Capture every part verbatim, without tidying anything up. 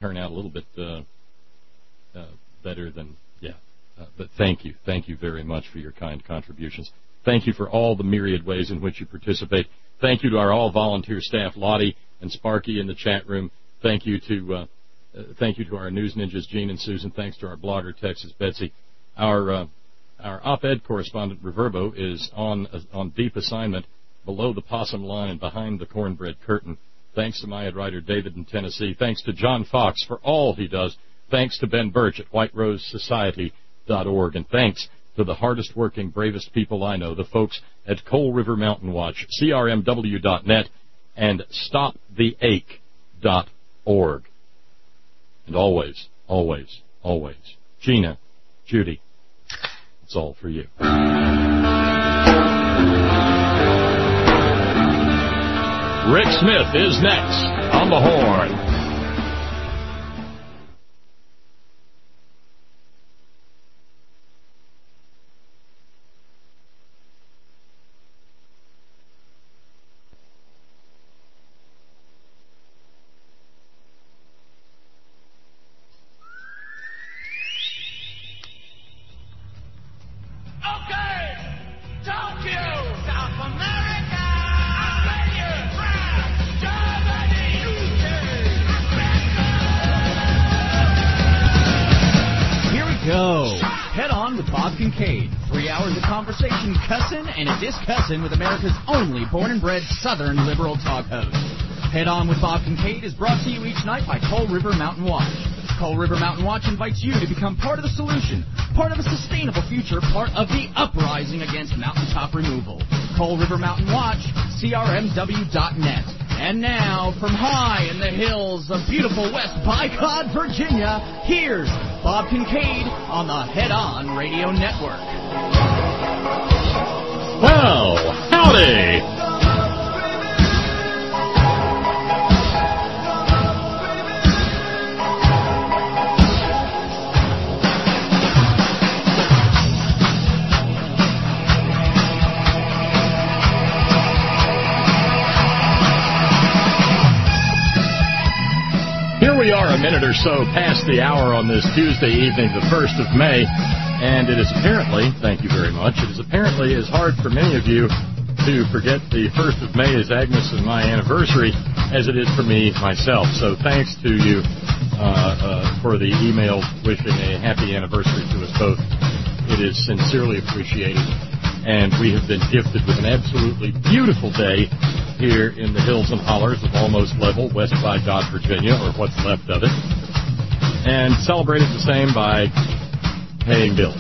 turn out a little bit uh, uh, better than, yeah. Uh, but thank you. Thank you very much for your kind contributions. Thank you for all the myriad ways in which you participate. Thank you to our all-volunteer staff, Lottie and Sparky in the chat room. Thank you to uh, uh, thank you to our news ninjas, Gene and Susan. Thanks to our blogger, Texas Betsy. Our uh, our op-ed correspondent, Reverbo, is on uh, on deep assignment below the possum line and behind the cornbread curtain. Thanks to my writer, David in Tennessee. Thanks to John Fox for all he does. Thanks to Ben Birch at white rose society dot org. And thanks to the hardest-working, bravest people I know, the folks at Coal River Mountain Watch, C R M W dot net, and stop the ache dot org. And always, always, always, Gina, Judy, it's all for you. Rick Smith is next on the Horn. Discussing with America's only born-and-bred Southern liberal talk host. Head On with Bob Kincaid is brought to you each night by Coal River Mountain Watch. Coal River Mountain Watch invites you to become part of the solution, part of a sustainable future, part of the uprising against mountaintop removal. Coal River Mountain Watch, C R M W dot net. And now, from high in the hills of beautiful West Bicod, Virginia, here's Bob Kincaid on the Head On Radio Network. Well, howdy! Here we are a minute or so past the hour on this Tuesday evening, the first of May. And it is apparently, thank you very much, it is apparently as hard for many of you to forget the first of May as Agnes and my anniversary as it is for me myself. So thanks to you uh, uh, for the email wishing a happy anniversary to us both. It is sincerely appreciated. And we have been gifted with an absolutely beautiful day here in the hills and hollers of Almost Level, West Bicod, Virginia, or what's left of it. And celebrated the same by paying bills.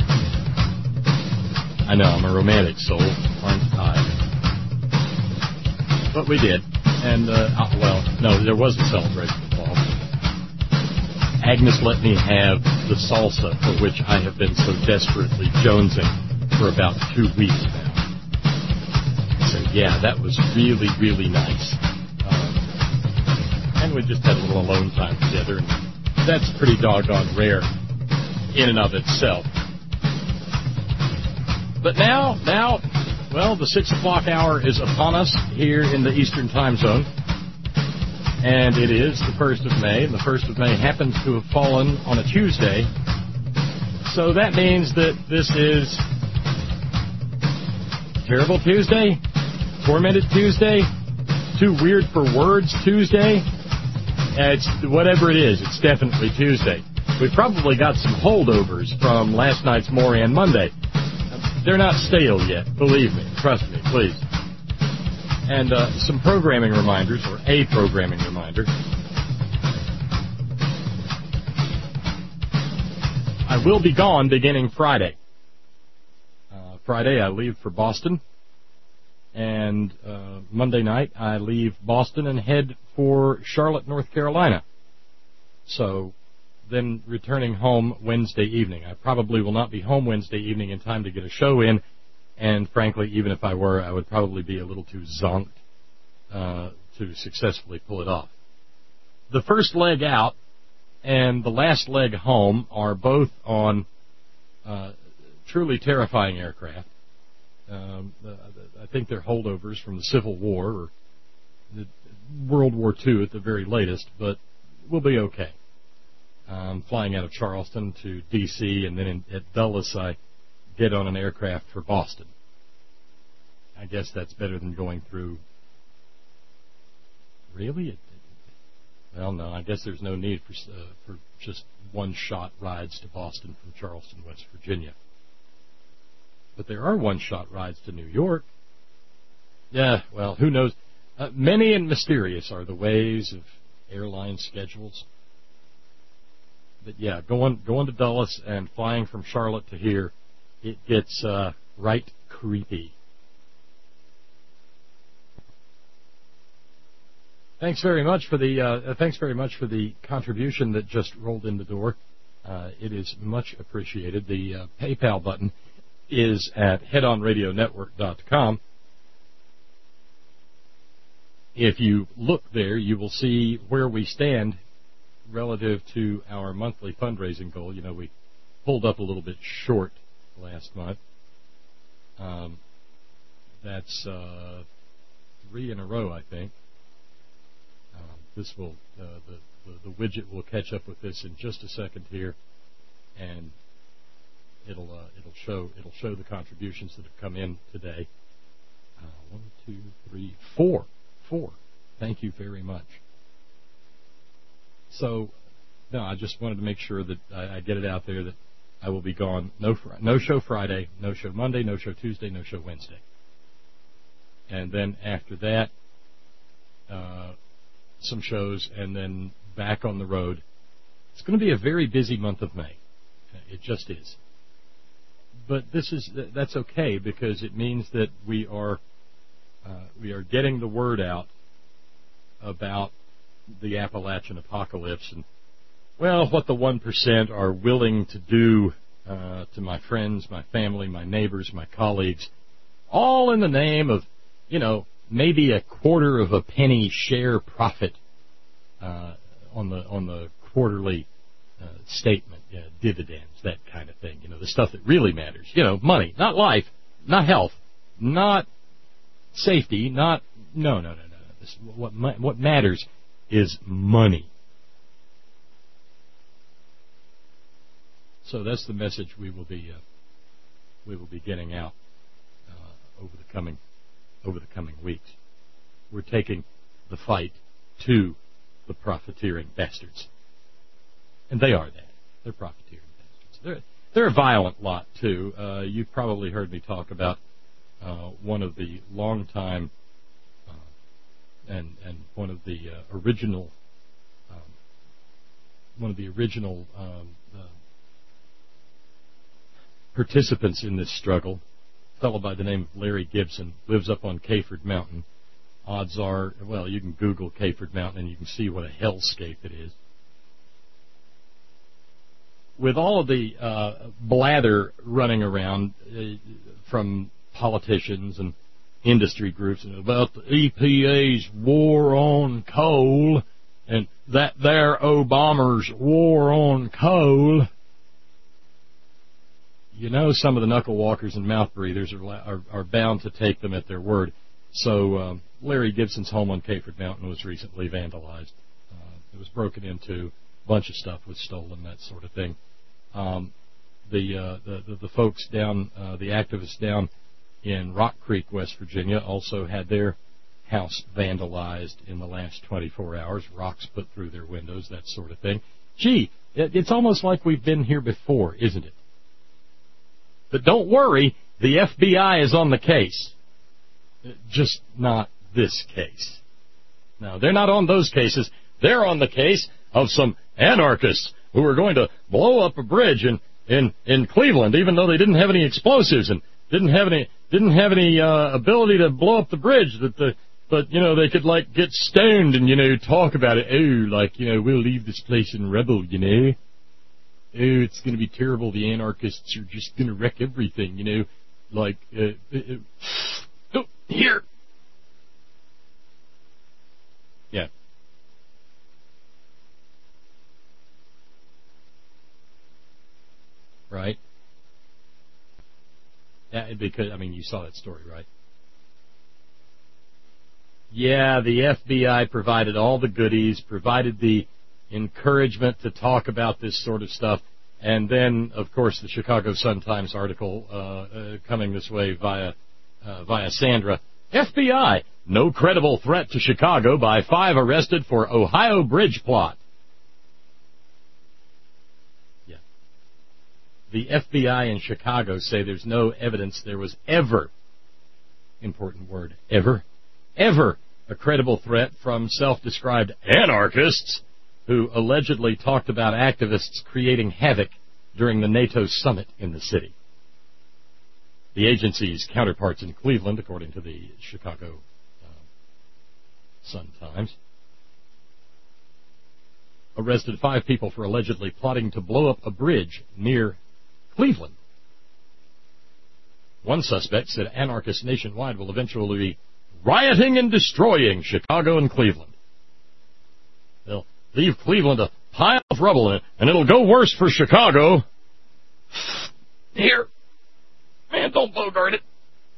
I know, I'm a romantic soul, aren't I? But we did. And, uh, well, no, there was a celebration involved. Agnes let me have the salsa for which I have been so desperately jonesing for about two weeks now. So, yeah, that was really, really nice. Um, and we just had a little alone time together, and that's pretty doggone rare in and of itself. But now, now, well, the six o'clock hour is upon us here in the Eastern Time Zone. And it is the first of May, and the first of May happens to have fallen on a Tuesday. So that means that this is Terrible Tuesday, Tormented Tuesday, Too Weird for Words Tuesday. Uh, it's whatever it is, it's definitely Tuesday. We've probably got some holdovers from last night's Moran Monday. They're not stale yet, believe me. Trust me, please. And uh, some programming reminders, or a programming reminder. I will be gone beginning Friday. Uh, Friday I leave for Boston. And uh, Monday night I leave Boston and head for Charlotte, North Carolina. So then returning home Wednesday evening. I probably will not be home Wednesday evening in time to get a show in, and frankly, even if I were, I would probably be a little too zonked uh, to successfully pull it off. The first leg out and the last leg home are both on uh, truly terrifying aircraft. Um, I think they're holdovers from the Civil War or the World War Two at the very latest, but we'll be okay. I'm flying out of Charleston to D C, and then in, at Dulles I get on an aircraft for Boston. I guess that's better than going through. Really? It, well, no. I guess there's no need for uh, for just one-shot rides to Boston from Charleston, West Virginia. But there are one-shot rides to New York. Yeah. Well, who knows? Uh, many and mysterious are the ways of airline schedules. But yeah, going going to Dulles and flying from Charlotte to here, it gets uh, right creepy. Thanks very much for the uh, thanks very much for the contribution that just rolled in the door. Uh, it is much appreciated. The uh, PayPal button is at head on radio network dot com. If you look there, you will see where we stand relative to our monthly fundraising goal. You know, we pulled up a little bit short last month. Um, that's uh, three in a row, I think. Um, this will uh, the, the the widget will catch up with this in just a second here, and it'll uh, it'll show it'll show the contributions that have come in today. Uh, one, two, three, four, four. Thank you very much. So, no, I just wanted to make sure that I, I get it out there that I will be gone. No, fr- no show Friday, no show Monday, no show Tuesday, no show Wednesday. And then after that, uh, some shows, and then back on the road. It's going to be a very busy month of May. It just is. But this is that's okay, because it means that we are uh, we are getting the word out about the Appalachian apocalypse and, well, what the one percent are willing to do uh, to my friends, my family, my neighbors, my colleagues, all in the name of, you know, maybe a quarter of a penny share profit uh, on the on the quarterly uh, statement, uh, dividends, that kind of thing. You know, the stuff that really matters. You know, money, not life, not health, not safety, not no, no, no, no. This, what what matters is money. So that's the message we will be uh, we will be getting out uh, over the coming over the coming weeks. We're taking the fight to the profiteering bastards, and they are that. They're profiteering bastards. They're they're a violent lot too. Uh, you've probably heard me talk about uh, one of the longtime uh, and and one of the uh, original um, one of the original um, uh, participants in this struggle, a fellow by the name of Larry Gibson, lives up on Cayford Mountain. Odds are, well, you can Google Cayford Mountain and you can see what a hellscape it is. With all of the uh, blather running around uh, from politicians and industry groups about the E P A's war on coal and that there Obama's war on coal, you know, some of the knuckle walkers and mouth breathers are, are, are bound to take them at their word. So um, Larry Gibson's home on Cayford Mountain was recently vandalized. Uh, it was broken into. A bunch of stuff was stolen, that sort of thing. Um, the, uh, the, the the folks down, uh, the activists down in Rock Creek, West Virginia, also had their house vandalized in the last twenty-four hours. Rocks put through their windows, that sort of thing. Gee, it, it's almost like we've been here before, isn't it? But don't worry, the F B I is on the case. Just not this case. No, they're not on those cases. They're on the case of some anarchists who were going to blow up a bridge in, in, in Cleveland, even though they didn't have any explosives and didn't have any didn't have any uh, ability to blow up the bridge. That the but you know they could like get stoned and you know talk about it. Oh, like you know we'll leave this place in rebel. You know, oh it's going to be terrible. The anarchists are just going to wreck everything. You know, like uh, uh, oh here, yeah. Right? Yeah, because, I mean, you saw that story, right? Yeah, the F B I provided all the goodies, provided the encouragement to talk about this sort of stuff. And then, of course, the Chicago Sun-Times article uh, uh, coming this way via uh, via Sandra. F B I, no credible threat to Chicago by five arrested for Ohio bridge plot. Yeah. The F B I in Chicago say there's no evidence there was ever, important word, ever, ever a credible threat from self-described anarchists who allegedly talked about activists creating havoc during the NATO summit in the city. The agency's counterparts in Cleveland, according to the Chicago uh, Sun-Times, arrested five people for allegedly plotting to blow up a bridge near Cleveland. One suspect said anarchists nationwide will eventually be rioting and destroying Chicago and Cleveland. They'll leave Cleveland a pile of rubble in it, and it'll go worse for Chicago. Here. Man, don't bogart it.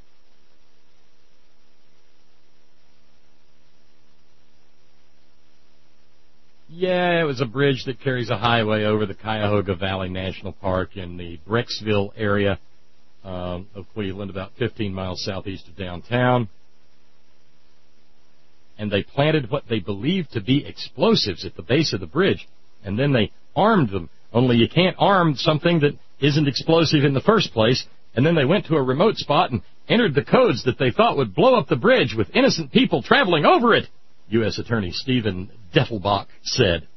Yeah, it was a bridge that carries a highway over the Cuyahoga Valley National Park in the Brecksville area um, of Cleveland, about fifteen miles southeast of downtown. And they planted what they believed to be explosives at the base of the bridge, and then they armed them. Only you can't arm something that isn't explosive in the first place. And then they went to a remote spot and entered the codes that they thought would blow up the bridge with innocent people traveling over it, U S Attorney Stephen Dettelbach said.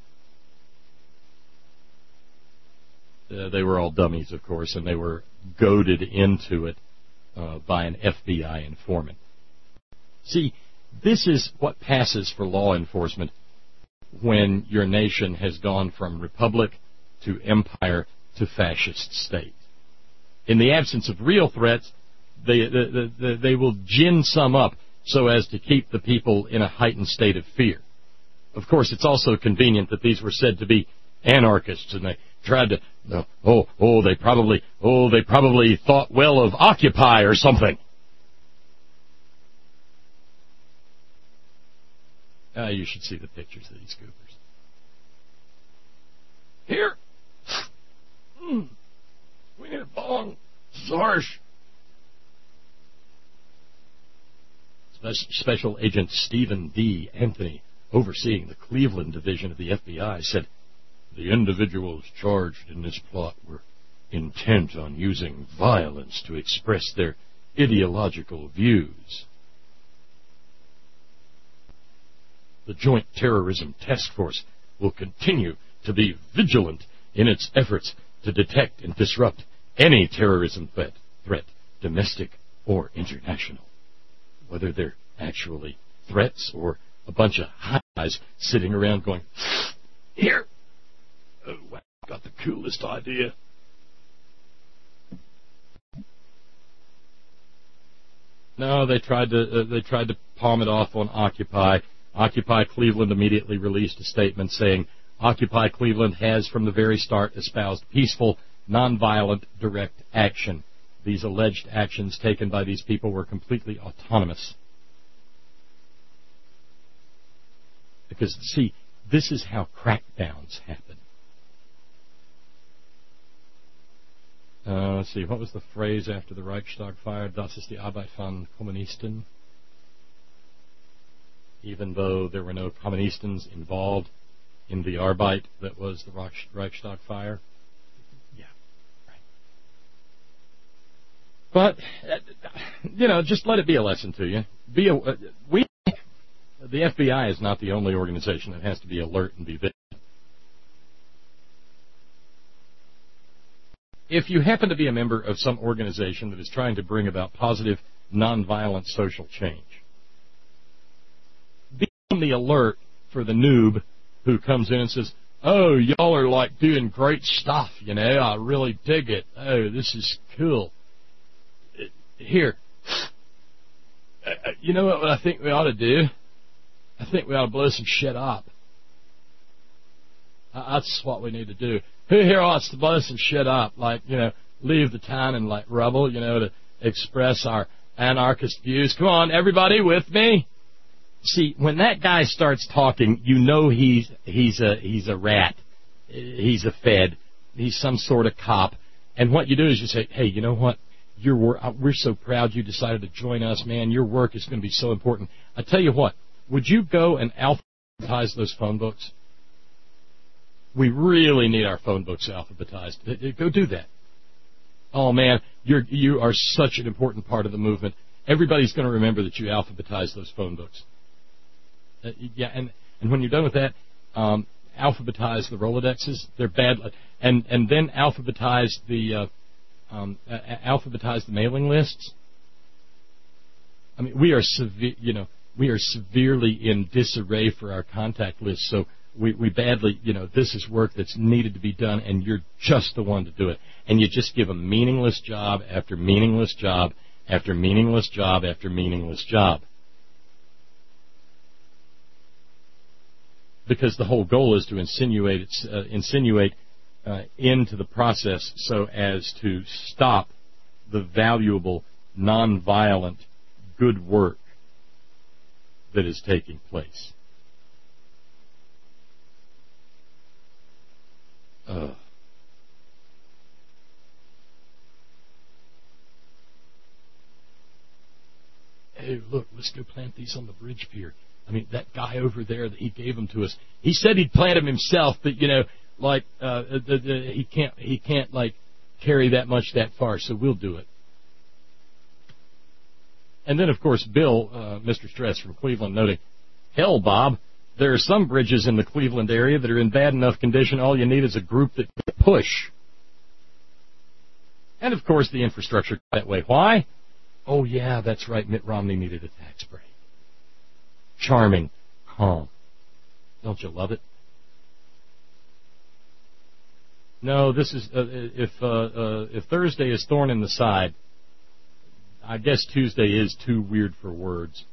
Uh, they were all dummies, of course, and they were goaded into it uh, by an F B I informant. See, this is what passes for law enforcement when your nation has gone from republic to empire to fascist state. In the absence of real threats, they, they, they, they will gin some up so as to keep the people in a heightened state of fear. Of course, it's also convenient that these were said to be anarchists, and they tried to, uh, oh, oh, they probably, oh, they probably thought well of Occupy or something. Uh, you should see the pictures of these goobers. Here. Mm. We need a bong. Zarsh. Special Agent Stephen D. Anthony, overseeing the Cleveland division of the F B I, said the individuals charged in this plot were intent on using violence to express their ideological views. The Joint Terrorism Task Force will continue to be vigilant in its efforts to detect and disrupt any terrorism threat, threat, domestic or international, whether they're actually threats or a bunch of high guys sitting around going, here, oh, wow, got the coolest idea. No, they tried to uh, they tried to palm it off on Occupy. Occupy Cleveland immediately released a statement saying, Occupy Cleveland has from the very start espoused peaceful, nonviolent, direct action. These alleged actions taken by these people were completely autonomous. Because, see, this is how crackdowns happen. Uh, let's see, what was the phrase after the Reichstag fire? Das ist die Arbeit von Kommunisten. Even though there were no Kommunistens involved in the Arbeit that was the Reichstag fire. Yeah, right. But, you know, just let it be a lesson to you. Be a, uh, we, the F B I is not the only organization that has to be alert and be vigilant. If you happen to be a member of some organization that is trying to bring about positive, nonviolent social change, be on the alert for the noob who comes in and says, oh, y'all are like doing great stuff, you know, I really dig it. Oh, this is cool. Here, you know what I think we ought to do? I think we ought to blow some shit up. That's what we need to do. Who here wants to blow some shit up? Like, you know, leave the town in like rubble, you know, to express our anarchist views. Come on, everybody with me? see, when that guy starts talking, you know he's he's a he's a rat, he's a Fed, he's some sort of cop. And what you do is you say, hey, you know what? Your work, we're so proud you decided to join us, man. Your work is going to be so important. I tell you what, would you go and alphabetize those phone books? We really need our phone books alphabetized. Go do that. Oh man, you're you are such an important part of the movement. Everybody's going to remember that you alphabetized those phone books. Uh, yeah, and and when you're done with that, um, alphabetize the Rolodexes. They're bad, and and then alphabetize the. Uh, Um, uh, alphabetize the mailing lists. I mean, we are severe, you know, we are severely in disarray for our contact list. So we, we badly, you know, this is work that's needed to be done, and you're just the one to do it. And you just give a meaningless job after meaningless job after meaningless job after meaningless job. Because the whole goal is to insinuate, uh, insinuate. Uh, into the process so as to stop the valuable, nonviolent, good work that is taking place. Uh. Hey, look, let's go plant these on the bridge pier. I mean, that guy over there that he gave them to us, he said he'd plant them himself, but, you know, like uh, the, the, he can't he can't like carry that much that far, so we'll do it. And then of course Bill, uh, Mister Stress from Cleveland, noting, hell, Bob, there are some bridges in the Cleveland area that are in bad enough condition. All you need is a group that can push. And of course the infrastructure that way. Why? Oh yeah, that's right. Mitt Romney needed a tax break. Charming, calm. Don't you love it? No, this is uh, if uh, uh, if Thursday is thorn in the side, I guess Tuesday is too weird for words.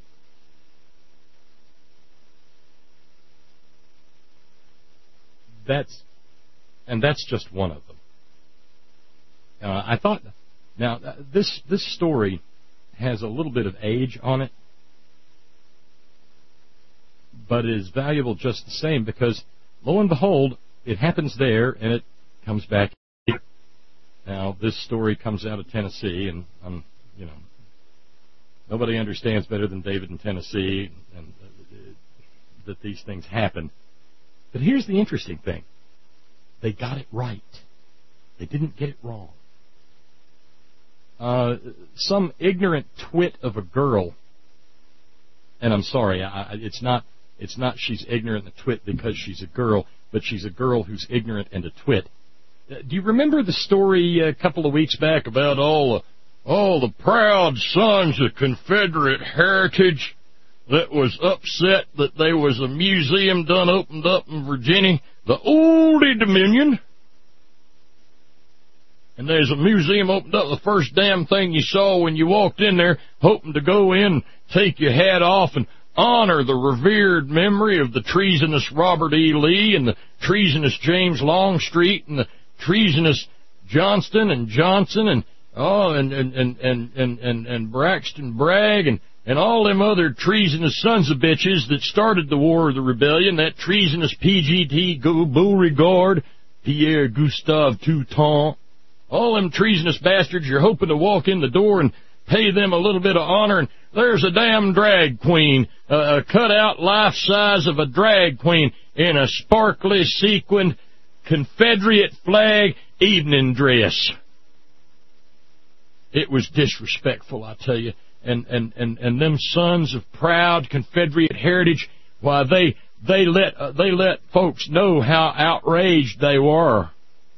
That's and that's just one of them. Uh, I thought now uh, this this story has a little bit of age on it, but it is valuable just the same because lo and behold, it happens there and it comes back here. Now, this story comes out of Tennessee, and um, you know, nobody understands better than David in Tennessee, and uh, that these things happen. But here's the interesting thing: they got it right. They didn't get it wrong. Uh, some ignorant twit of a girl, and I'm sorry, I, it's not. It's not she's ignorant and a twit because she's a girl, but she's a girl who's ignorant and a twit. Do you remember the story a couple of weeks back about all the, all the proud sons of Confederate heritage that was upset that there was a museum done opened up in Virginia, the Oldie Dominion? And there's a museum opened up, the first damn thing you saw when you walked in there, hoping to go in, take your hat off, and honor the revered memory of the treasonous Robert E. Lee and the treasonous James Longstreet and the treasonous Johnston and Johnson and oh and and and and and, and, and Braxton Bragg and, and all them other treasonous sons of bitches that started the War of the Rebellion, that treasonous P G T Beauregard, Pierre Gustave Toutant, all them treasonous bastards. You're hoping to walk in the door and pay them a little bit of honor, and there's a damn drag queen, uh, a cut-out life size of a drag queen in a sparkly sequined Confederate flag evening dress. It was disrespectful, I tell you. And, and, and, and them sons of proud Confederate heritage, why, they, they let, uh, they let folks know how outraged they were.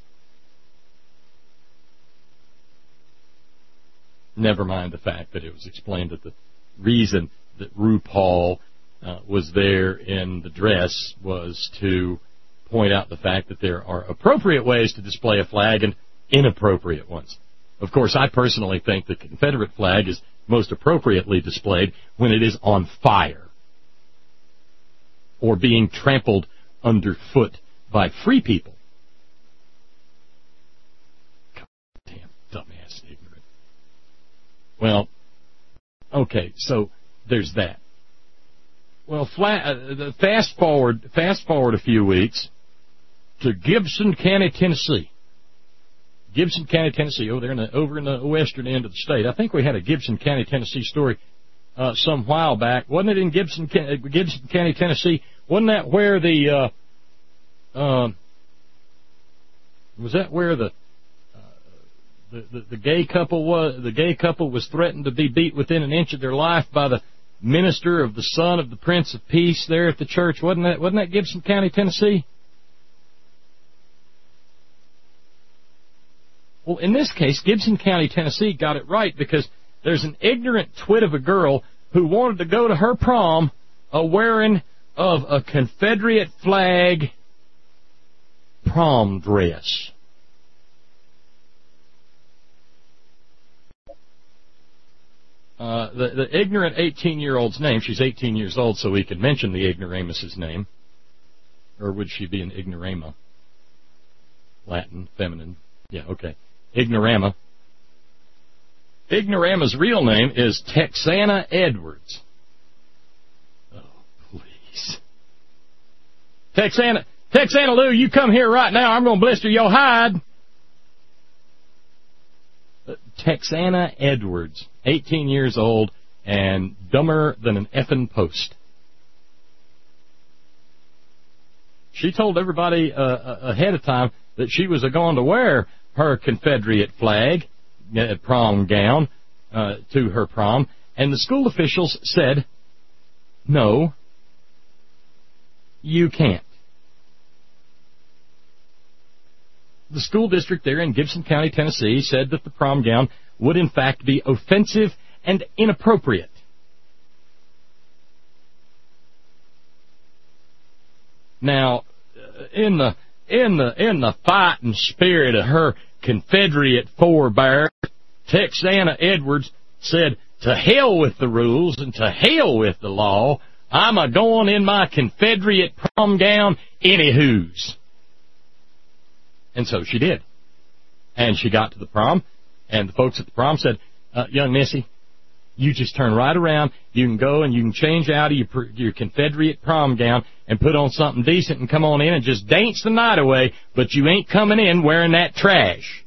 Never mind the fact that it was explained that the reason that RuPaul uh, was there in the dress was to point out the fact that there are appropriate ways to display a flag and inappropriate ones. Of course, I personally think the Confederate flag is most appropriately displayed when it is on fire or being trampled underfoot by free people. Damn dumbass ignorant. Well, okay, so there's that. Well, flat, uh, fast forward, fast forward a few weeks to Gibson County, Tennessee. Gibson County, Tennessee, over there in the, over in the western end of the state. I think we had a Gibson County, Tennessee story uh, some while back. Wasn't it in Gibson, Gibson County, Tennessee? Wasn't that where the, uh, uh, was that where the, uh, the, the, the gay couple was, the gay couple was threatened to be beat within an inch of their life by the minister of the son of the Prince of Peace there at the church? Wasn't that, wasn't that Gibson County, Tennessee? Well, in this case, Gibson County, Tennessee got it right because there's an ignorant twit of a girl who wanted to go to her prom a wearing of a Confederate flag prom dress. Uh, the, the ignorant eighteen-year-old's name, she's eighteen years old, so we could mention the ignoramus's name. Or would she be an ignorama? Latin, feminine. Yeah, okay. Ignorama. Ignorama's real name is Texana Edwards. Oh, please. Texana, Texana Lou, you come here right now. I'm going to blister your hide. Uh, Texana Edwards, eighteen years old and dumber than an effing post. She told everybody uh, ahead of time that she was going to wear her Confederate flag uh, prom gown uh, to her prom, and the school officials said, no, you can't. The school district there in Gibson County, Tennessee, said that the prom gown would in fact be offensive and inappropriate. Now, in the in the in the fighting spirit of her Confederate forebear, Texana Edwards said, "To hell with the rules and to hell with the law. I'm a going in my Confederate prom gown anywho's." And so she did. And she got to the prom, and the folks at the prom said, uh, "Young Missy, you just turn right around. You can go and you can change out of your, your Confederate prom gown and put on something decent and come on in and just dance the night away, but you ain't coming in wearing that trash."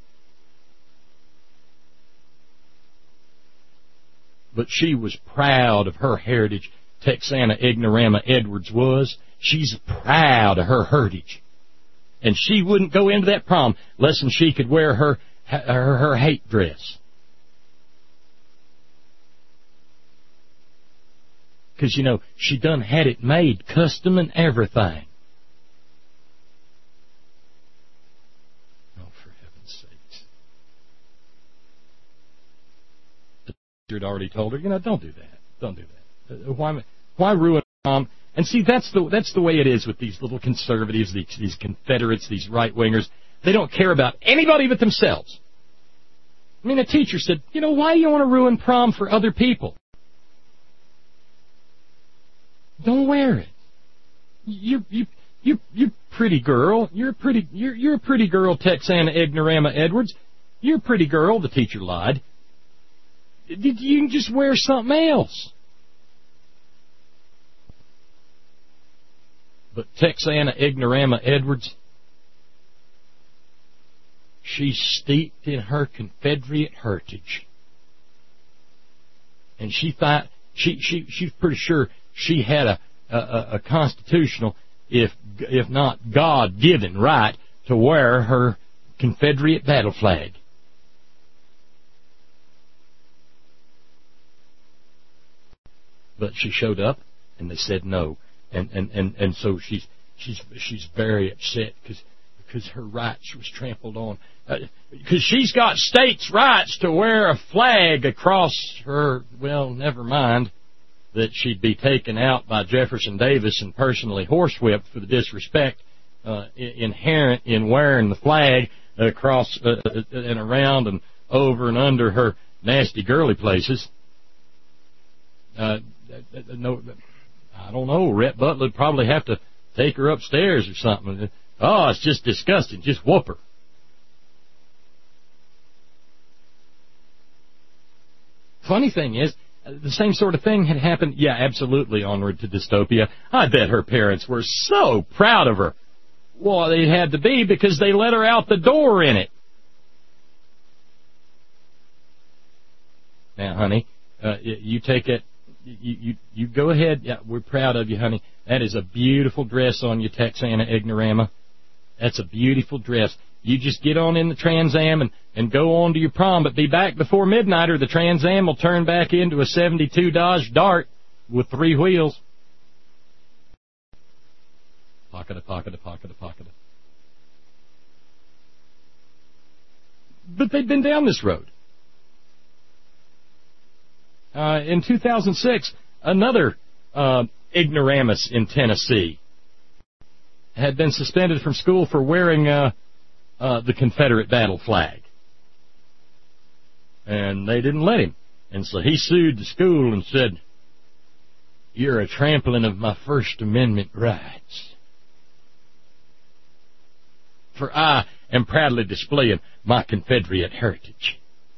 But she was proud of her heritage. Texana Ignorama Edwards was. She's proud of her heritage. And she wouldn't go into that prom less than she could wear her her, her hate dress. Because, you know, she done had it made, custom and everything. Oh, for heaven's sakes. The teacher had already told her, you know, don't do that. Don't do that. Why, why ruin prom? And see, that's the that's the way it is with these little conservatives, these, these Confederates, these right-wingers. They don't care about anybody but themselves. I mean, a teacher said, you know, why do you want to ruin prom for other people? Don't wear it. You you you you pretty girl. You're a pretty you're you're a pretty girl, Texana Ignorama Edwards. You're a pretty girl. The teacher lied. You can just wear something else. But Texana Ignorama Edwards, she's steeped in her Confederate heritage, and she thought she she she's pretty sure she had a, a, a constitutional, if if not God-given, right to wear her Confederate battle flag. But she showed up, and they said no, and and and, and so she's she's she's very upset because because her rights was trampled on, because uh, she's got states' rights to wear a flag across her. Well, never mind that she'd be taken out by Jefferson Davis and personally horsewhipped for the disrespect uh, inherent in wearing the flag across uh, and around and over and under her nasty girly places. Uh, no, I don't know. Rhett Butler would probably have to take her upstairs or something. Oh, it's just disgusting. Just whoop her. Funny thing is, the same sort of thing had happened. Yeah, absolutely, onward to dystopia. I bet her parents were so proud of her. Well, they had to be because they let her out the door in it. Now, honey, uh, you take it, you, you, you go ahead. Yeah, we're proud of you, honey. That is a beautiful dress on you, Texana Ignorama. That's a beautiful dress. You just get on in the Trans Am and, and go on to your prom, but be back before midnight or the Trans Am will turn back into a seventy-two Dodge Dart with three wheels. Pocket a pocket a pocket a pocket. But they've been down this road. Uh, in two thousand six, another uh, ignoramus in Tennessee had been suspended from school for wearing uh, uh, the Confederate battle flag. And they didn't let him. And so he sued the school and said, "You're a trampling of my First Amendment rights. For I am proudly displaying my Confederate heritage."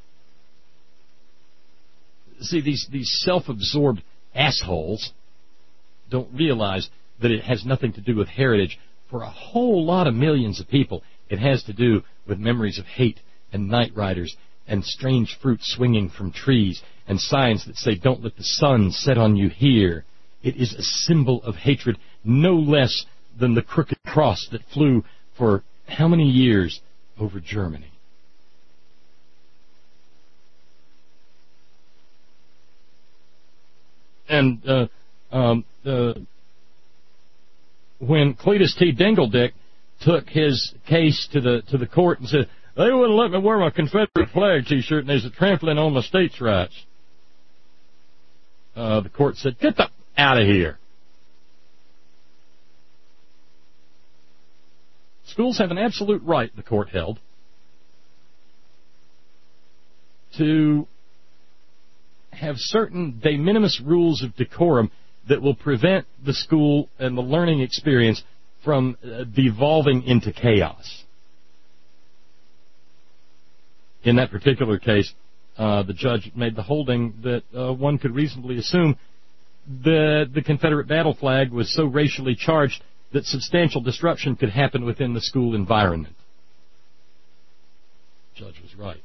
See, these, these self-absorbed assholes don't realize that it has nothing to do with heritage. For a whole lot of millions of people, it has to do with memories of hate and night riders and strange fruit swinging from trees and signs that say, "Don't let the sun set on you here." It is a symbol of hatred, no less than the crooked cross that flew for how many years over Germany. And uh, um, uh, when Cletus T. Dingledick took his case to the to the court and said, "They wouldn't let me wear my Confederate flag T-shirt, and there's a trampling on my states' rights," uh, the court said, "Get the out of here." Schools have an absolute right, the court held, to have certain de minimis rules of decorum that will prevent the school and the learning experience from uh, devolving into chaos. In that particular case, uh, the judge made the holding that uh, one could reasonably assume that the Confederate battle flag was so racially charged that substantial disruption could happen within the school environment. The judge was right.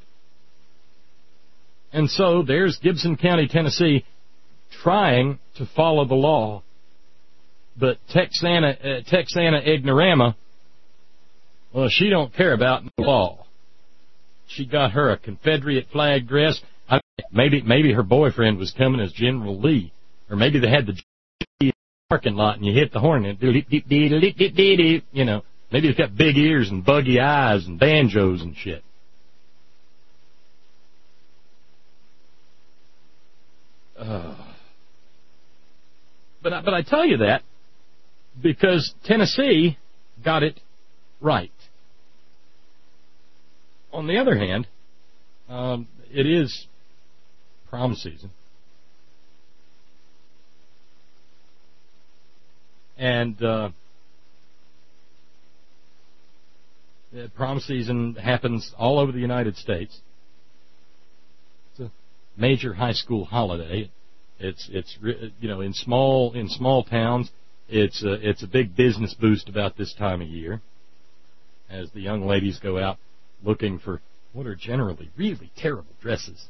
And so there's Gibson County, Tennessee, trying to follow the law, but Texana, uh, Texana Ignorama, well, she don't care about the law. She got her a Confederate flag dress. I, maybe maybe her boyfriend was coming as General Lee, or maybe they had the parking lot and you hit the horn and you know, maybe it's got big ears and buggy eyes and banjos and shit. Uh, but I, but I tell you that because Tennessee got it right. On the other hand, um, it is prom season. And uh, prom season happens all over the United States. It's a major high school holiday. It's it's you know in small in small towns, it's a, it's a big business boost about this time of year, as the young ladies go out looking for what are generally really terrible dresses.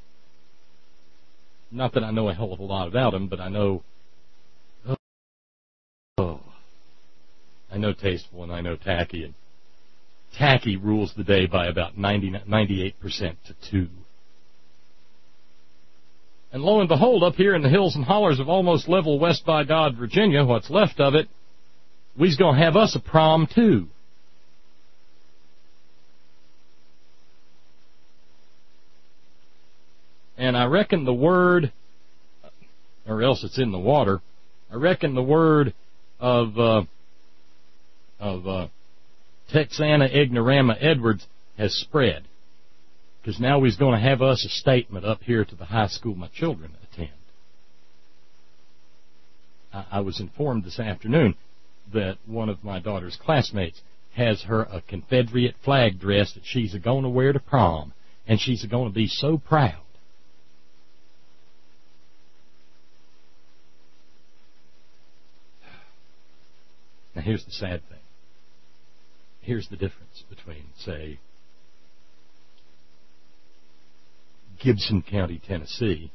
Not that I know a hell of a lot about them, but I know, oh, oh I know tasteful and I know tacky, and tacky rules the day by about ninety, ninety-eight percent to two. And lo and behold, up here in the hills and hollers of almost level West by God, Virginia, what's left of it, we's going to have us a prom too. And I reckon the word, or else it's in the water, I reckon the word of uh, of uh, Texana Ignorama Edwards has spread. Because now we's going to have us a statement up here to the high school my children attend. I, I was informed this afternoon that one of my daughter's classmates has her a Confederate flag dress that she's a going to wear to prom, and she's a going to be so proud. Now, here's the sad thing. Here's the difference between, say, Gibson County, Tennessee,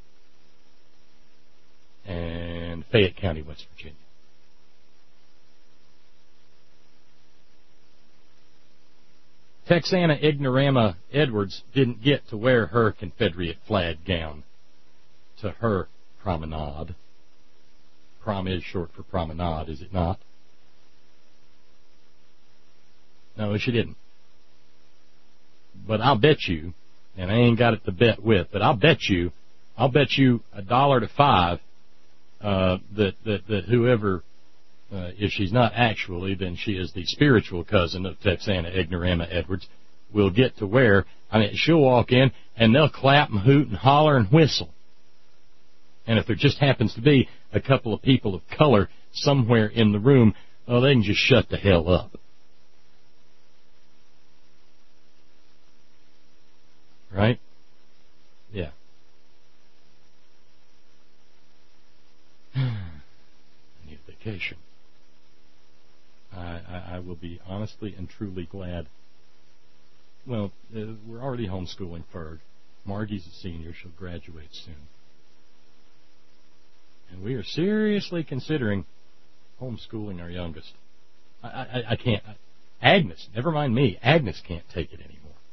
and Fayette County, West Virginia. Texana Ignorama Edwards didn't get to wear her Confederate flag gown to her promenade. Prom is short for promenade, is it not? No, she didn't. But I'll bet you, and I ain't got it to bet with, but I'll bet you, I'll bet you a dollar to five uh, that, that, that whoever, uh, if she's not actually, then she is the spiritual cousin of Texana Ignorama Edwards, will get to wear. I mean, she'll walk in, and they'll clap and hoot and holler and whistle. And if there just happens to be a couple of people of color somewhere in the room, well, they can just shut the hell up. Right? Yeah. I need a vacation. I, I, I will be honestly and truly glad. Well, uh, we're already homeschooling Ferg. Margie's a senior. She'll graduate soon. And we are seriously considering homeschooling our youngest. I, I, I can't. I, Agnes, never mind me, Agnes can't take it anymore.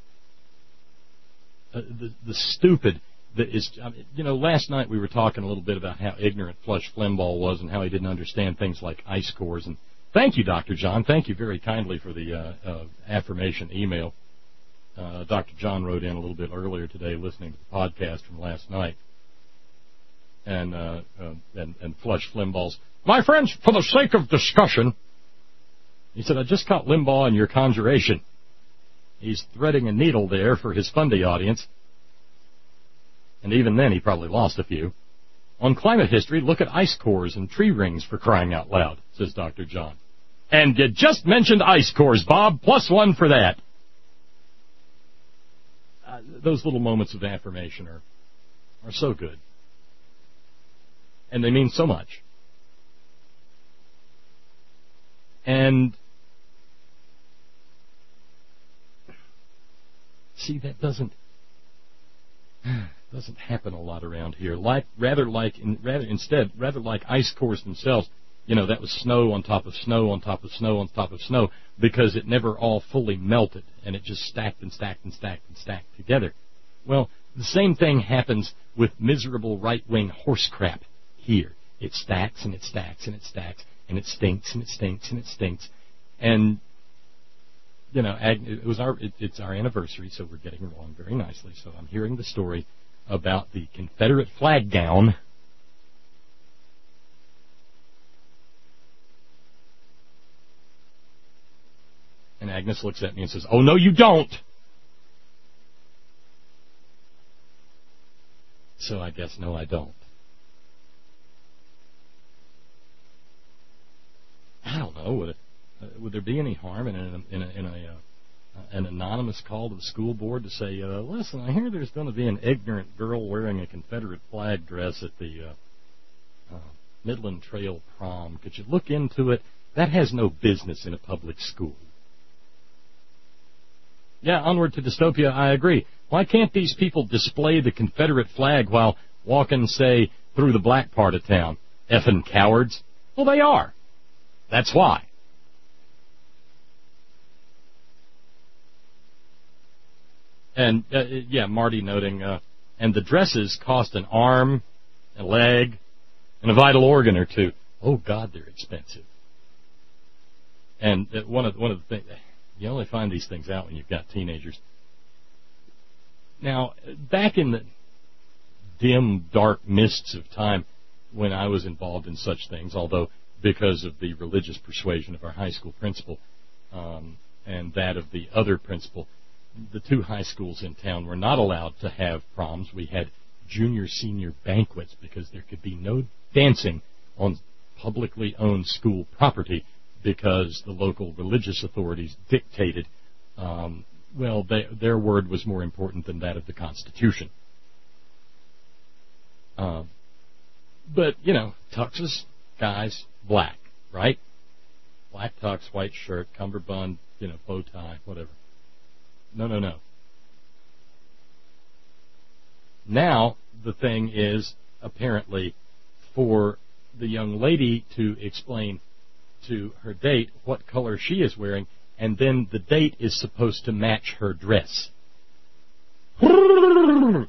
Uh, the, the stupid that is, I mean, you know, last night we were talking a little bit about how ignorant Flush Flimbaugh was and how he didn't understand things like ice cores. And thank you, Doctor John. Thank you very kindly for the uh, uh, affirmation email. Uh, Doctor John wrote in a little bit earlier today listening to the podcast from last night. And, uh, uh, and, and Flush Flimbaugh's, my friends, for the sake of discussion, he said, I just caught Limbaugh in your conjuration. He's threading a needle there for his Fundy audience. And even then, he probably lost a few. On climate history, look at ice cores and tree rings for crying out loud, says Doctor John. And you just mentioned ice cores, Bob. Plus one for that. Uh, those little moments of affirmation are, are so good. And they mean so much. And see, that doesn't doesn't happen a lot around here. Like rather like in, rather instead rather like ice cores themselves. You know, that was snow on top of snow on top of snow on top of snow because it never all fully melted and it just stacked and stacked and stacked and stacked together. Well, the same thing happens with miserable right-wing horse crap here. It stacks and it stacks and it stacks and it stinks and it stinks and it stinks. And, you know, it was our it, it's our anniversary, so we're getting along very nicely. So I'm hearing the story about the Confederate flag gown. And Agnes looks at me and says, oh, no, you don't. So I guess, no, I don't. I don't know. Would, it, uh, would there be any harm in, a, in, a, in a, uh, an anonymous call to the school board to say, uh, listen, I hear there's going to be an ignorant girl wearing a Confederate flag dress at the uh, uh, Midland Trail prom. Could you look into it? That has no business in a public school. Yeah, onward to dystopia, I agree. Why can't these people display the Confederate flag while walking, say, through the black part of town? Effing cowards. Well, they are. That's why. And, uh, yeah, Marty noting, uh, and the dresses cost an arm, a leg, and a vital organ or two. Oh, God, they're expensive. And uh, one of one of the things, you only find these things out when you've got teenagers. Now, back in the dim, dark mists of time when I was involved in such things, although because of the religious persuasion of our high school principal um, and that of the other principal, the two high schools in town were not allowed to have proms. We had junior-senior banquets because there could be no dancing on publicly owned school property because the local religious authorities dictated, um, well, they, their word was more important than that of the Constitution. Uh, but, you know, tuxes, guys, black, right? Black tux, white shirt, cummerbund, you know, bow tie, whatever. No, no, no. Now, the thing is, apparently, for the young lady to explain to her date what color she is wearing, and then the date is supposed to match her dress. And,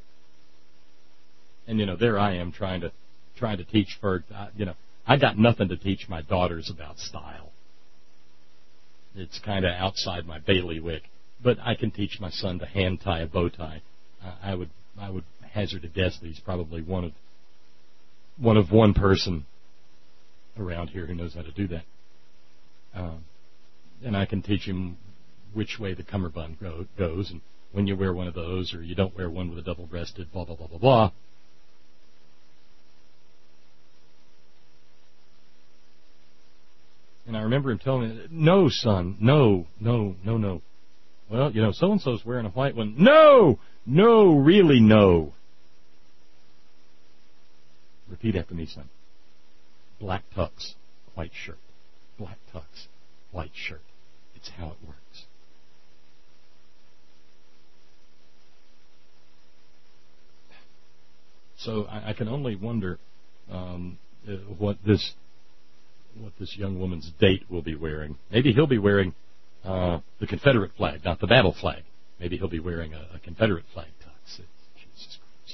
you know, there I am trying to trying to teach Ferg, uh, you know, I got nothing to teach my daughters about style. It's kind of outside my bailiwick, but I can teach my son to hand tie a bow tie. Uh, I would I would hazard a guess that he's probably one of one of one person around here who knows how to do that. Um, and I can teach him which way the cummerbund go, goes, and when you wear one of those, or you don't wear one with a double-breasted, blah, blah, blah, blah, blah. And I remember him telling me, no, son, no, no, no, no. Well, you know, so-and-so's wearing a white one. No, no, really no. Repeat after me, son. Black tux, white shirt. Black tux, white shirt. It's how it works. So I, I can only wonder um, uh, what this what this young woman's date will be wearing. Maybe he'll be wearing uh, the Confederate flag, not the battle flag. Maybe he'll be wearing a, a Confederate flag tux. It, Jesus Christ.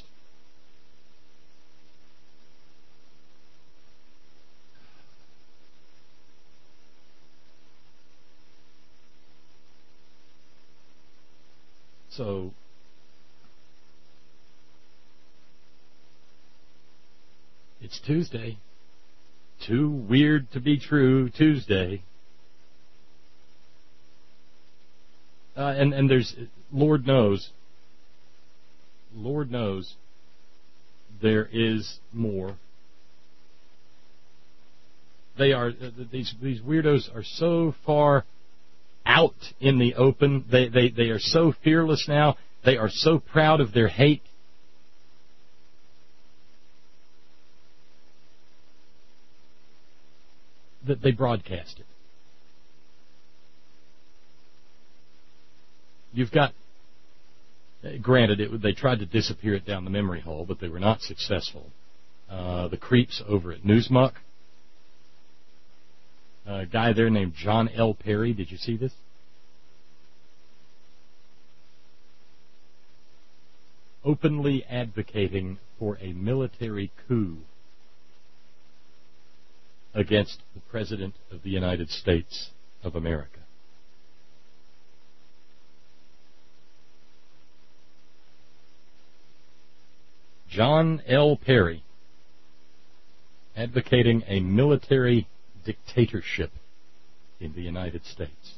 So it's Tuesday. Too weird to be true Tuesday. Uh, and, and there's, Lord knows, Lord knows, there is more. They are, these, these weirdos are so far out in the open. They, they, they are so fearless now. They are so proud of their hate. That they broadcast it. You've got, granted, it, they tried to disappear it down the memory hole, but they were not successful. Uh, the creeps over at Newsmuck, a guy there named John L. Perry. Did you see this? Openly advocating for a military coup against the President of the United States of America. John L. Perry advocating a military dictatorship in the United States.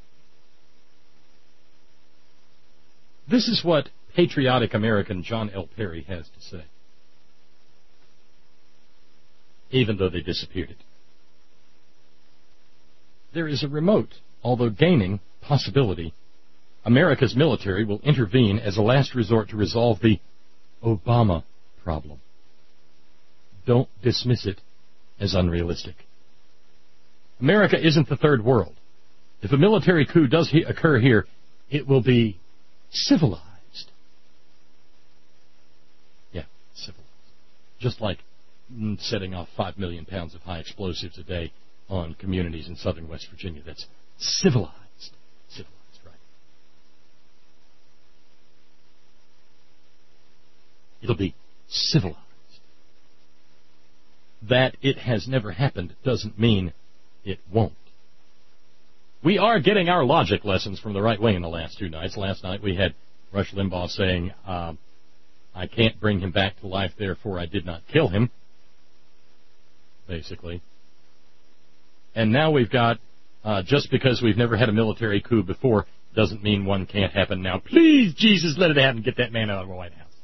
This is what patriotic American John L. Perry has to say, even though they disappeared it. There is a remote, although gaining, possibility America's military will intervene as a last resort to resolve the Obama problem. Don't dismiss it as unrealistic. America isn't the third world. If a military coup does he- occur here, it will be civilized. Yeah, civilized. Just like mm, setting off five million pounds of high explosives a day on communities in southern West Virginia. That's civilized. Civilized, right? It'll be civilized. That it has never happened doesn't mean it won't. We are getting our logic lessons from the right wing in the last two nights. Last night we had Rush Limbaugh saying, uh, I can't bring him back to life, therefore I did not kill him, basically. And now we've got, uh, just because we've never had a military coup before, doesn't mean one can't happen now. Please, Jesus, let it happen. Get that man out of the White House.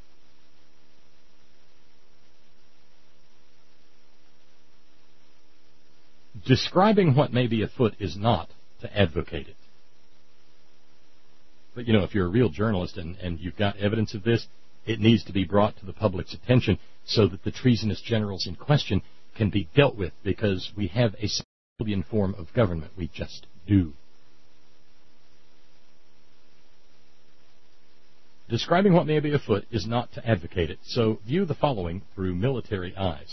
Describing what may be afoot is not to advocate it. But, you know, if you're a real journalist and, and you've got evidence of this, it needs to be brought to the public's attention so that the treasonous generals in question can be dealt with, because we have a civilian form of government. We just do. Describing what may be afoot is not to advocate it, so view the following through military eyes.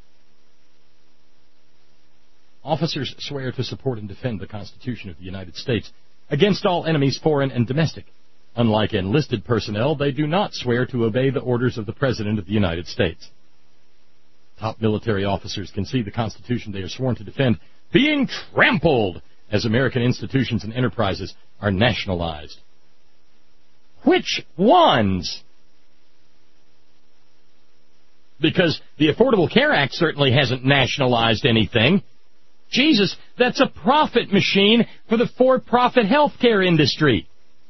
Officers swear to support and defend the Constitution of the United States against all enemies, foreign and domestic. Unlike enlisted personnel, they do not swear to obey the orders of the President of the United States. Top military officers can see the Constitution they are sworn to defend being trampled as American institutions and enterprises are nationalized. Which ones? Because the Affordable Care Act certainly hasn't nationalized anything. Jesus, that's a profit machine for the for-profit healthcare industry.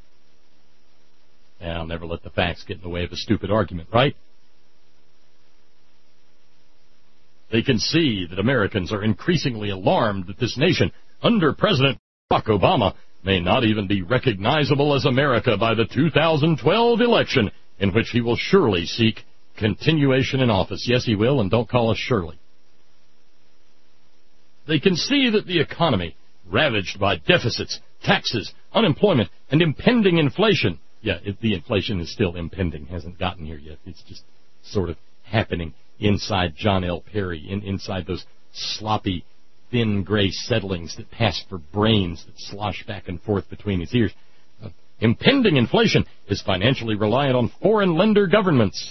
And I'll never let the facts get in the way of a stupid argument, right? They can see that Americans are increasingly alarmed that this nation, under President Barack Obama, may not even be recognizable as America by the two thousand twelve election, in which he will surely seek continuation in office. Yes, he will, and don't call us Shirley. They can see that the economy, ravaged by deficits, taxes, unemployment, and impending inflation. Yeah, it, the inflation is still impending, hasn't gotten here yet. It's just sort of happening inside John L. Perry, in, inside those sloppy, thin gray settlings that pass for brains that slosh back and forth between his ears. Uh, impending inflation is financially reliant on foreign lender governments,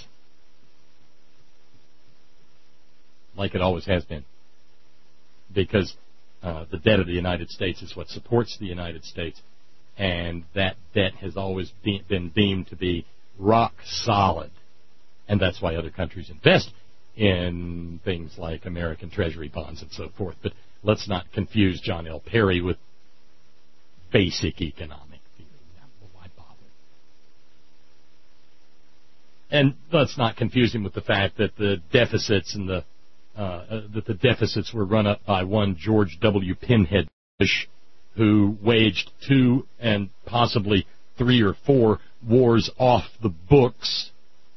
like it always has been, because uh, the debt of the United States is what supports the United States, and that debt has always be, been deemed to be rock solid, and that's why other countries invest in things like American Treasury bonds and so forth. But let's not confuse John L. Perry with basic economic theory. Why bother? And let's not confuse him with the fact that the deficits and the uh, uh, that the deficits were run up by one George W. Pinhead Bush, who waged two and possibly three or four wars off the books.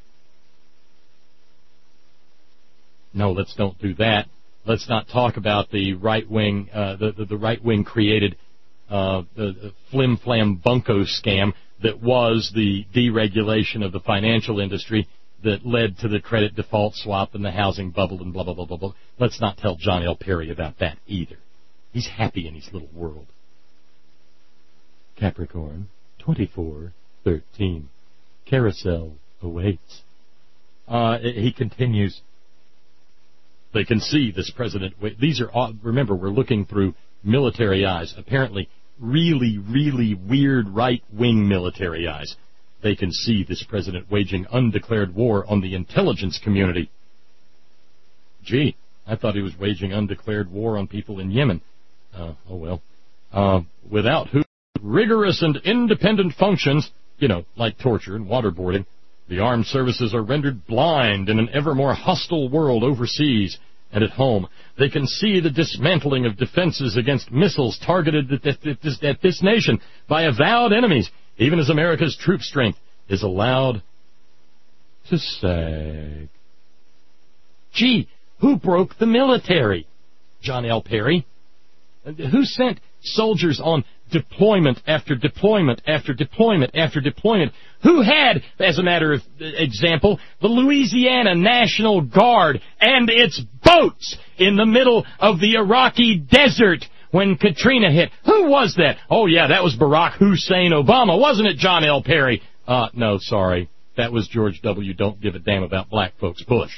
No, let's don't do that. Let's not talk about the right wing, uh, the, the, the right wing created uh, the, the flim flam bunko scam that was the deregulation of the financial industry that led to the credit default swap and the housing bubble and blah blah blah blah blah. Let's not tell John L. Perry about that either. He's happy in his little world. Capricorn, twenty-four thirteen. Carousel awaits. Uh, he continues. They can see this president. These are all, remember, we're looking through military eyes. Apparently, really, really weird right-wing military eyes. They can see this president waging undeclared war on the intelligence community. Gee, I thought he was waging undeclared war on people in Yemen. Uh, oh well. Uh, without whose rigorous and independent functions, you know, like torture and waterboarding, the armed services are rendered blind in an ever more hostile world overseas and at home. They can see the dismantling of defenses against missiles targeted at this, at this nation by avowed enemies, even as America's troop strength is allowed to sag. Gee, who broke the military? John L. Perry. Who sent soldiers on deployment after deployment after deployment after deployment? Who had, as a matter of example, the Louisiana National Guard and its boats in the middle of the Iraqi desert when Katrina hit? Who was that? Oh, yeah, that was Barack Hussein Obama, wasn't it, John L. Perry? Uh, no, sorry. That was George W. Don't give a damn about black folks Bush.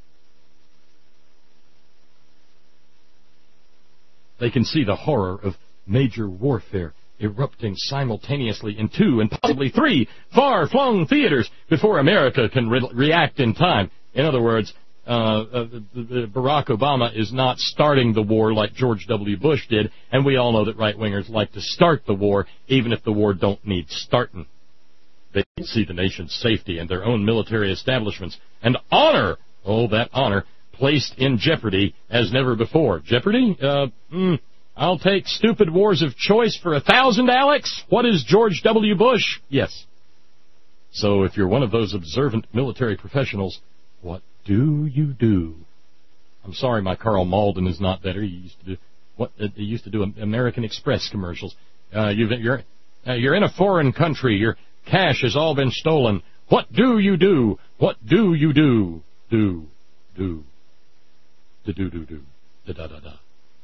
They can see the horror of major warfare erupting simultaneously in two and possibly three far-flung theaters before America can re- react in time. In other words, uh, uh, Barack Obama is not starting the war like George W. Bush did, and we all know that right-wingers like to start the war even if the war don't need starting. They see the nation's safety and their own military establishments and honor, oh, that honor, placed in jeopardy as never before. Jeopardy? Uh, mm, I'll take stupid wars of choice for a thousand, Alex. What is George W. Bush? Yes. So if you're one of those observant military professionals, what do you do? I'm sorry my Carl Malden is not better. He used to do, what uh, they used to do American Express commercials. Uh, you've, you're uh, you're in a foreign country. Your cash has all been stolen. What do you do? What do you do? Do do do do do do da da da da.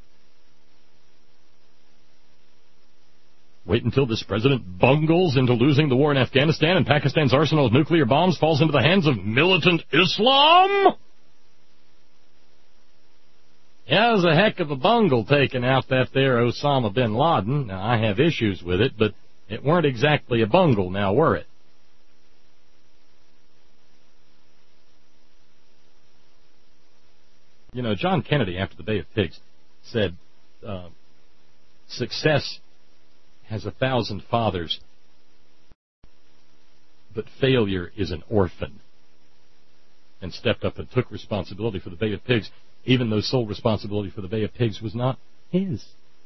Wait until this president bungles into losing the war in Afghanistan and Pakistan's arsenal of nuclear bombs falls into the hands of militant Islam? Yeah, it was a heck of a bungle taking out that there Osama bin Laden. Now, I have issues with it, but it weren't exactly a bungle, now were it? You know, John Kennedy, after the Bay of Pigs, said, uh, success has a thousand fathers, but failure is an orphan, and stepped up and took responsibility for the Bay of Pigs, even though sole responsibility for the Bay of Pigs was not his.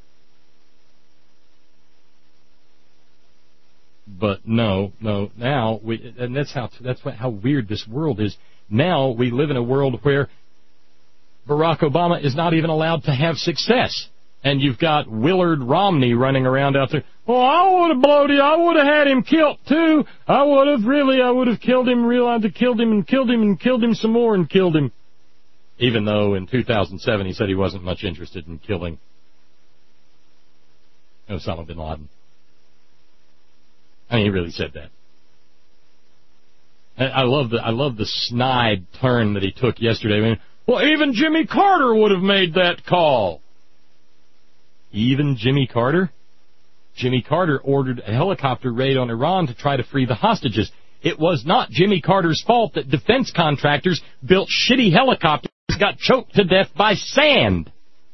But no, no, now, we, and that's how, that's what, how weird this world is. Now we live in a world where Barack Obama is not even allowed to have success. And you've got Willard Romney running around out there. Oh, I would have blowed him. I would have had him killed, too. I would have, really, I would have killed him, real, I'd have killed him and killed him and killed him some more and killed him. Even though in two thousand seven he said he wasn't much interested in killing Osama bin Laden. I mean, he really said that. I love the, I love the snide turn that he took yesterday. I mean, well, even Jimmy Carter would have made that call. Even Jimmy Carter? Jimmy Carter ordered a helicopter raid on Iran to try to free the hostages. It was not Jimmy Carter's fault that defense contractors built shitty helicopters that got choked to death by sand.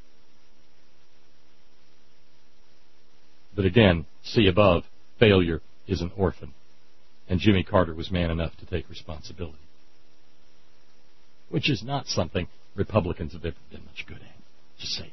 But again, see above, failure is an orphan. And Jimmy Carter was man enough to take responsibility. Which is not something Republicans have ever been much good at. Just say it.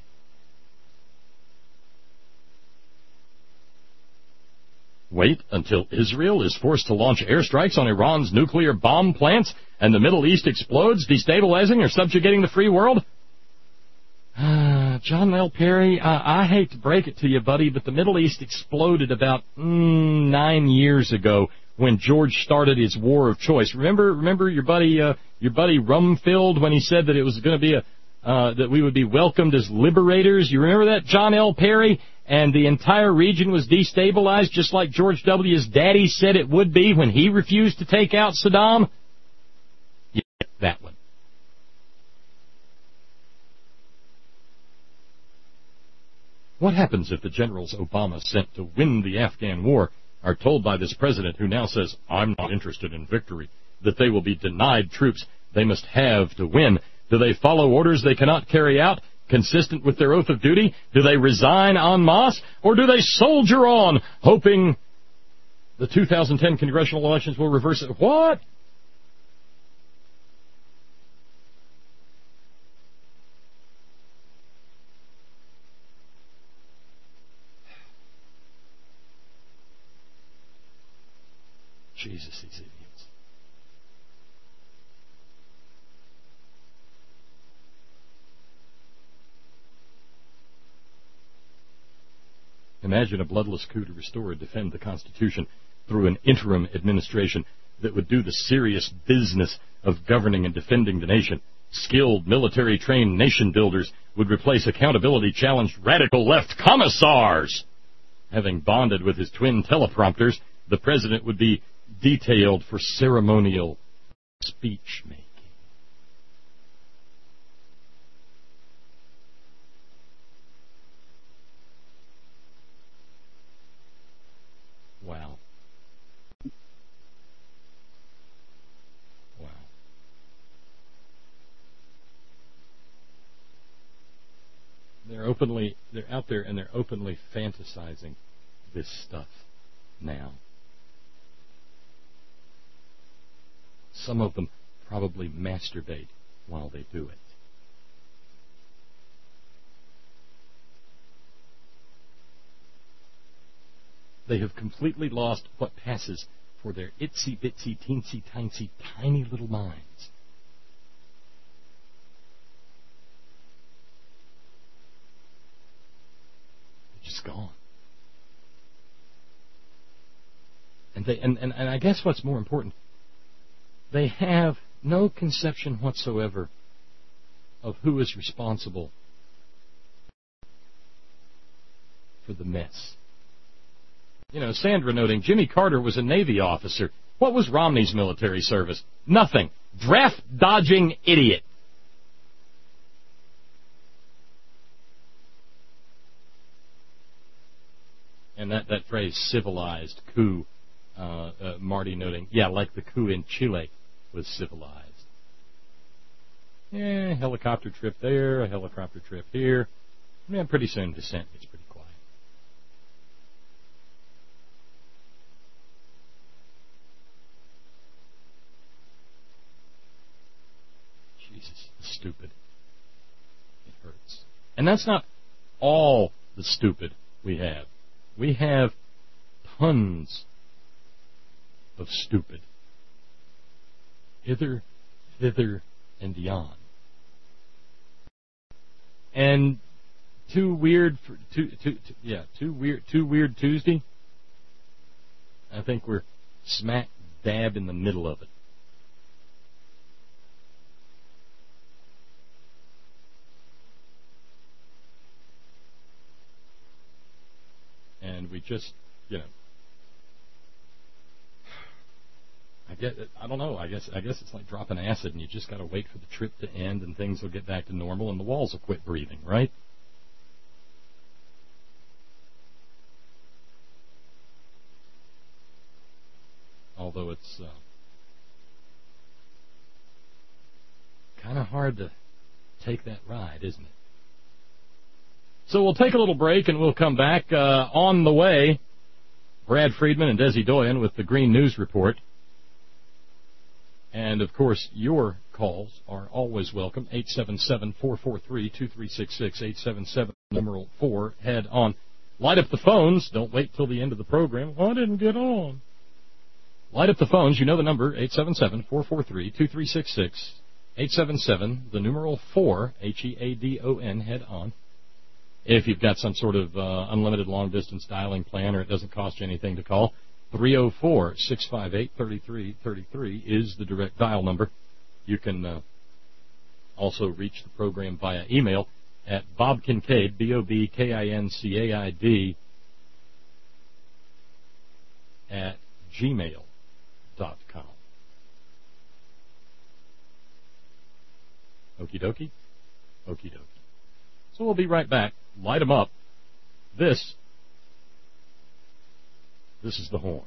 Wait until Israel is forced to launch airstrikes on Iran's nuclear bomb plants and the Middle East explodes, destabilizing or subjugating the free world? Uh, John L. Perry, uh, I hate to break it to you, buddy, but the Middle East exploded about mm, nine years ago when George started his war of choice. Remember, remember your buddy, uh, your buddy Rumfield when he said that it was going to be a uh, that we would be welcomed as liberators. You remember that, John L. Perry? And the entire region was destabilized, just like George W.'s daddy said it would be when he refused to take out Saddam? Yeah, that one. What happens if the generals Obama sent to win the Afghan war are told by this president, who now says, I'm not interested in victory, that they will be denied troops they must have to win? Do they follow orders they cannot carry out, consistent with their oath of duty? Do they resign en masse, or do they soldier on, hoping the two thousand ten congressional elections will reverse it? What? Jesus, these idiots. Imagine a bloodless coup to restore and defend the Constitution through an interim administration that would do the serious business of governing and defending the nation. Skilled, military-trained nation builders would replace accountability-challenged radical left commissars. Having bonded with his twin teleprompters, the president would be detailed for ceremonial speech-making. Wow. Wow. They're openly, they're out there and they're openly fantasizing this stuff now. Some of them probably masturbate while they do it. They have completely lost what passes for their itsy-bitsy, teensy-tiny, tiny little minds. just gone. And, they, and, and, and I guess what's more important, they have no conception whatsoever of who is responsible for the mess. You know, Sandra noting, Jimmy Carter was a Navy officer. What was Romney's military service? Nothing. Draft-dodging idiot. And that, that phrase, civilized coup, uh, uh, Marty noting, yeah, like the coup in Chile was civilized. Yeah, helicopter trip there, a helicopter trip here. Yeah, pretty soon descent gets pretty quiet. Jesus, stupid. It hurts. And that's not all the stupid we have. We have tons of stupid. Hither, thither, and beyond. And too weird for too, too, too yeah, too weird too weird Tuesday. I think we're smack dab in the middle of it. And we just, you know, I guess I don't know. I guess I guess it's like dropping acid, and you just got to wait for the trip to end, and things will get back to normal, and the walls will quit breathing, right? Although it's uh, kind of hard to take that ride, isn't it? So we'll take a little break, and we'll come back. Uh, on the way, Brad Friedman and Desi Doyen with the Green News Report. And, of course, your calls are always welcome. eight seven seven, four four three, two three six six, eight seven seven, numeral four, head on. Light up the phones. Don't wait till the end of the program. Oh, I didn't get on. Light up the phones. You know the number, eight seven seven, four four three, two three six six, eight seven seven, the numeral four, H E A D O N, head on. If you've got some sort of uh, unlimited long-distance dialing plan or it doesn't cost you anything to call, three oh four, six five eight, three three three three is the direct dial number. You can uh, also reach the program via email at Bob Kincaid, B O B K I N C A I D, at gmail dot com. Okie dokie? Okie dokie. So we'll be right back. Light 'em up. This, this is the Horn.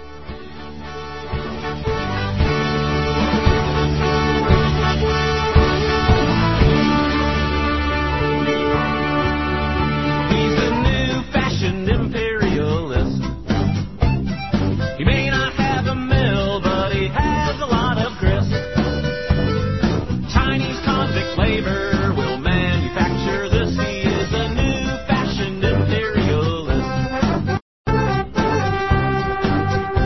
He's a new-fashioned imperialist. He may not have a mill, but he has a lot of grist. Chinese convict labor will manufacture this. He is a new-fashioned imperialist.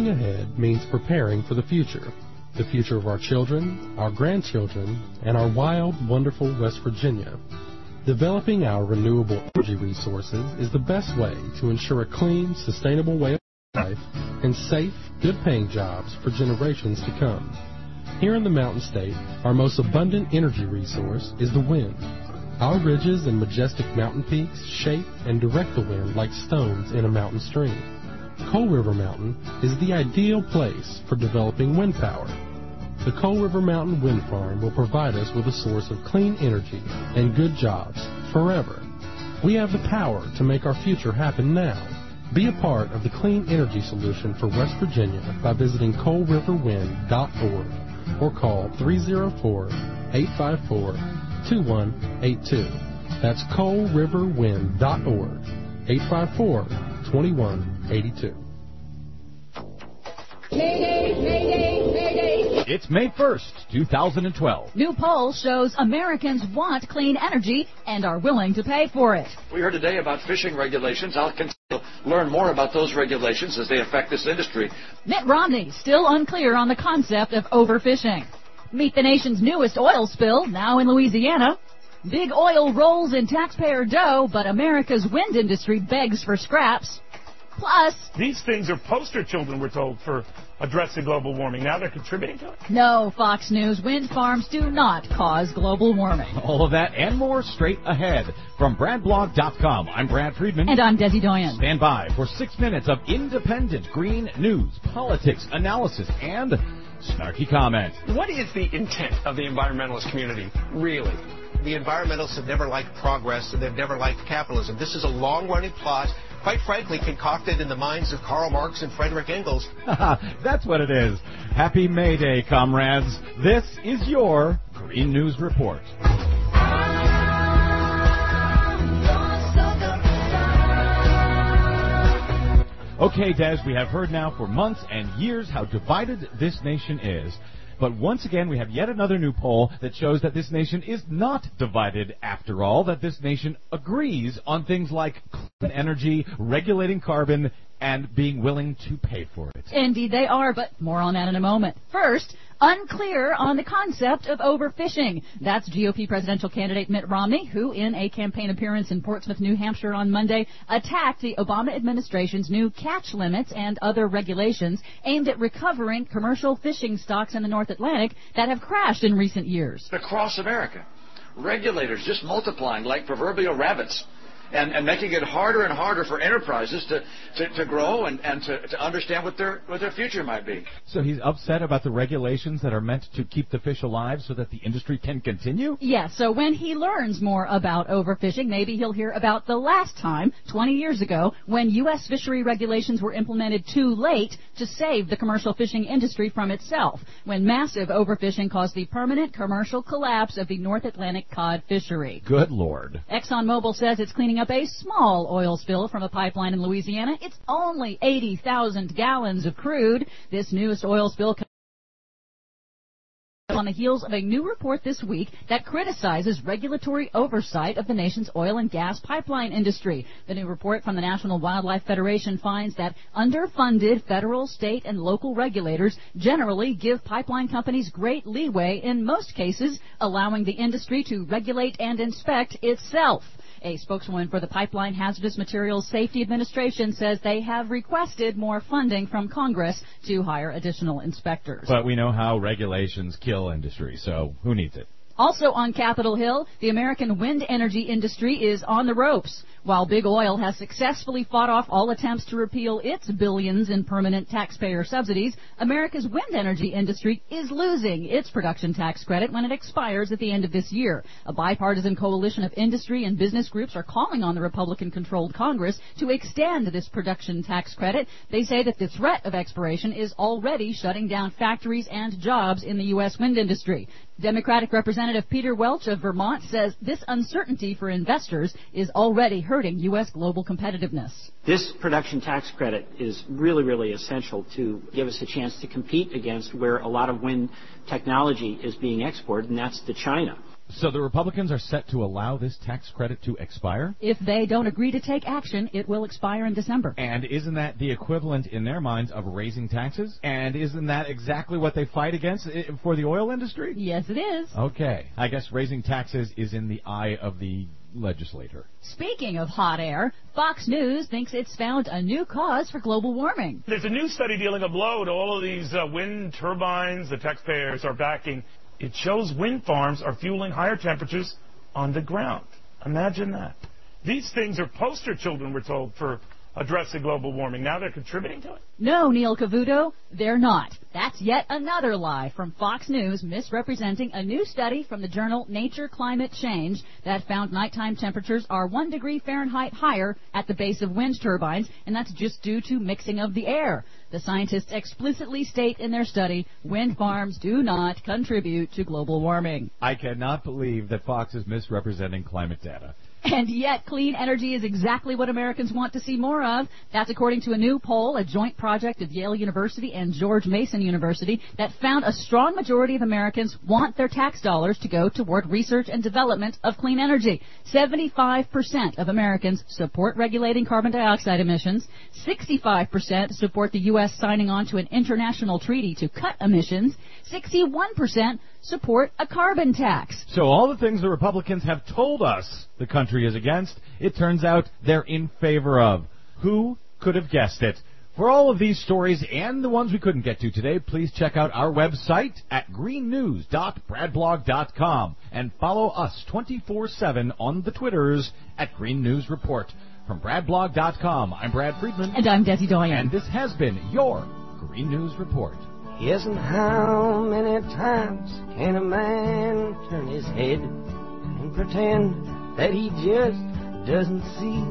Planning ahead means preparing for the future. The future of our children, our grandchildren, and our wild, wonderful West Virginia. Developing our renewable energy resources is the best way to ensure a clean, sustainable way of life and safe, good-paying jobs for generations to come. Here in the Mountain State, our most abundant energy resource is the wind. Our ridges and majestic mountain peaks shape and direct the wind like stones in a mountain stream. Coal River Mountain is the ideal place for developing wind power. The Coal River Mountain Wind Farm will provide us with a source of clean energy and good jobs forever. We have the power to make our future happen now. Be a part of the clean energy solution for West Virginia by visiting coal river wind dot org or call three oh four, eight five four, two one eight two. That's coal river wind dot org, eight five four, two one eight two. Mayday, mayday, mayday. It's May first, two thousand twelve. New poll shows Americans want clean energy and are willing to pay for it. We heard today about fishing regulations. I'll continue to learn more about those regulations as they affect this industry. Mitt Romney still unclear on the concept of overfishing. Meet the nation's newest oil spill, now in Louisiana. Big oil rolls in taxpayer dough, but America's wind industry begs for scraps. Plus, these things are poster children, we're told, for addressing global warming. Now they're contributing to it? No, Fox News, wind farms do not cause global warming. All of that and more straight ahead. From Brad Blog dot com, I'm Brad Friedman. And I'm Desi Doyen. Stand by for six minutes of independent green news, politics, analysis, and snarky comment. What is the intent of the environmentalist community, really? The environmentalists have never liked progress, and they've never liked capitalism. This is a long-running plot, quite frankly, concocted in the minds of Karl Marx and Frederick Engels. That's what it is. Happy May Day, comrades. This is your Green News Report. Okay, Des, we have heard now for months and years how divided this nation is. But once again, we have yet another new poll that shows that this nation is not divided after all, that this nation agrees on things like clean energy, regulating carbon, and being willing to pay for it. Indeed they are, but more on that in a moment. First, unclear on the concept of overfishing. That's G O P presidential candidate Mitt Romney, who in a campaign appearance in Portsmouth, New Hampshire on Monday, attacked the Obama administration's new catch limits and other regulations aimed at recovering commercial fishing stocks in the North Atlantic that have crashed in recent years. Across America, regulators just multiplying like proverbial rabbits. And, and making it harder and harder for enterprises to, to, to grow and, and to, to understand what their what their future might be. So he's upset about the regulations that are meant to keep the fish alive so that the industry can continue? Yes, so when he learns more about overfishing, maybe he'll hear about the last time, twenty years ago, when U S fishery regulations were implemented too late to save the commercial fishing industry from itself, when massive overfishing caused the permanent commercial collapse of the North Atlantic cod fishery. Good Lord. ExxonMobil says it's cleaning up a small oil spill from a pipeline in Louisiana. It's only eighty thousand gallons of crude. This newest oil spill comes on the heels of a new report this week that criticizes regulatory oversight of the nation's oil and gas pipeline industry. The new report from the National Wildlife Federation finds that underfunded federal, state, and local regulators generally give pipeline companies great leeway in most cases, allowing the industry to regulate and inspect itself. A spokeswoman for the Pipeline Hazardous Materials Safety Administration says they have requested more funding from Congress to hire additional inspectors. But we know how regulations kill industry, so who needs it? Also on Capitol Hill, the American wind energy industry is on the ropes. While Big Oil has successfully fought off all attempts to repeal its billions in permanent taxpayer subsidies, America's wind energy industry is losing its production tax credit when it expires at the end of this year. A bipartisan coalition of industry and business groups are calling on the Republican-controlled Congress to extend this production tax credit. They say that the threat of expiration is already shutting down factories and jobs in the U S wind industry. Democratic Representative Peter Welch of Vermont says this uncertainty for investors is already hurting U S global competitiveness. This production tax credit is really, really essential to give us a chance to compete against where a lot of wind technology is being exported, and that's to China. So the Republicans are set to allow this tax credit to expire? If they don't agree to take action, it will expire in December. And isn't that the equivalent in their minds of raising taxes? And isn't that exactly what they fight against for the oil industry? Yes, it is. Okay. I guess raising taxes is in the eye of the legislator. Speaking of hot air, Fox News thinks it's found a new cause for global warming. There's a new study dealing a blow to all of these uh, wind turbines the taxpayers are backing. It shows wind farms are fueling higher temperatures on the ground. Imagine that. These things are poster children, we're told, for addressing global warming. Now they're contributing to it? No, Neil Cavuto, they're not. That's yet another lie from Fox News misrepresenting a new study from the journal Nature Climate Change that found nighttime temperatures are one degree Fahrenheit higher at the base of wind turbines, and that's just due to mixing of the air. The scientists explicitly state in their study wind farms do not contribute to global warming. I cannot believe that Fox is misrepresenting climate data. And yet, clean energy is exactly what Americans want to see more of. That's according to a new poll, a joint project of Yale University and George Mason University, that found a strong majority of Americans want their tax dollars to go toward research and development of clean energy. seventy-five percent of Americans support regulating carbon dioxide emissions. sixty-five percent support the U S signing on to an international treaty to cut emissions. sixty-one percent support a carbon tax. So all the things the Republicans have told us the country is against, it turns out they're in favor of. Who could have guessed it? For all of these stories and the ones we couldn't get to today, please check out our website at green news dot brad blog dot com and follow us twenty-four seven on the Twitters at Green News Report. From brad blog dot com, I'm Brad Friedman. And I'm Desi Doyen. And this has been your Green News Report. Yes, and how many times can a man turn his head and pretend that he just doesn't see?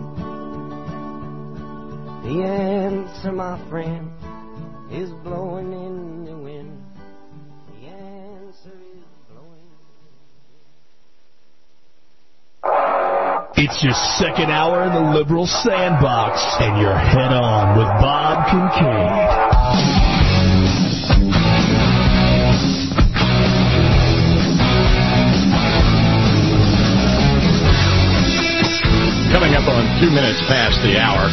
The answer, my friend, is blowing in the wind. The answer is blowing. It's your second hour in the Liberal Sandbox, and you're head on with Bob Kincaid. Coming up on two minutes past the hour.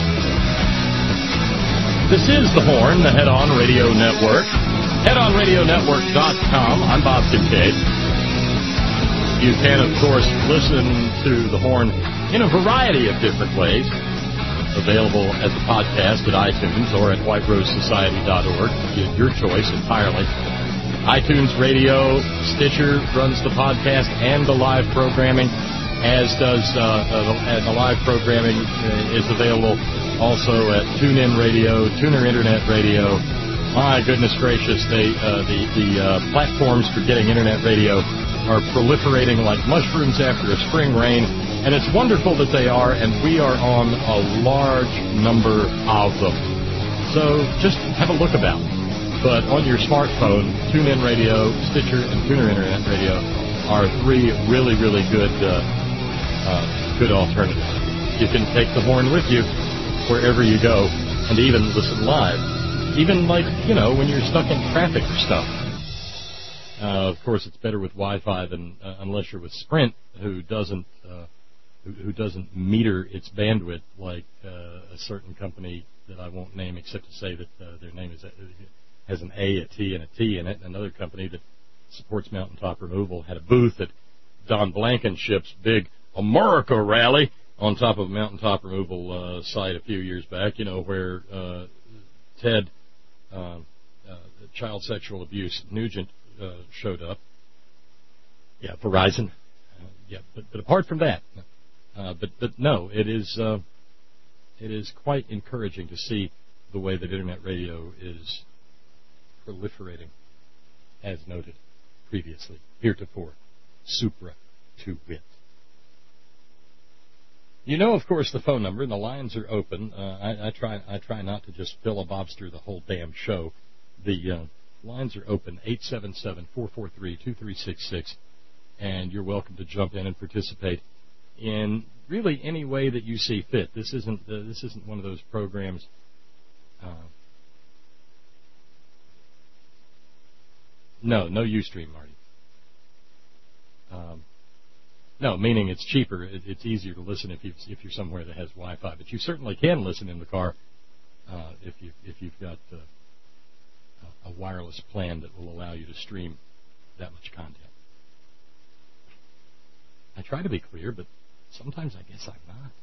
This is The Horn, the Head On Radio Network. head on radio network dot com. I'm Bob Kincaid. You can, of course, listen to The Horn in a variety of different ways. Available as a podcast at iTunes or at white rose society dot org. Your choice entirely. iTunes Radio, Stitcher runs the podcast and the live programming, as does uh, uh, the live programming uh, is available also at TuneIn Radio, Tuner Internet Radio. My goodness gracious, they, uh, the, the uh, platforms for getting Internet radio are proliferating like mushrooms after a spring rain, and it's wonderful that they are, and we are on a large number of them. So just have a look about. But on your smartphone, TuneIn Radio, Stitcher, and Tuner Internet Radio are three really, really good uh, uh, good alternatives. You can take the horn with you wherever you go, and even listen live. Even, like, you know, when you're stuck in traffic or stuff. Uh, of course, it's better with Wi-Fi than uh, unless you're with Sprint, who doesn't uh, who, who doesn't meter its bandwidth like uh, a certain company that I won't name, except to say that uh, their name is has an A, a T, and a T in it. Another company that supports mountaintop removal had a booth at Don Blankenship's big America rally on top of a mountaintop removal uh, site a few years back. You know where uh, Ted, uh, uh, child sexual abuse Nugent. Uh, showed up. Yeah, Verizon. Uh, yeah, but, but apart from that, uh, but but no, it is uh, it is quite encouraging to see the way that Internet radio is proliferating, as noted previously, heretofore, supra to wit. You know, of course, the phone number, and the lines are open. Uh, I, I try I try not to just filibobster the whole damn show. The uh, lines are open, eight seven seven, four four three, two three six six, and you're welcome to jump in and participate in really any way that you see fit. This isn't uh, this isn't one of those programs. Uh, no, no Ustream, Marty. Um, no, meaning it's cheaper. It, it's easier to listen if you if you're somewhere that has Wi-Fi. But you certainly can listen in the car uh, if you if you've got uh, a wireless plan that will allow you to stream that much content. I try to be clear, but sometimes I guess I'm not.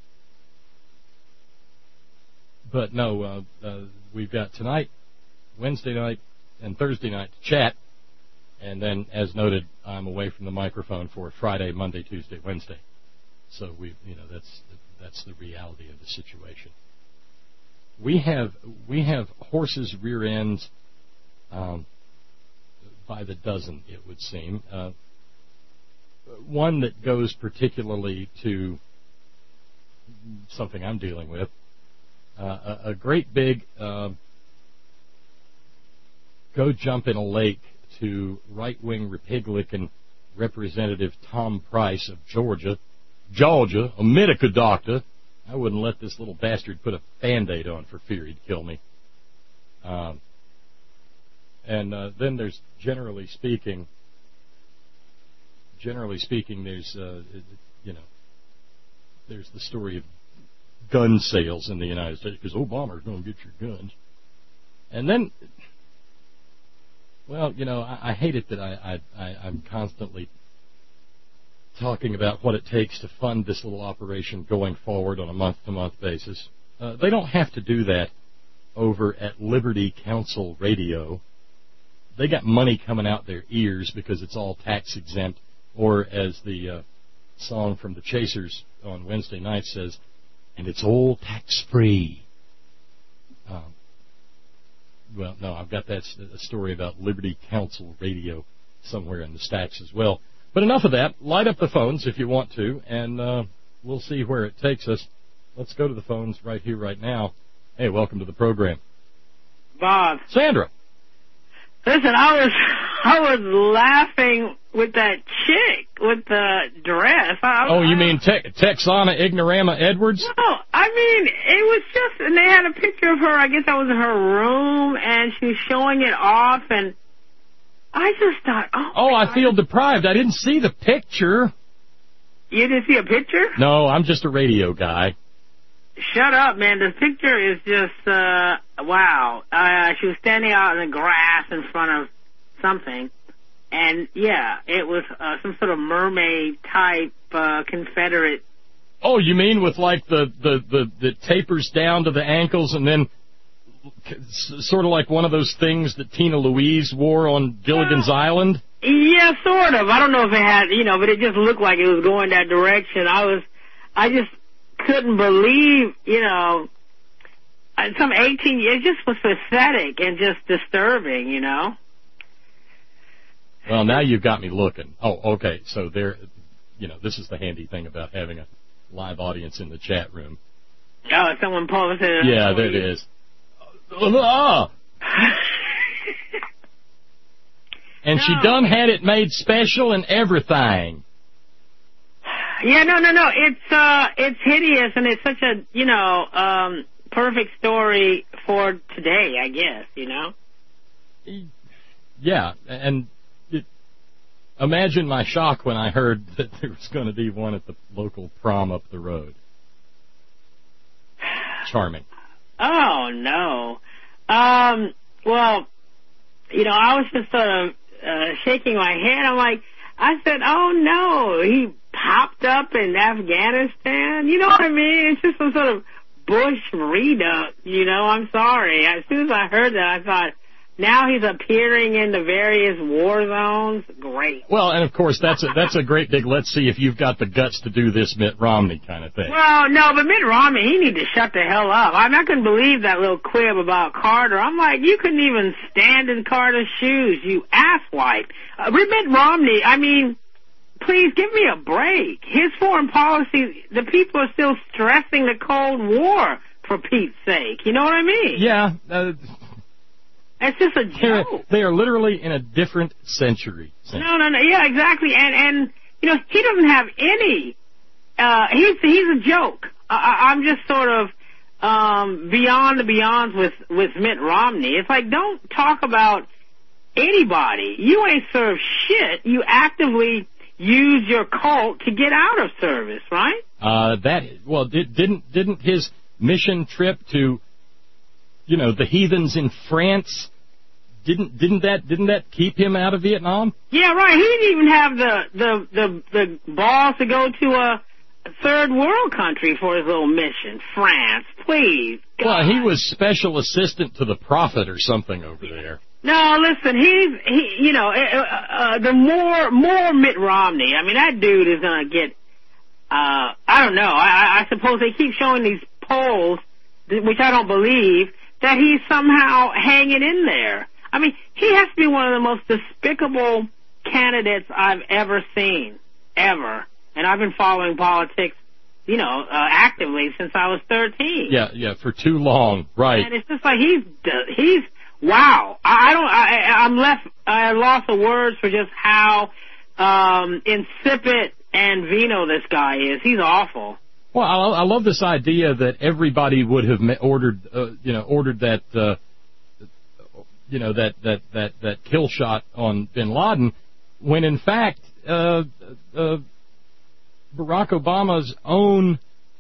But no, uh, uh, we've got tonight, Wednesday night, and Thursday night to chat. And then, as noted, I'm away from the microphone for Friday, Monday, Tuesday, Wednesday. So we, you know, that's that's the reality of the situation. We have we have horses' rear ends um, by the dozen, it would seem. Uh, one that goes particularly to something I'm dealing with. Uh, a, a great big uh, go jump in a lake to right-wing Republican Representative Tom Price of Georgia. Georgia, a medical doctor. I wouldn't let this little bastard put a Band-Aid on for fear he'd kill me. Um, and uh, then there's, generally speaking, generally speaking, there's, uh, you know, there's the story of gun sales in the United States, because Obama's going to get your guns. And then... Well, you know, I, I hate it that I, I, I, I'm constantly talking about what it takes to fund this little operation going forward on a month-to-month basis. Uh, they don't have to do that over at Liberty Counsel Radio. They got money coming out their ears because it's all tax-exempt, or as the uh, song from the Chasers on Wednesday night says, and it's all tax-free. Um, Well, no, I've got that a story about Liberty Counsel Radio somewhere in the stacks as well. But enough of that. Light up the phones if you want to, and uh, we'll see where it takes us. Let's go to the phones right here, right now. Hey, welcome to the program. Bob. Sandra. Listen, I was I was laughing with that chick with the dress. I, oh, you mean Te- Texana Ignorama Edwards? No, I mean, it was just, and they had a picture of her, I guess that was in her room, and she was showing it off, and I just thought, oh. Oh, I feel deprived. I didn't see the picture. You didn't see a picture? No, I'm just a radio guy. Shut up, man. The picture is just, uh, wow. Uh, she was standing out in the grass in front of something. And, yeah, it was uh, some sort of mermaid-type uh, Confederate. Oh, you mean with, like, the, the, the, the tapers down to the ankles and then sort of like one of those things that Tina Louise wore on Gilligan's well, Island? Yeah, sort of. I don't know if it had, you know, but it just looked like it was going that direction. I was, I just... couldn't believe, you know, some eighteen years, it just was pathetic and just disturbing, you know. Well, now you've got me looking. Oh, okay, so there, you know, this is the handy thing about having a live audience in the chat room. Oh, someone posted it. Yeah, there it is. Ah! And no. She done had it made special and everything. Yeah, no, no, no. It's uh, it's hideous, and it's such a, you know, um, perfect story for today, I guess, you know? Yeah, and it, imagine my shock when I heard that there was going to be one at the local prom up the road. Charming. Oh, no. Um, well, you know, I was just sort of uh, shaking my head. I'm like, I said, oh, no, he popped up in Afghanistan. You know what I mean? It's just some sort of Bush redux, you know. I'm sorry. As soon as I heard that, I thought, now he's appearing in the various war zones. Great. Well, and of course, that's a, that's a great big, let's see if you've got the guts to do this Mitt Romney kind of thing. Well, no, but Mitt Romney, he need to shut the hell up. I mean, I couldn't believe that little quib about Carter. I'm like, you couldn't even stand in Carter's shoes, you asswipe. Uh, Mitt Romney, I mean, please give me a break. His foreign policy, the people are still stressing the Cold War, for Pete's sake. You know what I mean? Yeah. Uh, it's just a joke. They are literally in a different century. century. No, no, no. Yeah, exactly. And, and you know, he doesn't have any. Uh, he's he's a joke. I, I'm just sort of um, beyond the beyonds with, with Mitt Romney. It's like, don't talk about anybody. You ain't served shit. You actively... use your cult to get out of service, right? Uh, that well, did, didn't didn't his mission trip to, you know, the heathens in France, didn't didn't that didn't that keep him out of Vietnam? Yeah, right. He didn't even have the the the, the balls to go to a third world country for his little mission. France, please. God. Well, he was special assistant to the prophet or something over there. No, listen, he's, he, you know, uh, uh, the more, more Mitt Romney, I mean, that dude is gonna get, uh, I don't know, I, I suppose they keep showing these polls, which I don't believe, that he's somehow hanging in there. I mean, he has to be one of the most despicable candidates I've ever seen, ever. And I've been following politics, you know, uh, actively since I was thirteen. Yeah, yeah, for too long, right. And it's just like he's, he's, wow. I, I don't, I, I'm left, I lost the words for just how, um, insipid and vino this guy is. He's awful. Well, I, I love this idea that everybody would have ordered, uh, you know, ordered that, uh, you know, that, that, that, that kill shot on bin Laden, when in fact, uh, uh, Barack Obama's own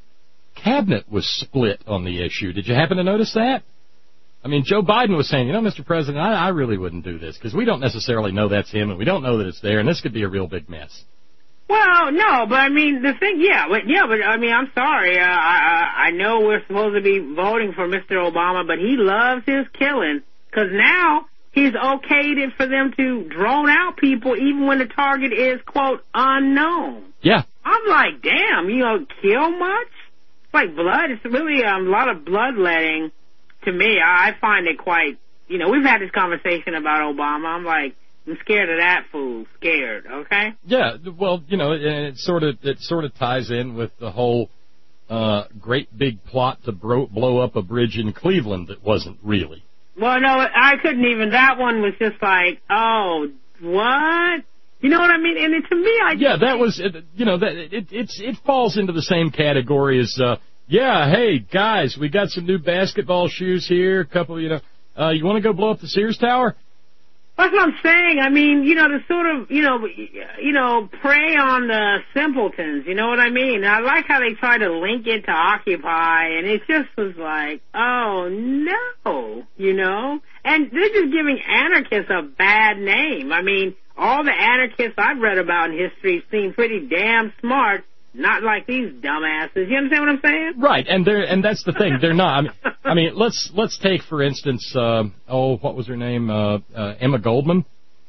cabinet was split on the issue. Did you happen to notice that? I mean, Joe Biden was saying, you know, Mister President, I, I really wouldn't do this because we don't necessarily know that's him and we don't know that it's there, and this could be a real big mess. Well, no, but I mean, the thing, yeah, but yeah, but I mean, I'm sorry. Uh, I, I I know we're supposed to be voting for Mister Obama, but he loves his killing because now he's okayed it for them to drone out people even when the target is, quote, unknown. Yeah. I'm like, damn, you know, kill much? It's like blood. It's really um, a lot of bloodletting to me. I find it quite, you know, we've had this conversation about Obama. I'm like, I'm scared of that fool. Scared, okay? Yeah, well, you know, and it sort of it sort of ties in with the whole uh, great big plot to bro- blow up a bridge in Cleveland that wasn't really. Well, no, I couldn't even. That one was just like, oh, what? You know what I mean? And it, to me, I just yeah, that was, you know, that it it's it falls into the same category as, uh, yeah, hey guys, we got some new basketball shoes here. A couple, you know, uh, you want to go blow up the Sears Tower? That's what I'm saying. I mean, you know, to sort of, you know, you know, prey on the simpletons. You know what I mean? I like how they try to link it to Occupy, and it just was like, oh no, you know. And they're just giving anarchists a bad name. I mean, all the anarchists I've read about in history seem pretty damn smart. Not like these dumbasses. You understand what I'm saying? Right, and they're and that's the thing. They're not. I mean, I mean let's let's take for instance, uh, oh, what was her name? Uh, uh, Emma Goldman.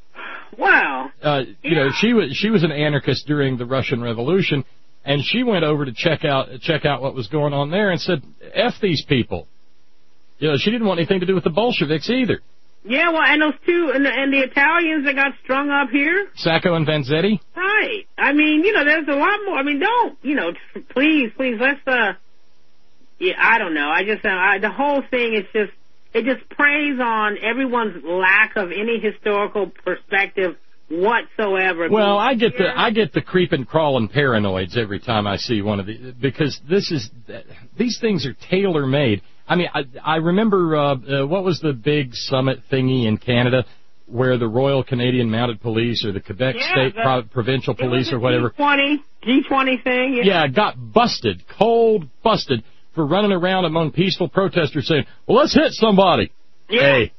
Wow. Uh, you yeah. know, she was she was an anarchist during the Russian Revolution, and she went over to check out check out what was going on there, and said, "F these people." You know, she didn't want anything to do with the Bolsheviks either. Yeah, well, and those two, and the, and the Italians that got strung up here. Sacco and Vanzetti? Right. I mean, you know, there's a lot more. I mean, don't, you know, t- please, please, let's, uh, yeah, I don't know. I just, uh, I, the whole thing is just, it just preys on everyone's lack of any historical perspective whatsoever. Well, I get the, I get the creep and crawling paranoids every time I see one of these, because this is, these things are tailor-made. I mean, I, I remember, uh, uh, what was the big summit thingy in Canada where the Royal Canadian Mounted Police or the Quebec yeah, State the, Pro- Provincial Police or whatever. G twenty, G twenty thing. Yeah. yeah, got busted, cold busted for running around among peaceful protesters saying, well, let's hit somebody. Yeah. Hey.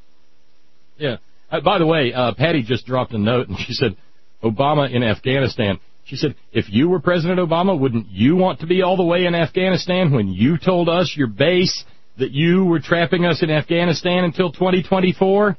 Yeah. Uh, by the way, uh, Patty just dropped a note and she said, Obama in Afghanistan. She said, if you were President Obama, wouldn't you want to be all the way in Afghanistan when you told us, your base, that you were trapping us in Afghanistan until twenty twenty-four?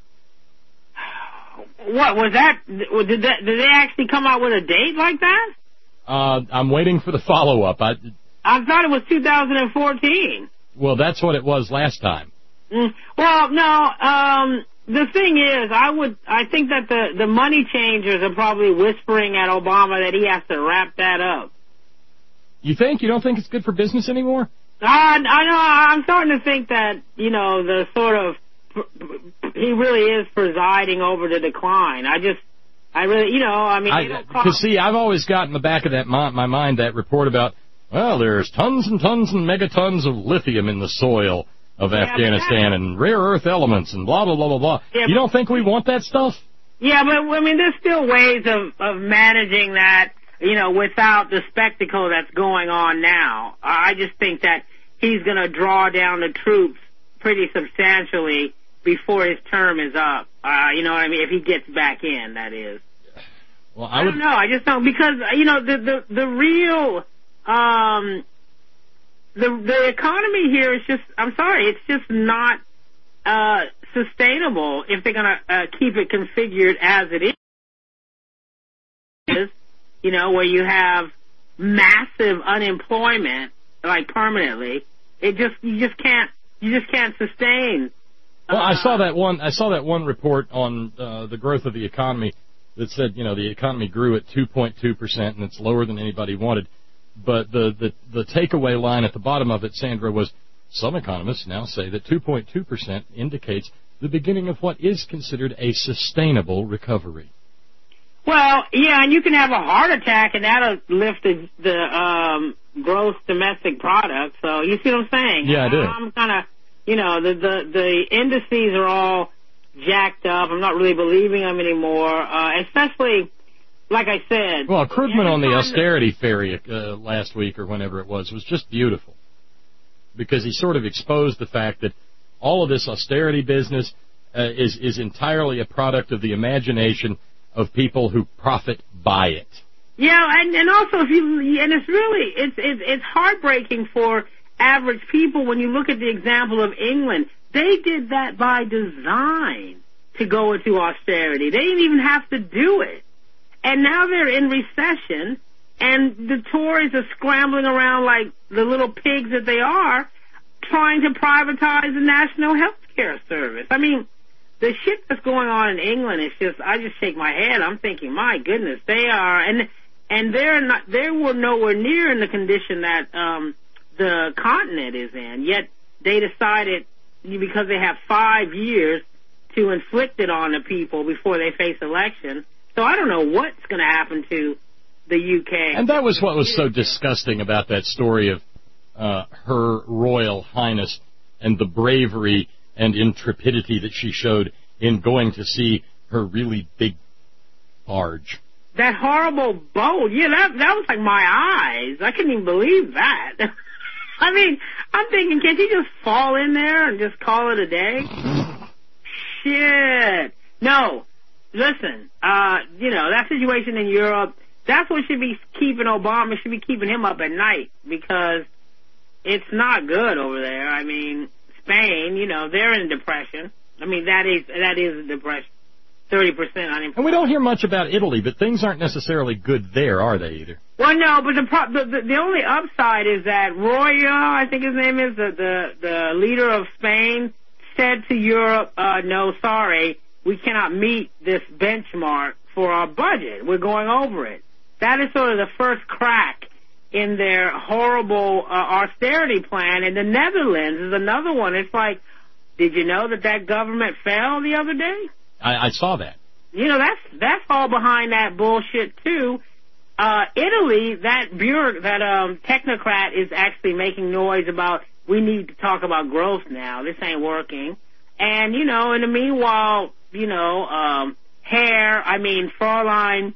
What was that? Did that, did they actually come out with a date like that? Uh, I'm waiting for the follow-up. I, I thought it was two thousand fourteen. Well, that's what it was last time. Mm, well, no, um... the thing is, I would, I think that the, the money changers are probably whispering at Obama that he has to wrap that up. You think? You don't think it's good for business anymore? I, I know, I'm starting to think that, you know, the sort of, he really is presiding over the decline. I just, I really, you know, I mean, because see, I've always got in the back of that my, my mind that report about, well, there's tons and tons and megatons of lithium in the soil of yeah, Afghanistan that, and rare earth elements and blah, blah, blah, blah, blah. Yeah, you don't think we want that stuff? Yeah, but, I mean, there's still ways of, of managing that, you know, without the spectacle that's going on now. I just think that he's going to draw down the troops pretty substantially before his term is up. Uh, you know what I mean? If he gets back in, that is. Well, I, I would... don't know. I just don't, because, you know, the, the, the real, um, the, the economy here is just, I'm sorry, it's just not, uh, sustainable if they're going to, uh, keep it configured as it is, you know, where you have massive unemployment, like permanently. It just, you just can't, you just can't sustain. Well, I saw that one. I saw that one report on uh, the growth of the economy that said, you know, the economy grew at two point two percent, and it's lower than anybody wanted. But the, the the takeaway line at the bottom of it, Sandra, was some economists now say that two point two percent indicates the beginning of what is considered a sustainable recovery. Well, yeah, and you can have a heart attack, and that'll lift the, the um, gross domestic product. So you see what I'm saying? Yeah, I do. I'm kind of, you know, the, the the indices are all jacked up. I'm not really believing them anymore, uh, especially, like I said. Well, Krugman on the austerity ferry uh, last week or whenever it was was just beautiful, because he sort of exposed the fact that all of this austerity business uh, is is entirely a product of the imagination of people who profit by it. Yeah, and and also if you and it's really it's it's it's heartbreaking for average people when you look at the example of England. They did that by design to go into austerity. They didn't even have to do it, and now they're in recession, and the Tories are scrambling around like the little pigs that they are, trying to privatize the National Health Care Service. I mean, the shit that's going on in England is just, I just shake my head. I'm thinking, my goodness, they are, and and they're not, they were nowhere near in the condition that um, the continent is in. Yet they decided, because they have five years to inflict it on the people before they face election. So I don't know what's going to happen to the U K. And that was what was so disgusting about that story of uh, Her Royal Highness and the bravery and intrepidity that she showed in going to see her really big barge. That horrible boat. Yeah, that that was like my eyes. I couldn't even believe that. I mean, I'm thinking, can't you just fall in there and just call it a day? Shit. No. Listen, uh, you know, that situation in Europe, that's what should be keeping Obama, should be keeping him up at night, because it's not good over there. I mean, Spain, you know, they're in depression. I mean, that is that is a depression. thirty percent unemployment. And we don't hear much about Italy, but things aren't necessarily good there, are they, either? Well, no, but the pro- the, the, the only upside is that Roya, I think his name is, the, the, the leader of Spain, said to Europe, uh, no, sorry, we cannot meet this benchmark for our budget. We're going over it. That is sort of the first crack in their horrible uh, austerity plan. And the Netherlands is another one. It's like, did you know that that government fell the other day? I, I saw that. You know, that's that's all behind that bullshit, too. Uh, Italy, that bureau, that um, technocrat is actually making noise about, we need to talk about growth now. This ain't working. And, you know, in the meanwhile, you know, um, Hair, I mean, Fraulein,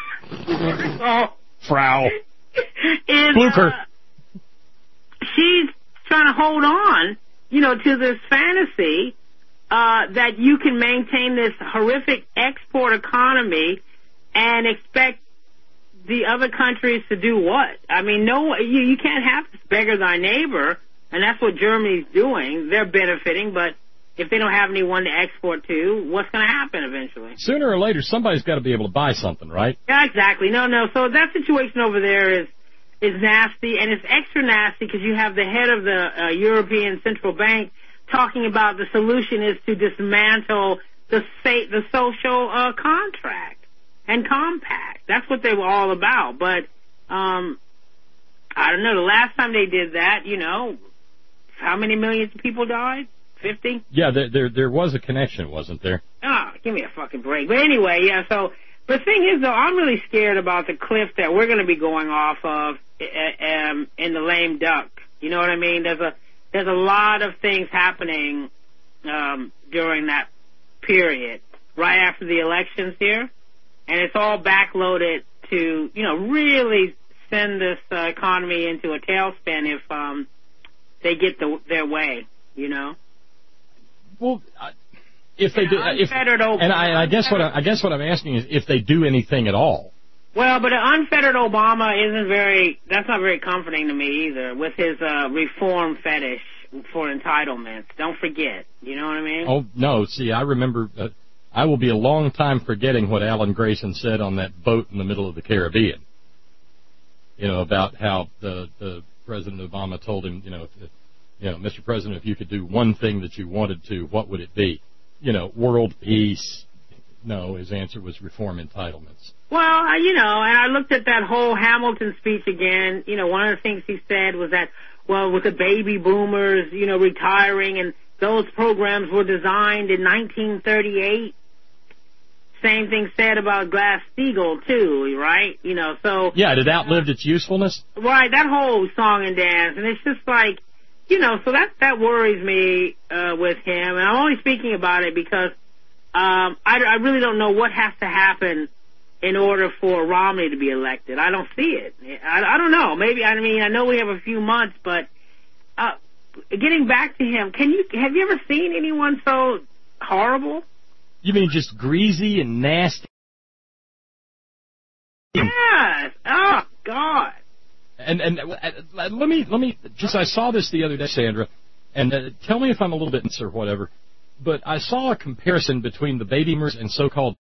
oh, Frau. is, Blucher. Uh, she's trying to hold on, you know, to this fantasy uh, that you can maintain this horrific export economy and expect the other countries to do what? I mean, no, you, you can't have this beggar thy neighbor, and that's what Germany's doing. They're benefiting, but if they don't have anyone to export to, what's going to happen eventually? Sooner or later, somebody's got to be able to buy something, right? Yeah, exactly. No, no. So that situation over there is is nasty, and it's extra nasty because you have the head of the uh, European Central Bank talking about the solution is to dismantle the state, the social uh, contract and compact. That's what they were all about. But um, I don't know. The last time they did that, you know, how many millions of people died? Fifty? Yeah, there, there there was a connection, wasn't there? Oh, give me a fucking break. But anyway, yeah, so the thing is, though, I'm really scared about the cliff that we're going to be going off of um, in the lame duck. You know what I mean? There's a there's a lot of things happening um, during that period. right after the elections here, and it's all backloaded to, you know, really send this uh, economy into a tailspin if um, they get the, their way, you know. Well, uh, if they do, if, and I, I guess what I, I guess what I'm asking is if they do anything at all. Well, but an unfettered Obama isn't very. That's not very comforting to me either. With his uh, reform fetish for entitlements, don't forget. You know what I mean? Oh no, see, I remember. Uh, I will be a long time forgetting what Alan Grayson said on that boat in the middle of the Caribbean. You know, about how the, the President Obama told him, you know, if, you know, Mister President, if you could do one thing that you wanted to, what would it be? You know, world peace. No, his answer was reform entitlements. Well, uh, you know, and I looked at that whole Hamilton speech again. You know, one of the things he said was that, well, with the baby boomers, you know, retiring, and those programs were designed in nineteen thirty-eight. Same thing said about Glass-Steagall, too, right? You know, so... Yeah, it outlived its usefulness? Right, that whole song and dance, and it's just like, you know, so that that worries me uh, with him, and I'm only speaking about it because um, I, I really don't know what has to happen in order for Romney to be elected. I don't see it. I, I don't know. Maybe, I mean, I know we have a few months, but uh, getting back to him, can you have you ever seen anyone so horrible? You mean just greasy and nasty? Yes. Oh, God. And and uh, let me let me just I saw this the other day, Sandra, and uh, tell me if I'm a little bit or whatever. But I saw a comparison between the baby boomers and so-called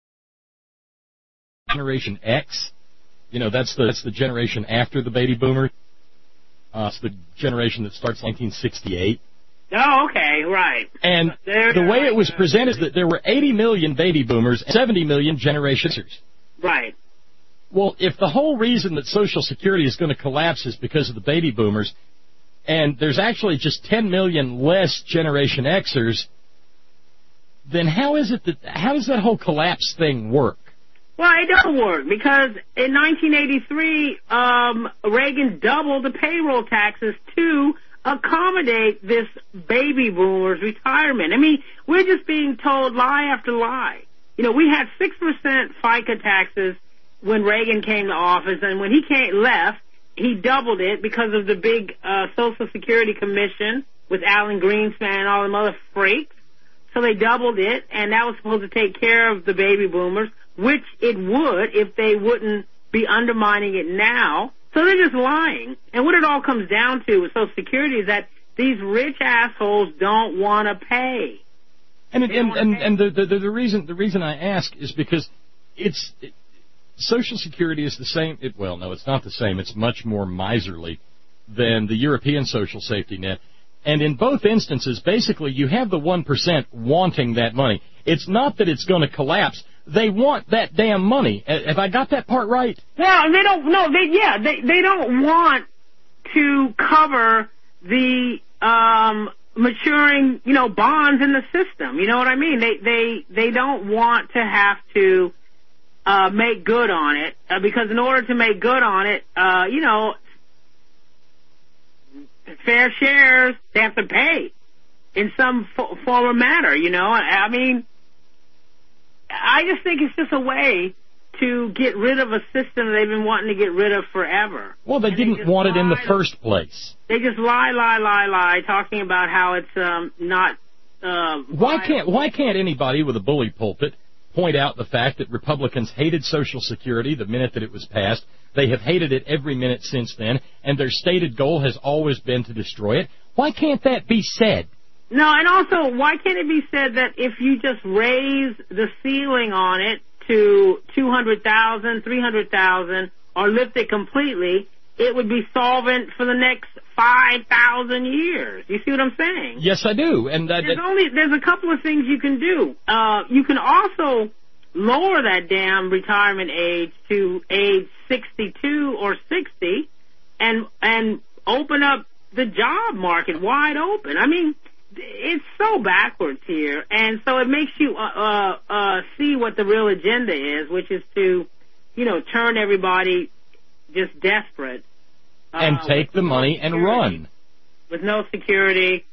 Generation X. You know, that's the that's the generation after the baby boomer. Uh, it's the generation that starts in nineteen sixty-eight. Oh, okay, right. And there, the way it was presented is that there were eighty million baby boomers and seventy million Generation Xers. Right. Well, if the whole reason that Social Security is going to collapse is because of the baby boomers, and there's actually just ten million less Generation Xers, then how is it that how does that whole collapse thing work? Well, it doesn't work because in nineteen eighty-three, um, Reagan doubled the payroll taxes to accommodate this baby boomers retirement. I mean, we're just being told lie after lie. You know, we had six percent FICA taxes when Reagan came to office, and when he came left, he doubled it because of the big uh, Social Security Commission with Alan Greenspan and all them other freaks. So they doubled it, and that was supposed to take care of the baby boomers, which it would if they wouldn't be undermining it now. So they're just lying. And what it all comes down to with Social Security is that these rich assholes don't want to pay. And it, and and, and the, the the reason the reason I ask is because it's it, Social Security is the same. It, well, no, it's not the same. It's much more miserly than the European social safety net. And in both instances, basically, you have the one percent wanting that money. It's not that it's going to collapse. They want that damn money. Have I got that part right? Yeah, they don't. No, they yeah, they they don't want to cover the um, maturing, you know, bonds in the system. You know what I mean? They they they don't want to have to uh, make good on it uh, because in order to make good on it, uh, you know, fair shares they have to pay in some fo- form or manner. You know, I mean. I just think it's just a way to get rid of a system they've been wanting to get rid of forever. Well, they and didn't they want it in the lie. first place. They just lie, lie, lie, lie, talking about how it's um, not. Uh, why can't Why can't anybody with a bully pulpit point out the fact that Republicans hated Social Security the minute that it was passed? They have hated it every minute since then, and their stated goal has always been to destroy it. Why can't that be said? No, and also, why can't it be said that if you just raise the ceiling on it to two hundred thousand dollars, three hundred thousand dollars, or lift it completely, it would be solvent for the next five thousand years? You see what I'm saying? Yes, I do. And uh, there's only there's a couple of things you can do. Uh, you can also lower that damn retirement age to age sixty-two or sixty, and and open up the job market wide open. I mean. It's so backwards here, and so it makes you uh, uh, uh, see what the real agenda is, which is to, you know, turn everybody just desperate. And uh, take the money no and run. With no security,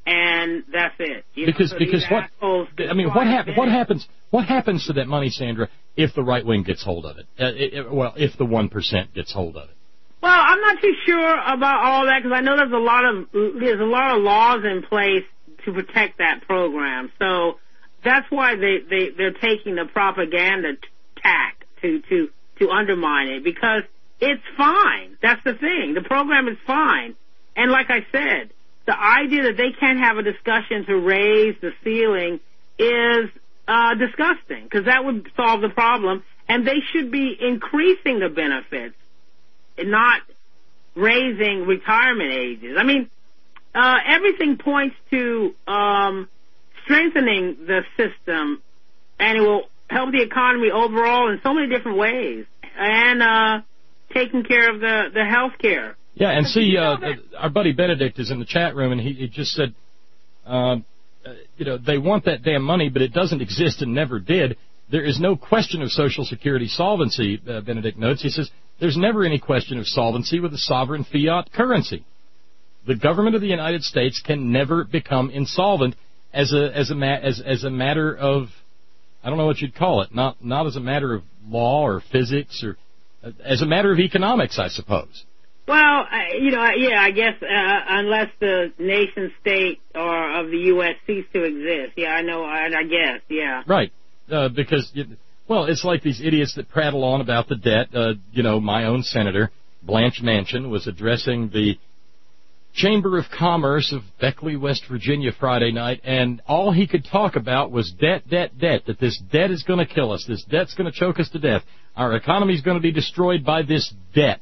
and that's it. You know, because so because what assholes I mean, what hap- what happens what happens to that money, Sandra, if the right wing gets hold of it? Uh, it, it well, if the one percent gets hold of it. Well, I'm not too sure about all that because I know there's a lot of there's a lot of laws in place to protect that program. So that's why they they they're taking the propaganda tack to to to undermine it, because it's fine. That's the thing. The program is fine, and like I said, the idea that they can't have a discussion to raise the ceiling is uh, disgusting, because that would solve the problem, and they should be increasing the benefits, not raising retirement ages. I mean, uh, everything points to um, strengthening the system, and it will help the economy overall in so many different ways, and uh, taking care of the, the health care. Yeah, and see, uh, our buddy Benedict is in the chat room, and he, he just said, uh, you know, they want that damn money, but it doesn't exist and never did. There is no question of Social Security solvency, uh, Benedict notes. He says, there's never any question of solvency with a sovereign fiat currency. The government of the United States can never become insolvent as a as a ma- as as a matter of, I don't know what you'd call it, not not as a matter of law or physics, or uh, as a matter of economics, I suppose. Well, uh, you know, yeah, I guess uh, unless the nation state or of the U S cease to exist. Yeah, I know, I, I guess, yeah. Right, uh, because, well, it's like these idiots that prattle on about the debt. Uh, you know, my own senator, Blanche Manchin, was addressing the Chamber of Commerce of Beckley, West Virginia, Friday night, and all he could talk about was debt, debt, debt, that this debt is going to kill us. This debt's going to choke us to death. Our economy's going to be destroyed by this debt.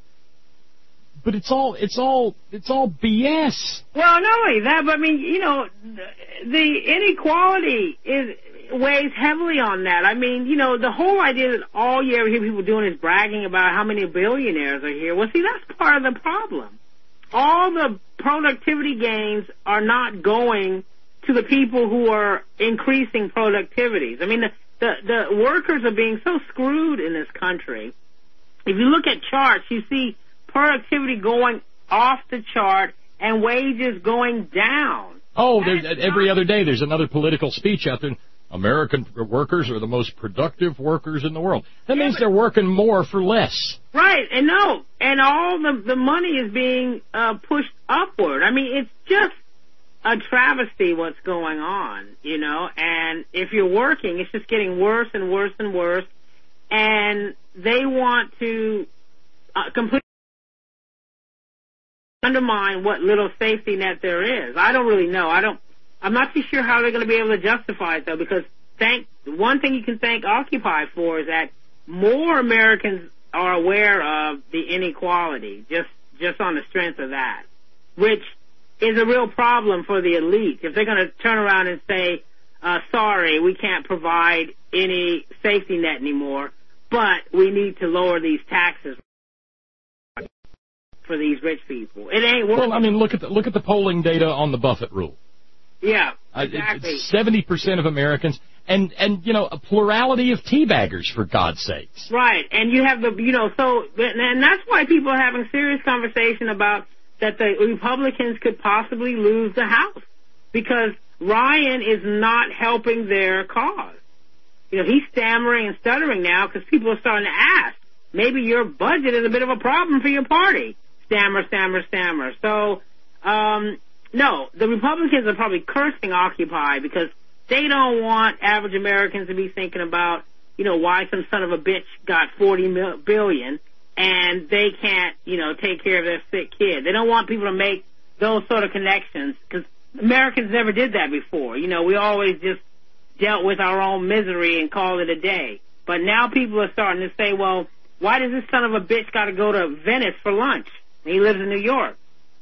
But it's all, it's all, it's all B S. Well, not only that, but I mean, you know, the inequality is weighs heavily on that. I mean, you know, the whole idea that all you ever hear people doing is bragging about how many billionaires are here. Well, see, that's part of the problem. All the productivity gains are not going to the people who are increasing productivities. I mean, the, the, the workers are being so screwed in this country. If you look at charts, you see productivity going off the chart and wages going down. Oh, every other day there's another political speech out there. American workers are the most productive workers in the world. That yeah, means they're working more for less. Right, and no, and all the the money is being uh, pushed upward. I mean, it's just a travesty what's going on, you know, and if you're working, it's just getting worse and worse and worse, and they want to uh, completely undermine what little safety net there is. I don't really know. I don't. I'm not too sure how they're going to be able to justify it, though, because thank one thing you can thank Occupy for is that more Americans are aware of the inequality, just just on the strength of that, which is a real problem for the elite. If they're going to turn around and say, uh, sorry, we can't provide any safety net anymore, but we need to lower these taxes for these rich people. It ain't working. Well, I mean, look at the, look at the polling data on the Buffett rule. Yeah, exactly. Seventy percent of Americans, and and you know, a plurality of teabaggers, for God's sakes. Right, and you have the, you know, so and that's why people are having serious conversation about that the Republicans could possibly lose the House, because Ryan is not helping their cause. You know, he's stammering and stuttering now because people are starting to ask, maybe your budget is a bit of a problem for your party. Stammer, stammer, stammer. So, um. No, the Republicans are probably cursing Occupy because they don't want average Americans to be thinking about, you know, why some son of a bitch got forty billion and they can't, you know, take care of their sick kid. They don't want people to make those sort of connections because Americans never did that before. You know, we always just dealt with our own misery and called it a day. But now people are starting to say, well, why does this son of a bitch got to go to Venice for lunch? And he lives in New York.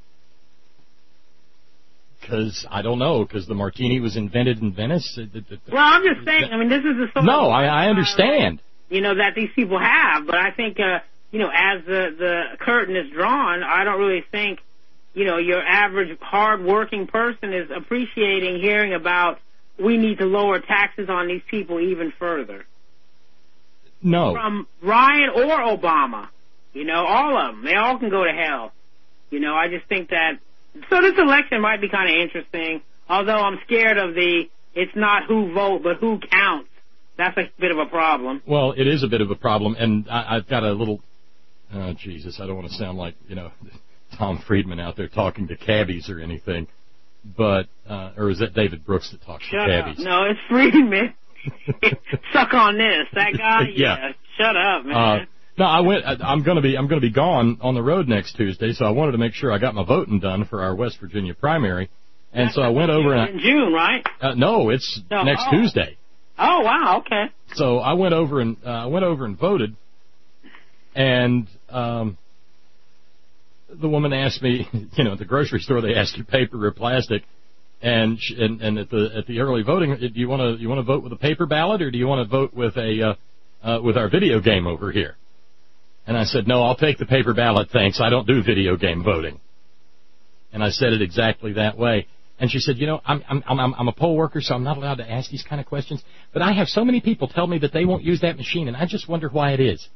Because, I don't know, because the martini was invented in Venice? Well, I'm just saying, I mean, this is the sort No, of... I, I understand. Uh, you know, that these people have, but I think, uh, you know, as the, the curtain is drawn, I don't really think, you know, your average hard-working person is appreciating hearing about we need to lower taxes on these people even further. No. From Ryan or Obama, you know, all of them. They all can go to hell. You know, I just think that So this election might be kind of interesting, although I'm scared of the, it's not who vote, but who counts. That's a bit of a problem. Well, it is a bit of a problem, and I, I've got a little, oh, Jesus, I don't want to sound like, you know, Tom Friedman out there talking to cabbies or anything, but, uh, or is that David Brooks that talks Shut to cabbies? Up. No, it's Friedman. Suck on this. That guy, yeah. yeah. Shut up, man. Uh, no, I went, I, I'm going to be, I'm going to be gone on the road next Tuesday, so I wanted to make sure I got my voting done for our West Virginia primary, and That's so I went over and I, in June, right? Uh, no, it's No, next oh. Tuesday. Oh, wow, okay. So I went over and uh, I went over and voted, and um, the woman asked me, you know, at the grocery store they ask you paper or plastic, and sh- and, and at the at the early voting, do you want to you want to vote with a paper ballot or do you want to vote with a uh, uh, with our video game over here? And I said, no, I'll take the paper ballot, thanks. I don't do video game voting. And I said it exactly that way. And she said, you know, I'm, I'm, I'm, I'm a poll worker, so I'm not allowed to ask these kind of questions. But I have so many people tell me that they won't use that machine, and I just wonder why it is.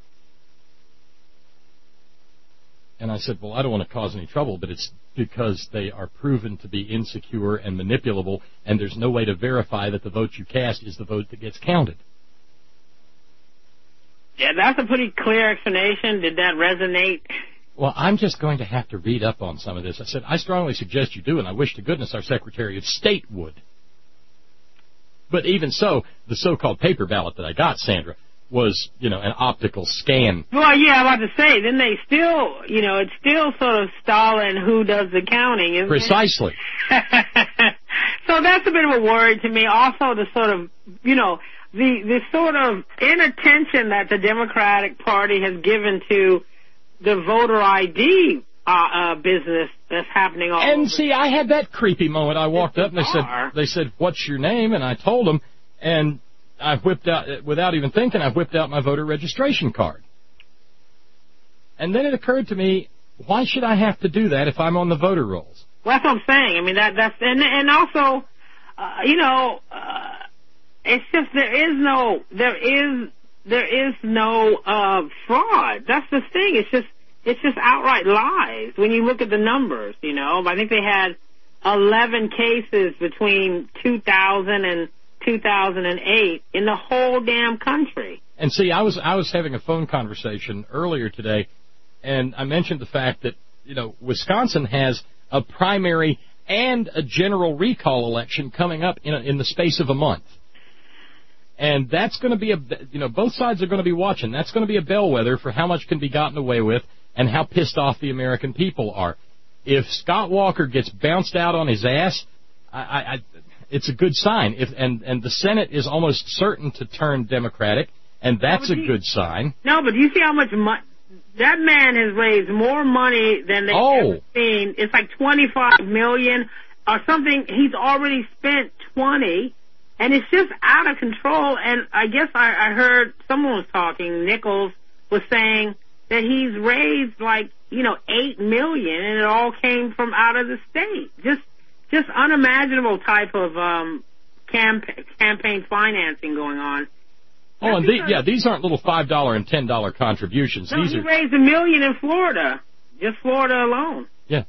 And I said, well, I don't want to cause any trouble, but it's because they are proven to be insecure and manipulable, and there's no way to verify that the vote you cast is the vote that gets counted. Yeah, that's a pretty clear explanation. Did that resonate? Well, I'm just going to have to read up on some of this. I said, I strongly suggest you do, and I wish to goodness our Secretary of State would. But even so, the so-called paper ballot that I got, Sandra, was, you know, an optical scan. Well, yeah, I'm about to say, then they still, you know, it's still sort of Stalin who does the counting, isn't Precisely. it? So that's a bit of a worry to me. Also, the sort of, you know, the, the sort of inattention that the Democratic Party has given to the voter I D uh, uh, business that's happening all And over. see, I had that creepy moment. I walked It's up and they said, bizarre. they said, what's your name? And I told them, and I whipped out, without even thinking, I whipped out my voter registration card. And then it occurred to me, why should I have to do that if I'm on the voter rolls? Well, that's what I'm saying. I mean, that that's and and also, uh, you know, uh, it's just there is no there is there is no uh, fraud. That's the thing. It's just it's just outright lies when you look at the numbers. You know, I think they had eleven cases between two thousand and two thousand eight in the whole damn country. And see, I was I was having a phone conversation earlier today, and I mentioned the fact that, you know, Wisconsin has a primary and a general recall election coming up in a, in the space of a month. And that's going to be a, you know, both sides are going to be watching. That's going to be a bellwether for how much can be gotten away with and how pissed off the American people are. If Scott Walker gets bounced out on his ass, I, I, I it's a good sign. If and and the Senate is almost certain to turn Democratic, and that's No, a but you- good sign. No, but do you see how much money that man has raised? More money than they've Oh. ever seen. It's like twenty-five million or something. He's already spent twenty, and it's just out of control. And I guess I, I heard someone was talking. Nichols was saying that he's raised like you know eight million, and it all came from out of the state. Just just unimaginable type of um, camp- campaign financing going on. Oh, and the, yeah, these aren't little five dollar and ten dollar contributions. No, These he are raised a million in Florida, just Florida alone. yeah.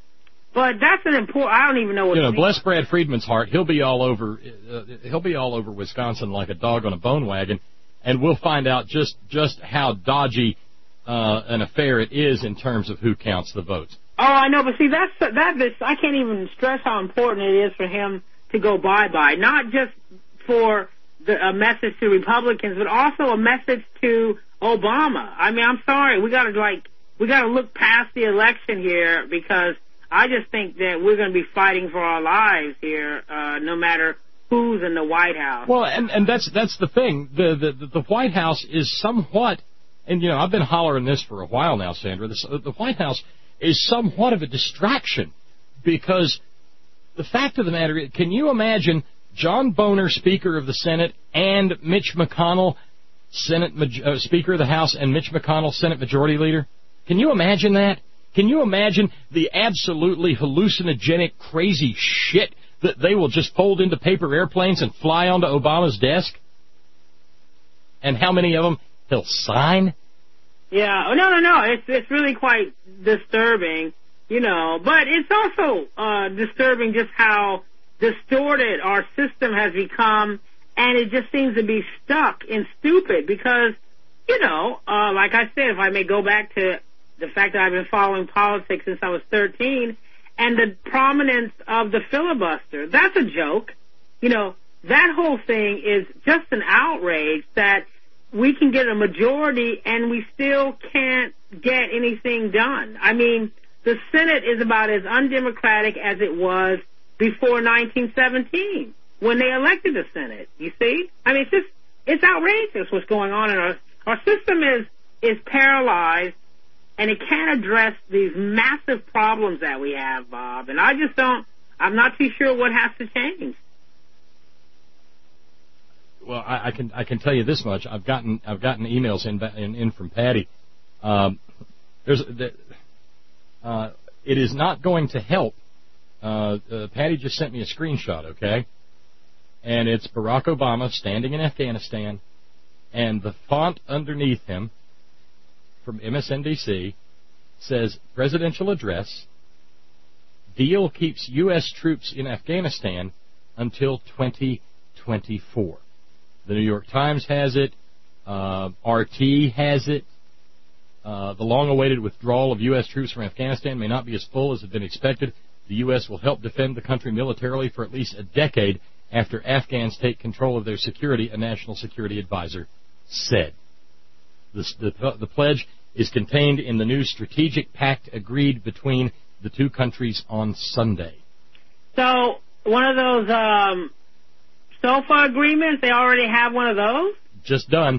But that's an important. I don't even know what. You know, to bless Brad Friedman's heart. He'll be all over. Uh, he'll be all over Wisconsin like a dog on a bone wagon, and we'll find out just just how dodgy uh, an affair it is in terms of who counts the votes. Oh, I know, but see, that's that. This I can't even stress how important it is for him to go bye bye. Not just for the, a message to Republicans, but also a message to Obama. I mean, I'm sorry, we got to like we got to look past the election here because I just think that we're going to be fighting for our lives here, uh, no matter who's in the White House. Well, and and that's that's the thing. The the the White House is somewhat, and you know, I've been hollering this for a while now, Sandra. The, the White House is somewhat of a distraction because the fact of the matter is, can you imagine John Boehner, Speaker of the Senate, and Mitch McConnell, Senate uh, Speaker of the House, and Mitch McConnell, Senate Majority Leader? Can you imagine that? Can you imagine the absolutely hallucinogenic, crazy shit that they will just fold into paper airplanes and fly onto Obama's desk? And how many of them he'll sign? Yeah, oh, no, no, no. It's it's really quite disturbing You know, but it's also uh, disturbing just how distorted our system has become, and it just seems to be stuck and stupid because, you know, uh, like I said, if I may go back to the fact that I've been following politics since I was thirteen, and the prominence of the filibuster, that's a joke. You know, that whole thing is just an outrage that we can get a majority and we still can't get anything done. I mean, the Senate is about as undemocratic as it was before nineteen seventeen when they elected the Senate. You see? I mean, it's just, it's outrageous what's going on in our, our system is, is paralyzed, and it can't address these massive problems that we have, Bob. And I just don't, I'm not too sure what has to change. Well, I, I can I can tell you this much. I've gotten I've gotten emails in in, in from Patty. Um, there's uh, it is not going to help. Uh, uh, Patty just sent me a screenshot, okay, and it's Barack Obama standing in Afghanistan, and the font underneath him from M S N B C says presidential address. Deal keeps U S troops in Afghanistan until twenty twenty-four. The New York Times has it. Uh, R T has it. Uh, the long-awaited withdrawal of U S troops from Afghanistan may not be as full as had been expected. The U S will help defend the country militarily for at least a decade after Afghans take control of their security, a national security advisor said. The, the, the pledge is contained in the new strategic pact agreed between the two countries on Sunday. So, one of those um, SOFA agreements, they already have one of those? Just done.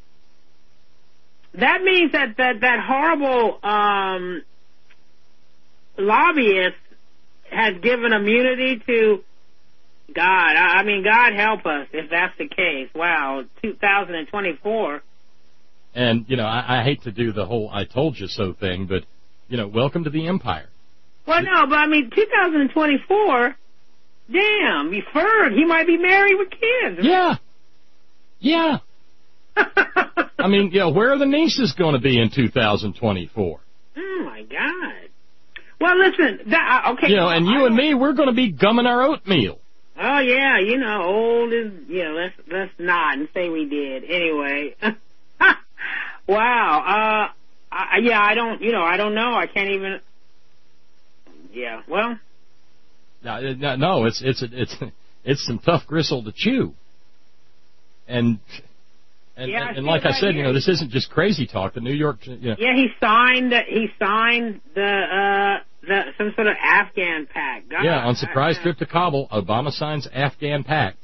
That means that that, that horrible um, lobbyist has given immunity to God. I, I mean, God help us if that's the case. Wow, two thousand twenty-four. And, you know, I, I hate to do the whole I told you so thing, but, you know, welcome to the empire. Well, no, but I mean, two thousand twenty-four, damn, he's Ferg. He might be married with kids. Yeah. Yeah. I mean, you know, where are the nieces going to be in two thousand twenty-four? Oh, my God. Well, listen, that, okay. You know, and you and me, we're going to be gumming our oatmeal. Oh, yeah, you know, old is, you know, let's, let's nod and say we did. Anyway. Wow. Uh, I, yeah, I don't, you know, I don't know. I can't even, yeah, well. No, no, it's, it's, it's, it's some tough gristle to chew. And, and, yeah, and, and like I said, you know, this isn't just crazy talk. The New York, you know. Yeah, he signed, he signed the, uh, the, some sort of Afghan pact. God, yeah, on surprise I, trip to Kabul, Obama signs Afghan pact.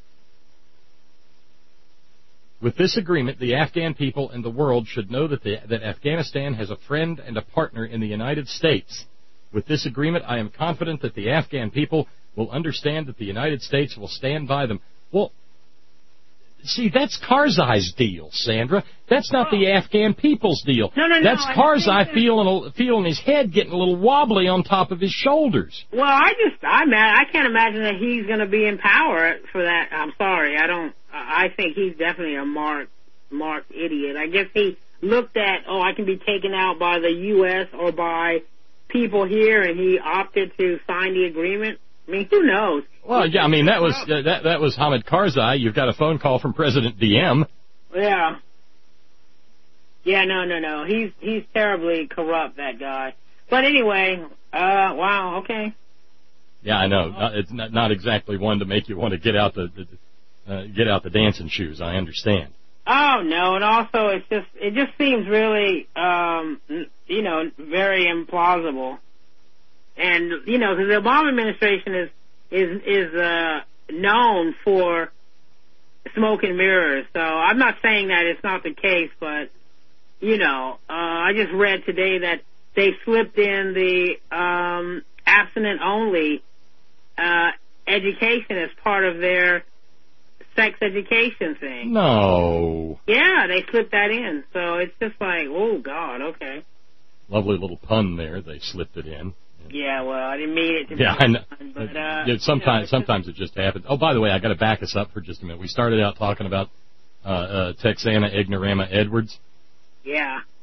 With this agreement, the Afghan people and the world should know that, the, that Afghanistan has a friend and a partner in the United States. With this agreement, I am confident that the Afghan people will understand that the United States will stand by them. Well, see, that's Karzai's deal, Sandra. That's not oh. the Afghan people's deal. No, no, no. That's Karzai feeling, feeling his head getting a little wobbly on top of his shoulders. Well, I just, I man, I can't imagine that he's going to be in power for that. I'm sorry, I don't. I think he's definitely a marked, marked idiot. I guess he looked at, oh, I can be taken out by the U S or by people here, and he opted to sign the agreement. I mean, who knows? Well, yeah, I mean, that was uh, that that was Hamid Karzai. You've got a phone call from President Diem. Yeah. Yeah, no, no, no. He's he's terribly corrupt, that guy. But anyway, uh, wow, okay. Yeah, I know. Not, it's not, not exactly one to make you want to get out the, the uh, get out the dancing shoes. I understand. Oh no, and also it's just it just seems really, um, you know, very implausible. And you know, because the Obama administration is is is uh, known for smoke and mirrors. So I'm not saying that it's not the case, but you know, uh, I just read today that they slipped in the um, abstinent only uh, education as part of their sex education thing. No. Yeah, they slipped that in. So it's just like, oh God, okay. Lovely little pun there. They slipped it in. Yeah, well, I didn't mean it to be yeah, I know. fun, but, uh, yeah, sometimes, you know, sometimes it just happens. Oh, by the way, I got to back us up for just a minute. We started out talking about uh, uh, Texana Ignorama Edwards. Yeah.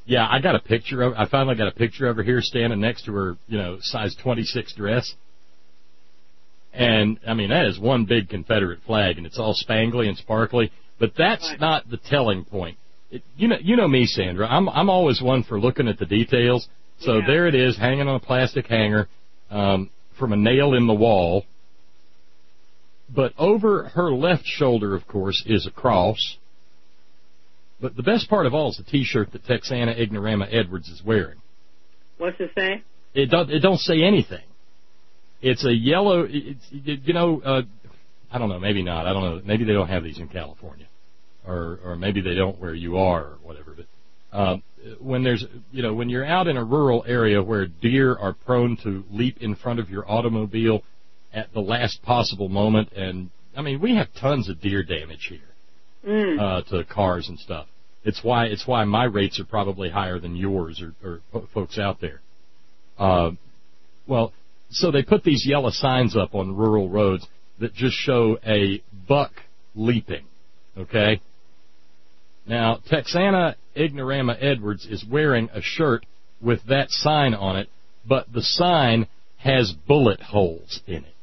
Yeah, I got a picture of, I finally got a picture of her here standing next to her, you know, size twenty-six dress. And, I mean, that is one big Confederate flag, and it's all spangly and sparkly. But that's right. Not the telling point. It, you know, you know me, Sandra. I'm I'm always one for looking at the details. So yeah. There it is, hanging on a plastic hanger um, from a nail in the wall. But over her left shoulder, of course, is a cross. But the best part of all is the T-shirt that Texana Ignorama Edwards is wearing. What's it say? It don't it don't say anything. It's a yellow. It's, you know, uh, I don't know. Maybe not. I don't know. Maybe they don't have these in California, or or maybe they don't where you are, or whatever. But uh, when there's, you know, when you're out in a rural area where deer are prone to leap in front of your automobile at the last possible moment, and I mean, we have tons of deer damage here. Mm. Uh, to cars and stuff. It's why it's why my rates are probably higher than yours or, or folks out there. Uh, well, so they put these yellow signs up on rural roads that just show a buck leaping. Okay. Now, Texana Ignorama Edwards is wearing a shirt with that sign on it, but the sign has bullet holes in it.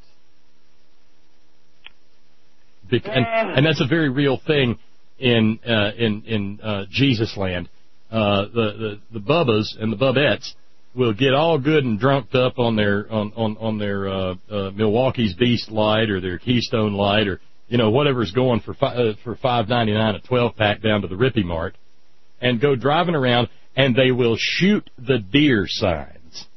And, and that's a very real thing in uh, in in uh, Jesus land. Uh, the, the the Bubbas and the Bubbettes will get all good and drunked up on their on on on their uh, uh, Milwaukee's Beast Light or their Keystone Light or you know whatever's going for fi- uh, for five ninety-nine a twelve pack down to the Rippy Mart, and go driving around and they will shoot the deer signs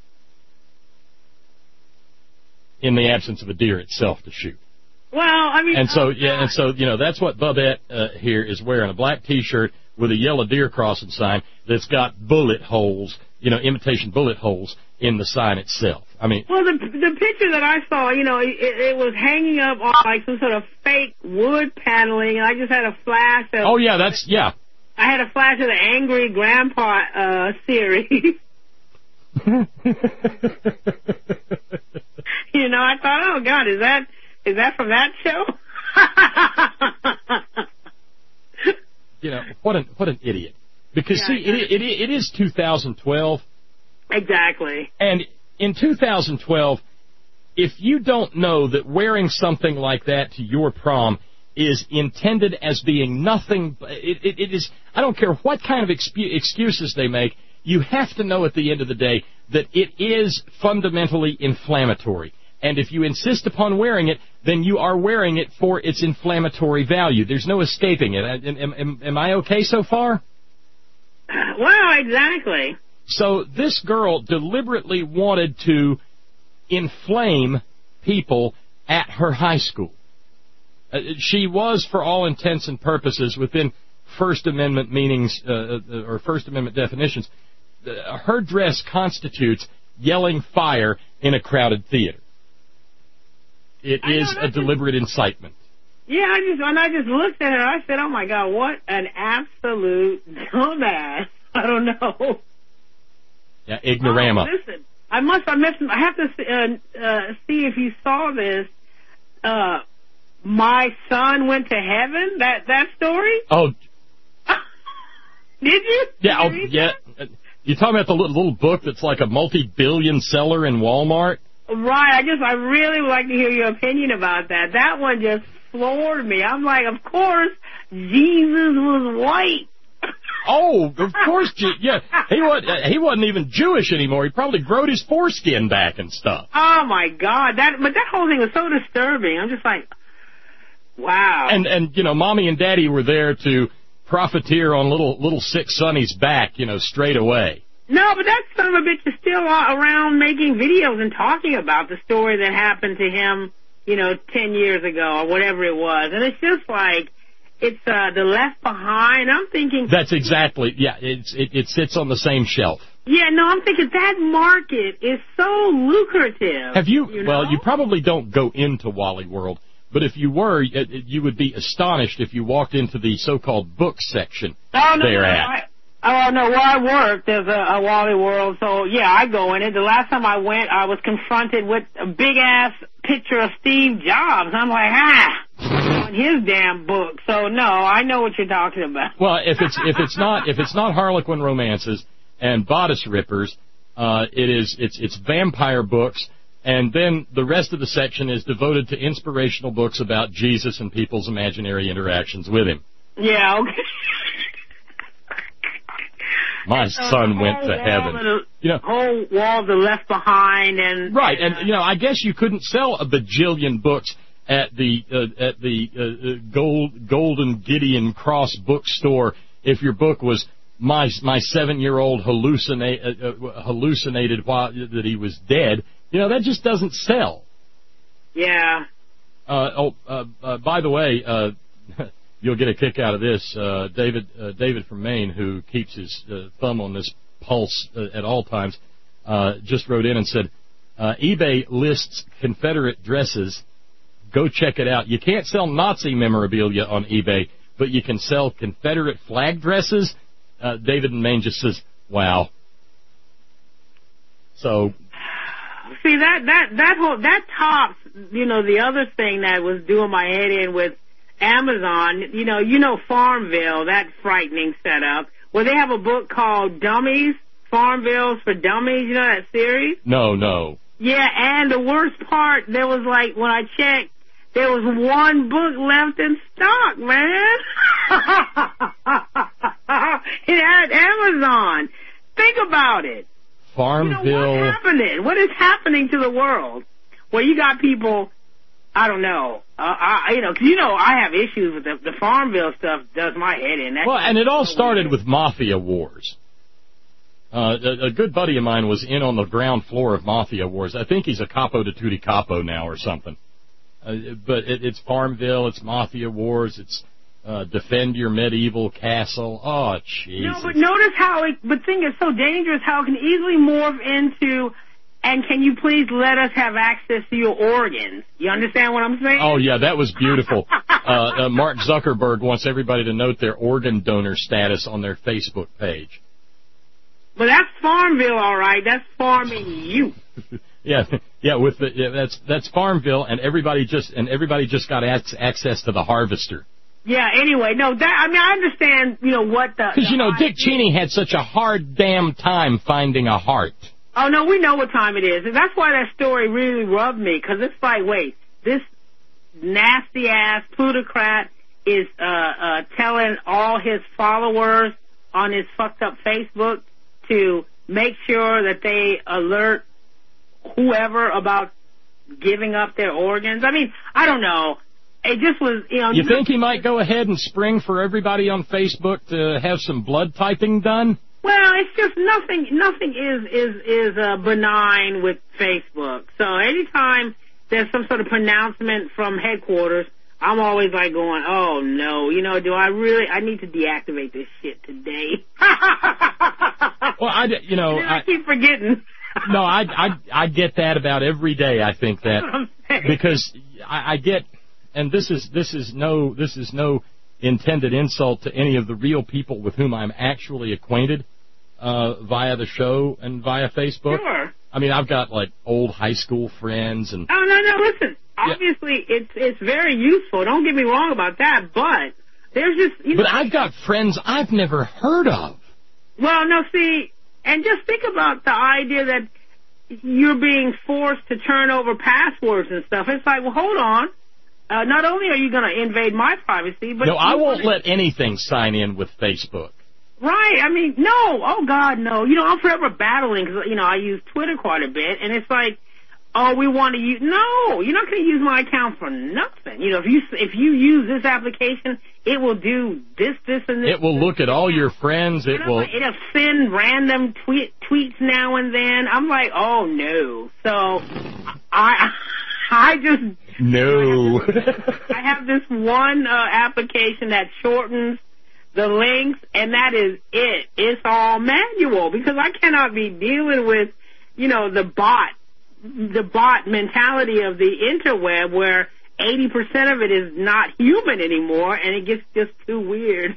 in the absence of a deer itself to shoot. Well, I mean, and so oh, yeah, and so you know that's what Bubette uh, here is wearing, a black T-shirt with a yellow deer crossing sign that's got bullet holes, you know, imitation bullet holes in the sign itself. I mean, well, the the picture that I saw, you know, it, it was hanging up on like some sort of fake wood paneling, and I just had a flash of. Oh yeah, that's yeah. I had a flash of the Angry Grandpa uh, series. You know, I thought, oh God, is that. Is that from that show? You know, what an what an idiot. Because, yeah, see, it, it, it is two thousand twelve. Exactly. And in two thousand twelve, if you don't know that wearing something like that to your prom is intended as being nothing, it, it, it is, I don't care what kind of expu- excuses they make, you have to know at the end of the day that it is fundamentally inflammatory. And if you insist upon wearing it, then you are wearing it for its inflammatory value. There's no escaping it. Am, am, am I okay so far? Well, exactly. So this girl deliberately wanted to inflame people at her high school. Uh, she was, for all intents and purposes, within First Amendment meanings uh, or First Amendment definitions, uh, her dress constitutes yelling fire in a crowded theater. It is a deliberate incitement. Yeah, I just when I just looked at her, I said, "Oh my God, what an absolute dumbass!" I don't know. Yeah, ignorama. Oh, listen, I must. I missed. I have to uh, uh, see if you saw this. Uh, my son went to heaven. That that story. Oh. Did you? Yeah. Did you oh, yeah. That? You talking about the little, little book that's like a multi-billion seller in Walmart? Right, I just, I really would like to hear your opinion about that. That one just floored me. I'm like, of course, Jesus was white. Oh, of course, yeah. He wasn't, he wasn't even Jewish anymore. He probably growed his foreskin back and stuff. Oh my God, that, but that whole thing was so disturbing. I'm just like, wow. And, and, you know, Mommy and Daddy were there to profiteer on little, little sick Sonny's back, you know, straight away. No, but that son of a bitch is still around making videos and talking about the story that happened to him, you know, ten years ago or whatever it was. And it's just like, it's uh, the Left Behind. I'm thinking... That's exactly, yeah, it's, it, it sits on the same shelf. Yeah, no, I'm thinking that market is so lucrative. Have you, you well, know? you probably don't go into Wally World, but if you were, you would be astonished if you walked into the so-called book section oh, no, they're no, at. I, Oh, no, where I work, there's a, a Wally World, so, yeah, I go in it. The last time I went, I was confronted with a big-ass picture of Steve Jobs. I'm like, ah, writing his damn book. So no, I know what you're talking about. Well, if it's if it's not if it's not Harlequin romances and bodice rippers, uh, it is it's it's vampire books, and then the rest of the section is devoted to inspirational books about Jesus and people's imaginary interactions with him. Yeah. Okay. My so son went to heaven. The, you know, whole wall the Left Behind and right, and you know, I guess you couldn't sell a bajillion books at the uh, at the uh, gold Golden Gideon Cross bookstore if your book was my my seven year old hallucinate uh, hallucinated while that he was dead. You know, that just doesn't sell. Yeah. Uh, oh, uh, uh, by the way. Uh, You'll get a kick out of this. Uh, David uh, David from Maine, who keeps his uh, thumb on this pulse uh, at all times, uh, just wrote in and said, uh, eBay lists Confederate dresses. Go check it out. You can't sell Nazi memorabilia on eBay, but you can sell Confederate flag dresses. Uh, David in Maine just says, wow. So... See, that, that, that whole, that tops, you know, the other thing that was doing my head in with Amazon, you know, you know Farmville, that frightening setup, where they have a book called Dummies, Farmville's for Dummies, you know that series? No, no. Yeah, and the worst part, there was like, when I checked, there was one book left in stock, man. It had Amazon. Think about it. Farmville. You know, what's happening? What is happening to the world? Where you got people... I don't know. Uh, I, you know, 'cause you know I have issues with the, the Farmville stuff. Does my head in. That well, and it all started with Mafia Wars. Uh, a, a good buddy of mine was in on the ground floor of Mafia Wars. I think he's a capo de tutti capo now or something. Uh, but it, it's Farmville, it's Mafia Wars, it's uh, Defend Your Medieval Castle. Oh, Jesus. No, but notice how it. But thing is so dangerous how it can easily morph into. And can you please let us have access to your organs? You understand what I'm saying? Oh, yeah, that was beautiful. uh, uh, Mark Zuckerberg wants everybody to note their organ donor status on their Facebook page. But that's Farmville, all right. That's farming you. yeah, yeah. With the yeah, that's that's Farmville, and everybody just and everybody just got access to the Harvester. Yeah. Anyway, no. That I mean, I understand. You know what the because you know Dick Cheney had such a hard damn time finding a heart. Oh, no, we know what time it is. And that's why that story really rubbed me, because it's like, wait, this nasty-ass plutocrat is uh, uh, telling all his followers on his fucked-up Facebook to make sure that they alert whoever about giving up their organs. I mean, I don't know. It just was, you know... You think he might go ahead and spring for everybody on Facebook to have some blood typing done? Well, it's just nothing. Nothing is is is uh, benign with Facebook. So anytime there's some sort of pronouncement from headquarters, I'm always like going, "Oh no, you know, do I really? I need to deactivate this shit today." Well, I you know I, I keep forgetting. No, I I I get that about every day. I think that because I, I get, and this is this is no this is no intended insult to any of the real people with whom I'm actually acquainted. Uh, via the show and via Facebook. Sure. I mean, I've got like old high school friends and. Oh no, no, listen. Obviously, yeah. it's it's very useful. Don't get me wrong about that. But there's just. You but know, I've got friends I've never heard of. Well, no, see, and just think about the idea that you're being forced to turn over passwords and stuff. It's like, well, hold on. Uh, not only are you going to invade my privacy, but no, I won't gonna... let anything sign in with Facebook. Right. I mean, no. Oh, God, no. You know, I'm forever battling because, you know, I use Twitter quite a bit, and it's like, oh, we want to use... No, you're not going to use my account for nothing. You know, if you if you use this application, it will do this, this, and this. It will look at all your friends. It will... It'll send random tweet, tweets now and then. I'm like, oh, no. So, I... I just... No. I have this, I have this one uh, application that shortens the links, and that is it. It's all manual because I cannot be dealing with, you know, the bot, the bot mentality of the interweb where eighty percent of it is not human anymore, and it gets just too weird.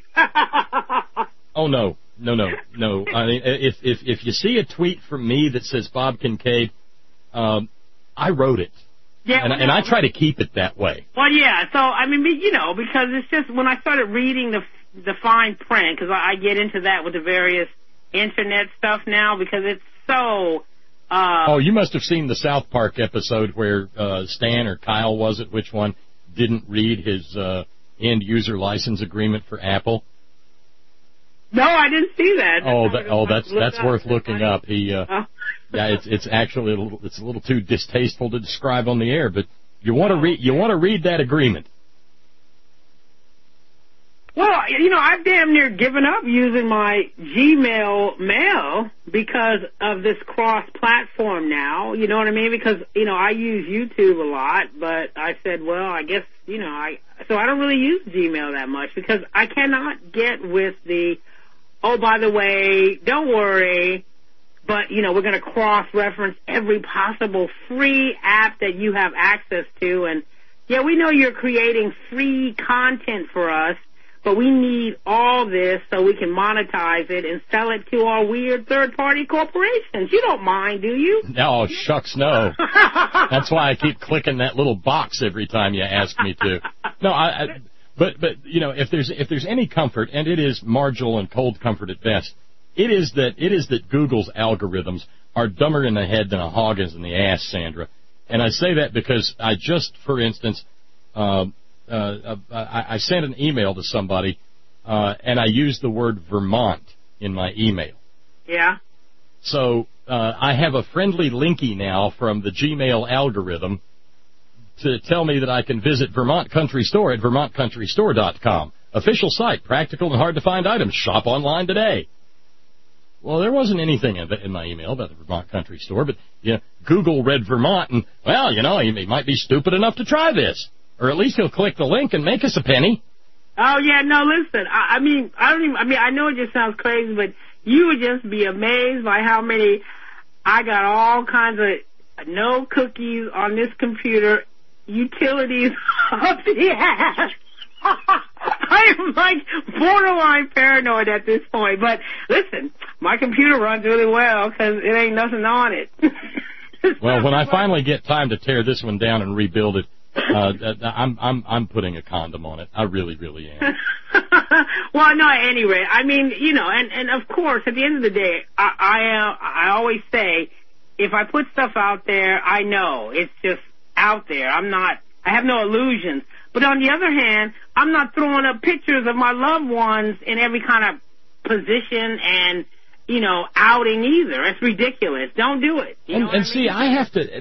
Oh, no. No, no, no. I mean, if, if, if you see a tweet from me that says Bob Kincaid, um, I wrote it. Yeah, and, well, and no. I try to keep it that way. Well, yeah. So I mean, you know, because it's just when I started reading the the fine print, because I, I get into that with the various internet stuff now, because it's so. Uh, oh, you must have seen the South Park episode where uh, Stan or Kyle was it? Which one didn't read his uh, end user license agreement for Apple? No, I didn't see that. Oh, that, oh, that's that's worth looking funny. up. He, uh, oh. yeah, it's it's actually a little, it's a little too distasteful to describe on the air, but you want to read you want to read that agreement. Well, you know, I've damn near given up using my Gmail mail because of this cross-platform now. You know what I mean? Because, you know, I use YouTube a lot, but I said, well, I guess, you know, I so I don't really use Gmail that much because I cannot get with the, oh, by the way, don't worry, but, you know, we're going to cross-reference every possible free app that you have access to. And, yeah, we know you're creating free content for us, but we need all this so we can monetize it and sell it to our weird third-party corporations. You don't mind, do you? Oh, shucks, no. That's why I keep clicking that little box every time you ask me to. No, I, I but but you know, if there's if there's any comfort, and it is marginal and cold comfort at best, it is that it is that Google's algorithms are dumber in the head than a hog is in the ass, Sandra. And I say that because I just, for instance, uh, Uh, I, I sent an email to somebody, uh, and I used the word Vermont in my email. Yeah. So uh, I have a friendly linky now from the Gmail algorithm to tell me that I can visit Vermont Country Store at vermont country store dot com. Official site, practical and hard-to-find items. Shop online today. Well, there wasn't anything in my email about the Vermont Country Store, but you know, Google read Vermont, and, well, you know, he might be stupid enough to try this. Or at least he'll click the link and make us a penny. Oh, yeah, no, listen, I, I mean, I don't even, I mean, I know it just sounds crazy, but you would just be amazed by how many, I got all kinds of no cookies on this computer, utilities up the ass. I am like borderline paranoid at this point, but listen, my computer runs really well because it ain't nothing on it. Well, when I finally get time to tear this one down and rebuild it, Uh, I'm I'm I'm putting a condom on it. I really, really am. Well, no, at any rate, I mean, you know, and and of course, at the end of the day, I I, uh, I always say, if I put stuff out there, I know it's just out there. I'm not. I have no illusions. But on the other hand, I'm not throwing up pictures of my loved ones in every kind of position and, you know, outing either. It's ridiculous. Don't do it. You and know and I see, mean? I have to. It,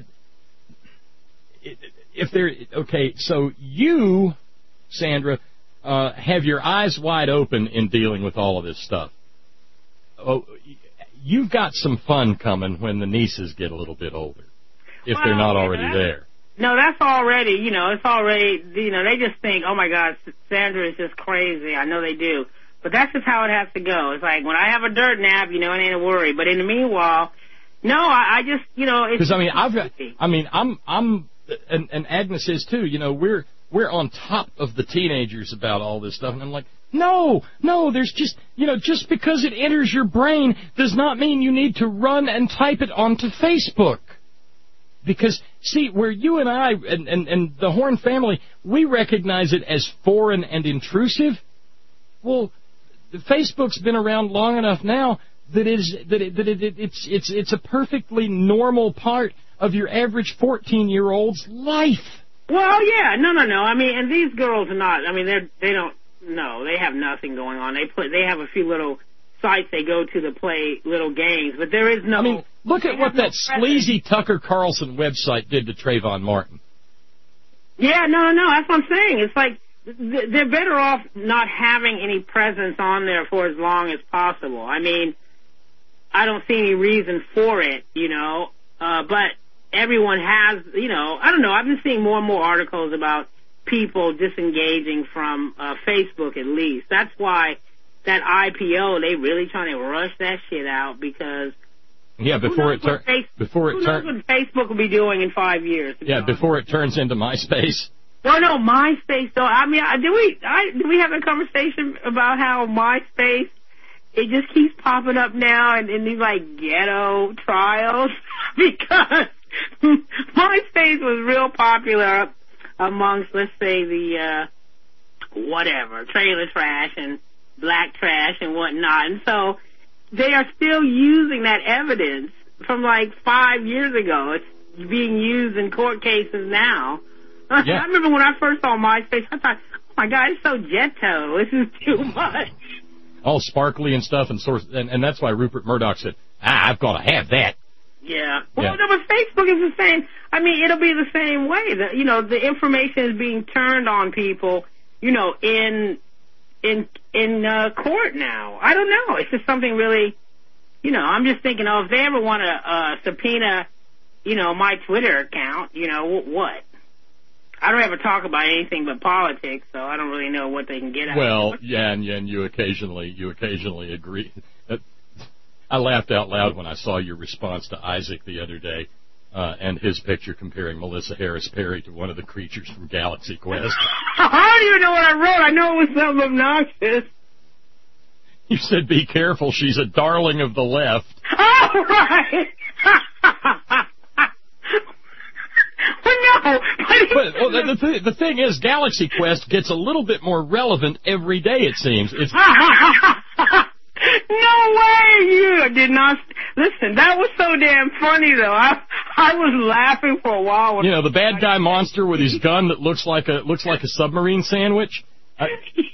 it, If there, okay, so you, Sandra, uh, have your eyes wide open in dealing with all of this stuff. Oh, you've got some fun coming when the nieces get a little bit older, if well, they're not yeah, already there. No, that's already, you know, it's already, you know, they just think, oh my God, Sandra is just crazy. I know they do. But that's just how it has to go. It's like, when I have a dirt nap, you know, it ain't a worry. But in the meanwhile, no, I, I just, you know, it's... Because, I mean, I've got, I mean, I'm, I'm, And, and Agnes is too. You know, we're we're on top of the teenagers about all this stuff, and I'm like, no, no. There's just, you know, just because it enters your brain does not mean you need to run and type it onto Facebook. Because see, where you and I and and, and the Horn family, we recognize it as foreign and intrusive. Well, Facebook's been around long enough now that it is that it, that it, it, it's it's it's a perfectly normal part of your average fourteen-year-old's life. Well, yeah, no, no, no. I mean, and these girls are not. I mean, they they don't. No, they have nothing going on. They play. They have a few little sites they go to to play little games, but there is no. I mean, look at what that no sleazy Tucker Carlson website did to Trayvon Martin. Yeah, no, no, no. That's what I'm saying. It's like they're better off not having any presence on there for as long as possible. I mean, I don't see any reason for it, you know, uh, but. Everyone has, you know, I don't know, I've been seeing more and more articles about people disengaging from uh, Facebook at least. That's why that I P O, they really trying to rush that shit out because... Yeah, before it turns... Before it turns... Who knows what Facebook will be doing in five years? Yeah, before it turns into MySpace. No, no, MySpace, though. I mean, did we, I, did we have a conversation about how MySpace, it just keeps popping up now in, in these, like, ghetto trials? Because... MySpace was real popular amongst, let's say, the, uh, whatever, trailer trash and black trash and whatnot. And so they are still using that evidence from like five years ago. It's being used in court cases now. Yeah. I remember when I first saw MySpace, I thought, oh my God, it's so ghetto. This is too much. All sparkly and stuff, and source, and, and that's why Rupert Murdoch said, ah, I've got to have that. Yeah. Well, yeah. no, but Facebook is the same. I mean, it'll be the same way. The, you know, the information is being turned on people, you know, in in in uh, court now. I don't know. It's just something really, you know, I'm just thinking, oh, if they ever want to uh, subpoena, you know, my Twitter account, you know, what? I don't ever talk about anything but politics, so I don't really know what they can get out well, of it. Well, yeah, and, and you occasionally, you occasionally agree. I laughed out loud when I saw your response to Isaac the other day, uh, and his picture comparing Melissa Harris Perry to one of the creatures from Galaxy Quest. I don't even know what I wrote. I know it was something obnoxious. You said, be careful, she's a darling of the left. Oh, right. Well, no. But well, the, the, th- the thing is, Galaxy Quest gets a little bit more relevant every day, it seems. It's... No way! You did not... Listen, that was so damn funny, though. I I was laughing for a while. When you know, the bad guy monster with his gun that looks like a looks like a submarine sandwich? I...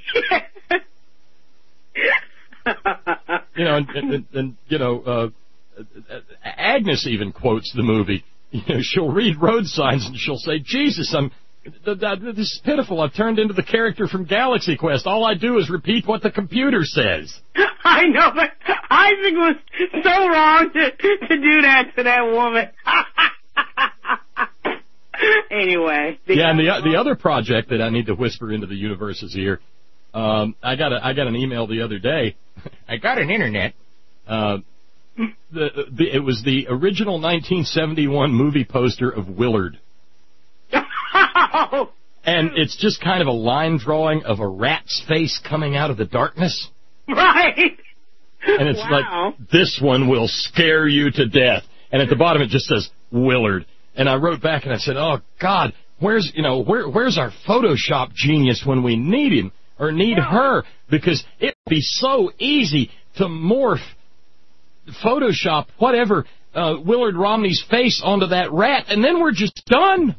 you know, and, and, and you know, uh, Agnes even quotes the movie. You know, she'll read road signs and she'll say, Jesus, I'm... Th- th- this is pitiful. I've turned into the character from Galaxy Quest. All I do is repeat what the computer says. I know, but Isaac was so wrong to, to do that to that woman. Anyway. Yeah, and the the other project that I need to whisper into the universe's ear, um, I got a, I got an email the other day. I got an internet. Uh, the, the it was the original nineteen seventy-one movie poster of Willard. And it's just kind of a line drawing of a rat's face coming out of the darkness. Right. And it's wow. like, this one will scare you to death. And at the bottom it just says, Willard. And I wrote back and I said, oh, God, where's, you know, where, where's our Photoshop genius when we need him or need yeah. her? Because it'd be so easy to morph, Photoshop, whatever, uh, Willard Romney's face onto that rat, and then we're just done.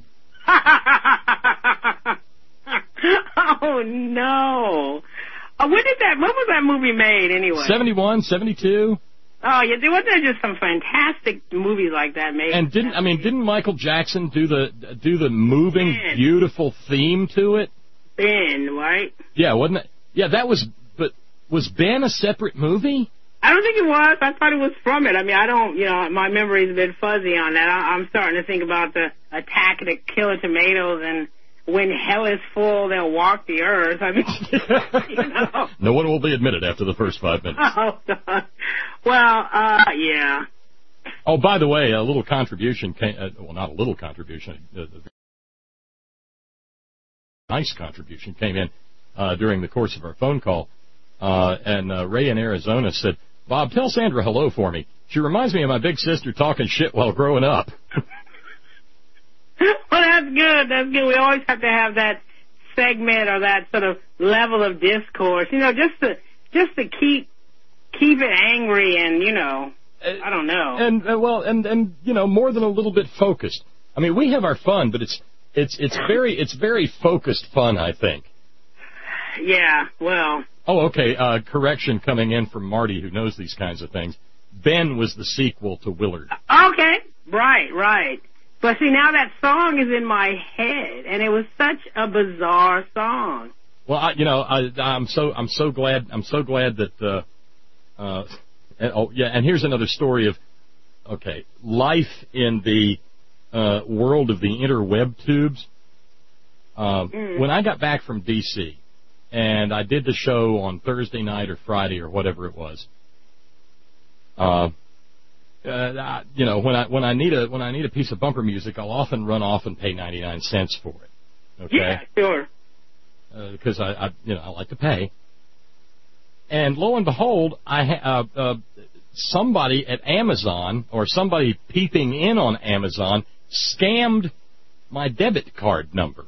Oh, no. Uh, when did that, when was that movie made, anyway? seventy-one, seventy-two. Oh, yeah, there wasn't there just some fantastic movies like that made. And didn't, I mean, didn't Michael Jackson do the, do the moving, Ben. beautiful theme to it? Ben, right? Yeah, wasn't it? Yeah, that was, but was Ben a separate movie? I don't think it was. I thought it was from it. I mean, I don't, you know, my memory's a bit fuzzy on that. I, I'm starting to think about the Attack of the Killer Tomatoes and when hell is full, they'll walk the earth. I mean, you know. No one will be admitted after the first five minutes. Oh, God. Well, uh, yeah. Oh, by the way, a little contribution came, uh, well, not a little contribution, a, a nice contribution came in uh, during the course of our phone call. Uh, and uh, Ray in Arizona said, Bob, tell Sandra hello for me. She reminds me of my big sister talking shit while growing up. Well, that's good. That's good. We always have to have that segment or that sort of level of discourse, you know, just to just to keep keep it angry and, you know, I don't know. And uh, well, and and you know, more than a little bit focused. I mean, we have our fun, but it's it's it's very it's very focused fun, I think. Yeah. Well. Oh, okay. Uh, correction coming in from Marty, who knows these kinds of things. Ben was the sequel to Willard. Okay. Right. Right. But see, now that song is in my head, and it was such a bizarre song. Well, I, you know, I, I'm so I'm so glad I'm so glad that. Uh, uh, and, oh, yeah, and here's another story of, okay, life in the uh, world of the interweb tubes. Um, mm. When I got back from D C and I did the show on Thursday night or Friday or whatever it was. Uh, Uh, you know, when I when I need a when I need a piece of bumper music, I'll often run off and pay ninety-nine cents for it. Okay. Yeah, sure. Because uh, I, I, you know, I like to pay. And lo and behold, I ha- uh, uh, somebody at Amazon or somebody peeping in on Amazon scammed my debit card number.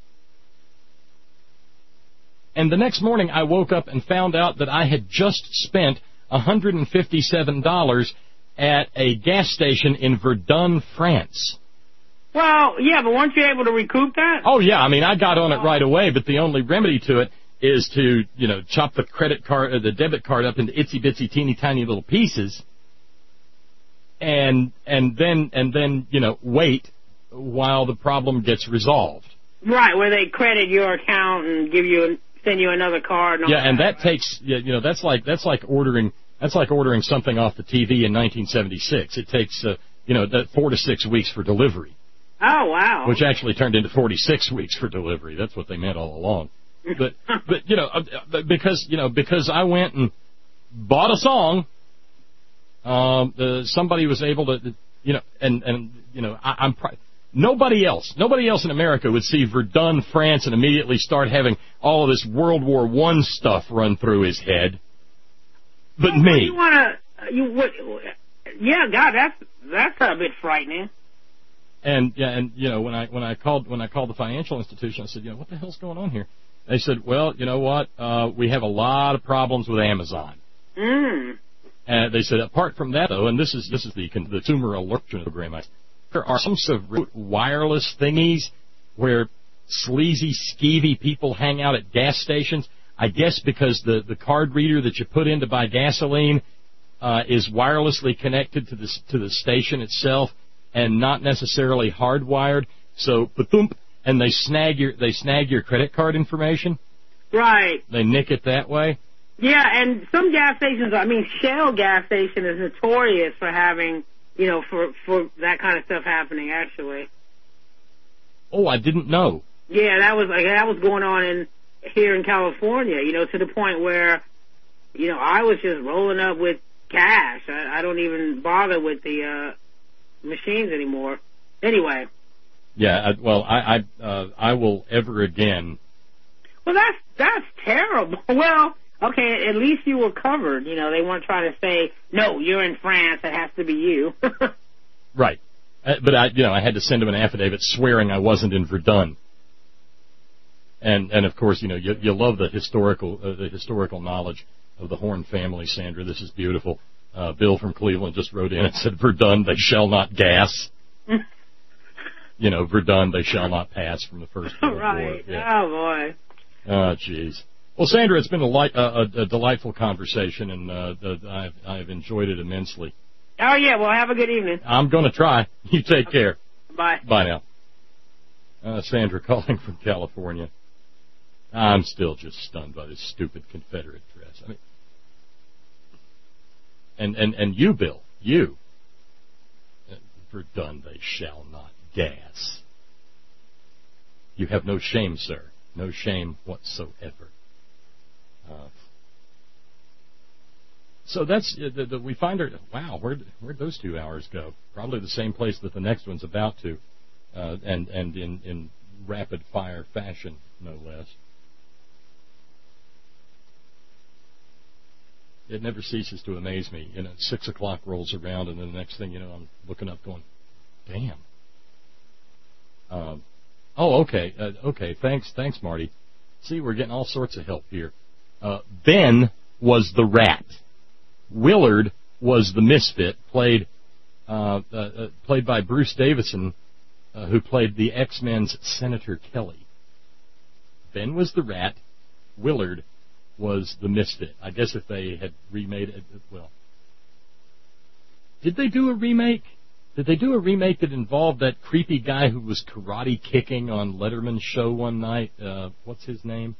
And the next morning I woke up and found out that I had just spent one hundred fifty-seven dollars at a gas station in Verdun, France. Well, yeah, but weren't you able to recoup that? Oh, yeah. I mean, I got on it right away, but the only remedy to it is to, you know, chop the credit card or the debit card up into itsy bitsy teeny tiny little pieces and and then and then, you know, wait while the problem gets resolved. Right, where they credit your account and give you send you another card. And yeah, and that takes, you know, that's like that's like ordering that's like ordering something off the T V in nineteen seventy-six. It takes, uh, you know, four to six weeks for delivery. Oh, wow. Which actually turned into forty-six weeks for delivery. That's what they meant all along. But, but you know, because, you know, because I went and bought a song, um, uh, somebody was able to, you know, and, and you know, I, I'm pri- nobody else, nobody else in America would see Verdun, France, and immediately start having all of this World War One stuff run through his head. But well, me. You want to, you what? Yeah, God, that's that's a bit frightening. And yeah, and you know, when I when I called when I called the financial institution, I said, you know, what the hell's going on here? They said, well, you know what? Uh, we have a lot of problems with Amazon. Mm. And they said, apart from that, though, and this is this is the consumer alert program, I, there are some sort of wireless thingies where sleazy, skeevy people hang out at gas stations. I guess because the, the card reader that you put in to buy gasoline uh, is wirelessly connected to the to the station itself and not necessarily hardwired. So, ba-thump, and they snag your they snag your credit card information. Right. They nick it that way. Yeah, and some gas stations, I mean, Shell gas station is notorious for having, you know, for for that kind of stuff happening. Actually. Oh, I didn't know. Yeah, that was like that was going on in. Here in California, you know, to the point where, you know, I was just rolling up with cash. I, I don't even bother with the uh, machines anymore. Anyway. Yeah, I, well, I I, uh, I will ever again. Well, that's that's terrible. Well, okay, at least you were covered. You know, they weren't trying to say, no, you're in France, it has to be you. Right, uh, but I, you know, I had to send them an affidavit swearing I wasn't in Verdun. And and of course, you know, you you love the historical uh, the historical knowledge of the Horn family, Sandra. This is beautiful. Uh, Bill from Cleveland just wrote in and said, Verdun, they shall not gas. You know, Verdun, they shall not pass from the First World right. War. Yeah. Oh, boy. Oh, jeez. Well, Sandra, it's been a, light, uh, a, a delightful conversation, and uh, the, I've, I've enjoyed it immensely. Oh, yeah, well, have a good evening. I'm going to try. You take okay. care. Bye. Bye now. Uh, Sandra calling from California. I'm still just stunned by this stupid Confederate dress. I mean, and and and you, Bill, you. Verdun, they shall not gas. You have no shame, sir. No shame whatsoever. Uh, so that's uh, the, the, we find her. Wow, where'd where'd those two hours go? Probably the same place that the next one's about to, uh, and and in in rapid fire fashion, no less. It never ceases to amaze me. You know, six o'clock rolls around, and then the next thing you know, I'm looking up going, damn. Um, oh, okay. Uh, okay, thanks, thanks, Marty. See, we're getting all sorts of help here. Uh, Ben was the rat. Willard was the misfit, played uh, uh, uh, played by Bruce Davison, uh, who played the X-Men's Senator Kelly. Ben was the rat. Willard was the misfit. I guess if they had remade it, well, did they do a remake? Did they do a remake that involved that creepy guy who was karate kicking on Letterman's show one night? Uh, what's his name?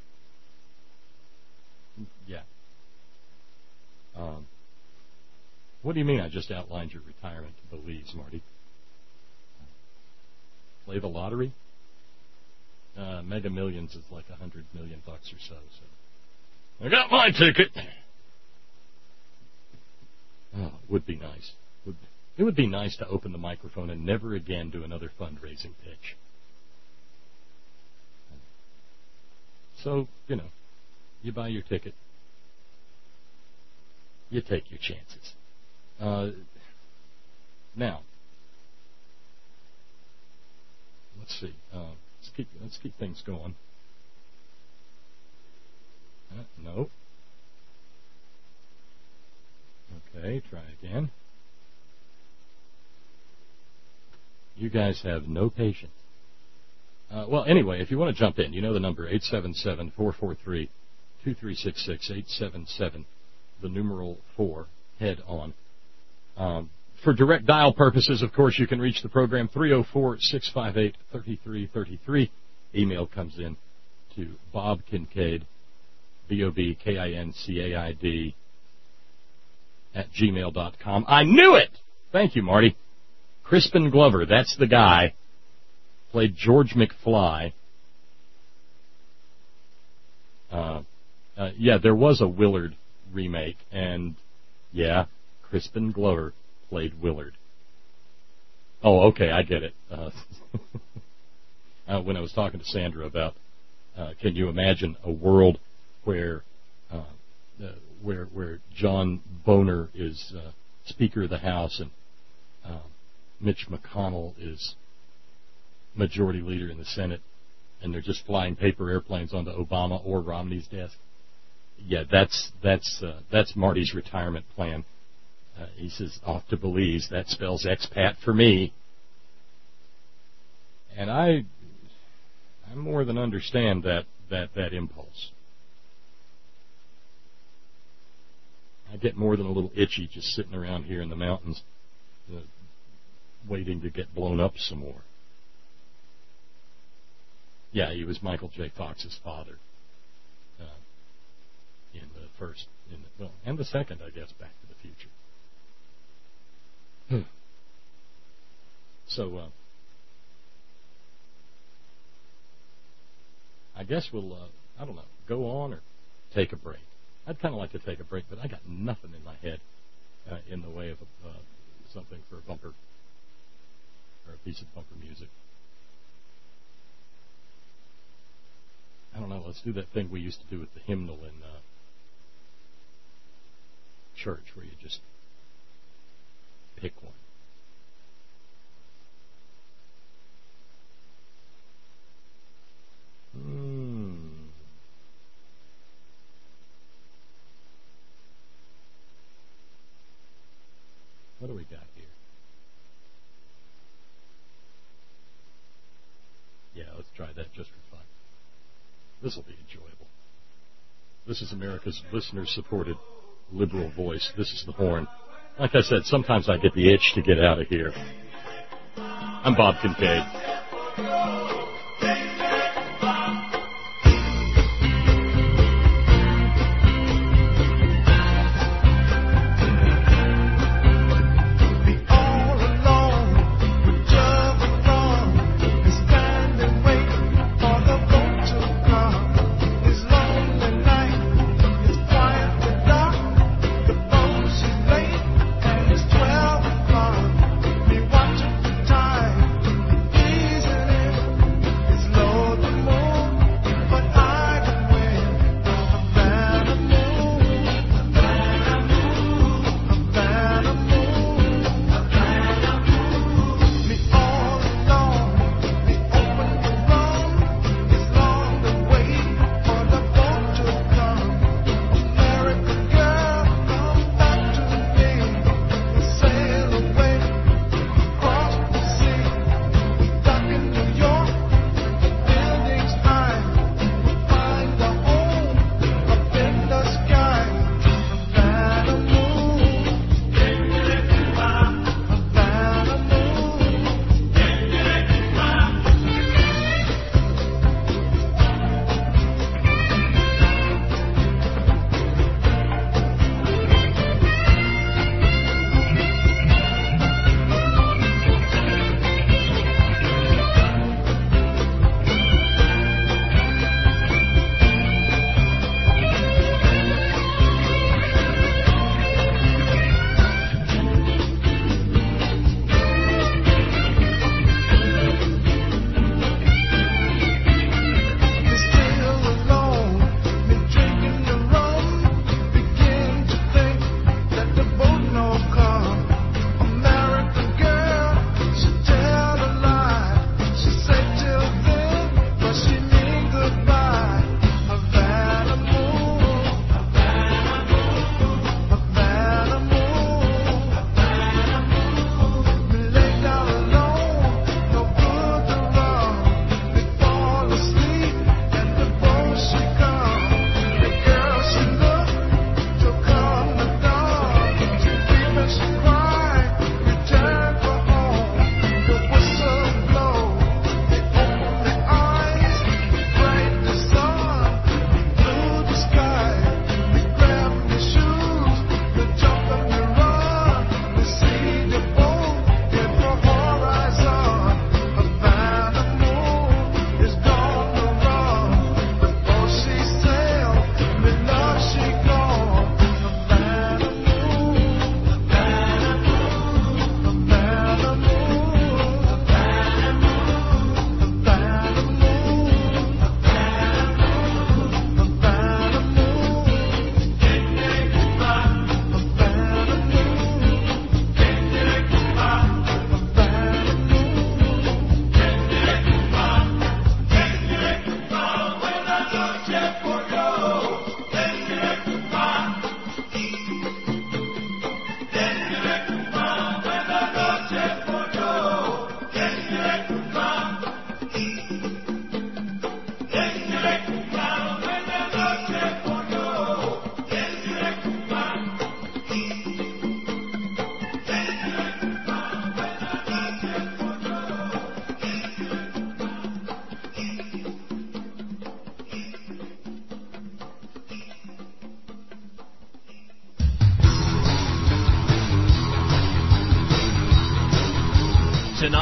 Yeah. Um, what do you mean I just outlined your retirement to Belize, Marty? Play the lottery? Uh, Mega Millions is like a hundred million bucks or so, so. I got my ticket. Oh, it would be nice. Would, it would be nice to open the microphone and never again do another fundraising pitch. So, you know, you buy your ticket. you take your chances. Uh, now, let's see. Uh, let's keep let's keep things going. Uh, no. Okay, try again. You guys have no patience. Uh, well, anyway, if you want to jump in, you know the number, eight seven seven, four four three, two three six six, eight seven seven, the numeral four, head on. Um, for direct dial purposes, of course, you can reach the program three oh four, six five eight, three three three three. Email comes in to Bob Kincaid, B O B K I N C A I D, at gmail dot com. I knew it! Thank you, Marty. Crispin Glover, that's the guy. Played George McFly. Uh, uh, yeah, there was a Willard remake, and yeah, Crispin Glover played Willard. Oh, okay, I get it. Uh, uh, when I was talking to Sandra about, uh, can you imagine a world where, uh, uh, where where John Boehner is uh, Speaker of the House and uh, Mitch McConnell is Majority Leader in the Senate, and they're just flying paper airplanes onto Obama or Romney's desk? Yeah, that's that's uh, that's Marty's retirement plan. Uh, he says, off to Belize. That spells expat for me. And I, I more than understand that, that, that impulse. I get more than a little itchy just sitting around here in the mountains, uh, waiting to get blown up some more. Yeah, he was Michael J. Fox's father uh, in the first, in the, well, and the second, I guess, Back to the Future. Hmm. So, uh, I guess we'll, uh, I don't know, go on or take a break. I'd kind of like to take a break, but I got nothing in my head uh, in the way of a, uh, something for a bumper or a piece of bumper music. I don't know, let's do that thing we used to do with the hymnal in uh, church where you just pick one. Hmm. What do we got here? Yeah, let's try that just for fun. This will be enjoyable. This is America's listener-supported liberal voice. This is the horn. Like I said, sometimes I get the itch to get out of here. I'm Bob Kincaid. Time, easing it.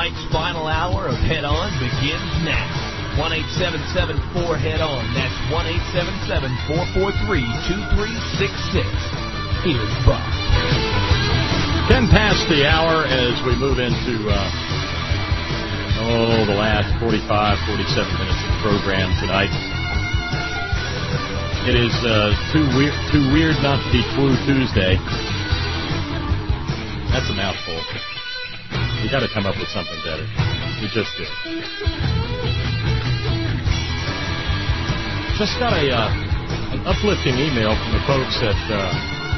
Tonight's final hour of Head On begins now. one eight seven seven four head on. That's one eight seven seven four four three two three six six. Here's Bob. Ten past the hour as we move into, uh, oh, the last forty-five, forty-seven minutes of the program tonight. It is uh, too weird, too weird not to be True Tuesday. That's a mouthful. You got to come up with something better. You just do. Just got a uh, an uplifting email from the folks at uh,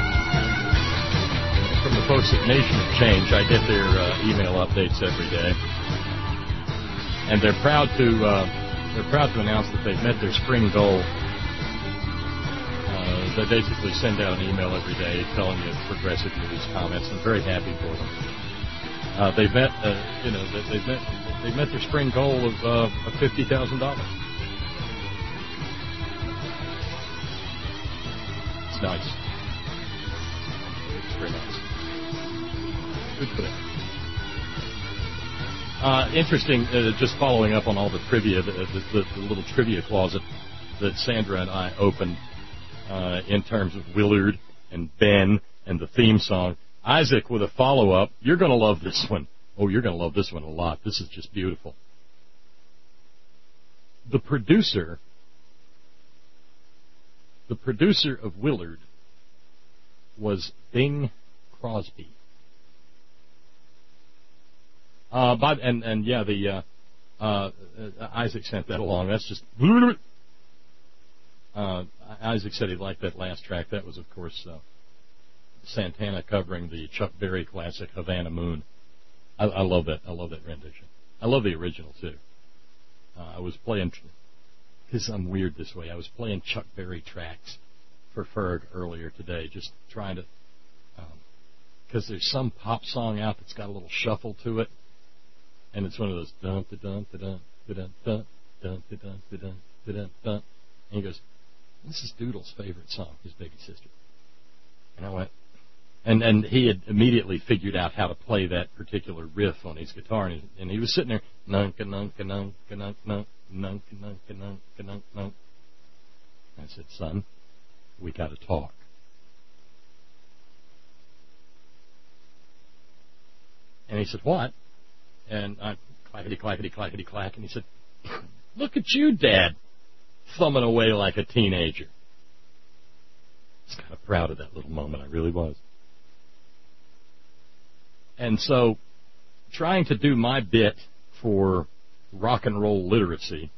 from the folks at Nation of Change. I get their uh, email updates every day, and they're proud to uh, they're proud to announce that they've met their spring goal. They basically send out an email every day telling you progressive news comments. I'm very happy for them. Uh, they've met, uh, you know, they've met, they've met their spring goal of, uh, of fifty thousand dollars. It's nice. It's very nice. Good for them. Uh, interesting. Uh, just following up on all the trivia, the, the, the little trivia closet that Sandra and I opened. Uh, in terms of Willard and Ben and the theme song. Isaac with a follow-up. You're going to love this one. Oh, you're going to love this one a lot. This is just beautiful. The producer, the producer of Willard was Bing Crosby. Uh, but, and, and yeah, the, uh, uh, Isaac sent that along. That's just... Uh, Isaac said he liked that last track. That was, of course, uh, Santana covering the Chuck Berry classic Havana Moon. I, I love that. I love that rendition. I love the original too. Uh, I was playing, because I'm weird this way. I was playing Chuck Berry tracks for Ferg earlier today, just trying to, because um, there's some pop song out that's got a little shuffle to it, and it's one of those dun da dun da dun da dun dun dun da dun da dun da dun dun, and he goes. This is Doodle's favorite song, his baby sister. And I went, and and he had immediately figured out how to play that particular riff on his guitar, and he, and he was sitting there, nunka nunka nunka nunka nunka nunka nunka nunka nunka nunka. I said, son, we got to talk. And he said, what? And I clackety clackety clackety clack, and he said, look at you, Dad. Thumbing away like a teenager. I was kind of proud of that little moment. I really was. And so, trying to do my bit for rock and roll literacy,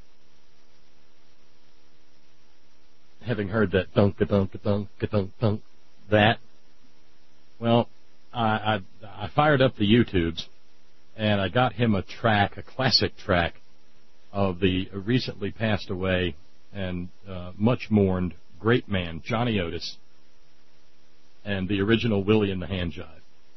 having heard that dunk a dunk a dunk a dunk dunk, that, well, I, I I fired up the YouTubes, and I got him a track, a classic track, of the recently passed away and uh, much mourned great man, Johnny Otis, and the original Willie and the Hand Jive.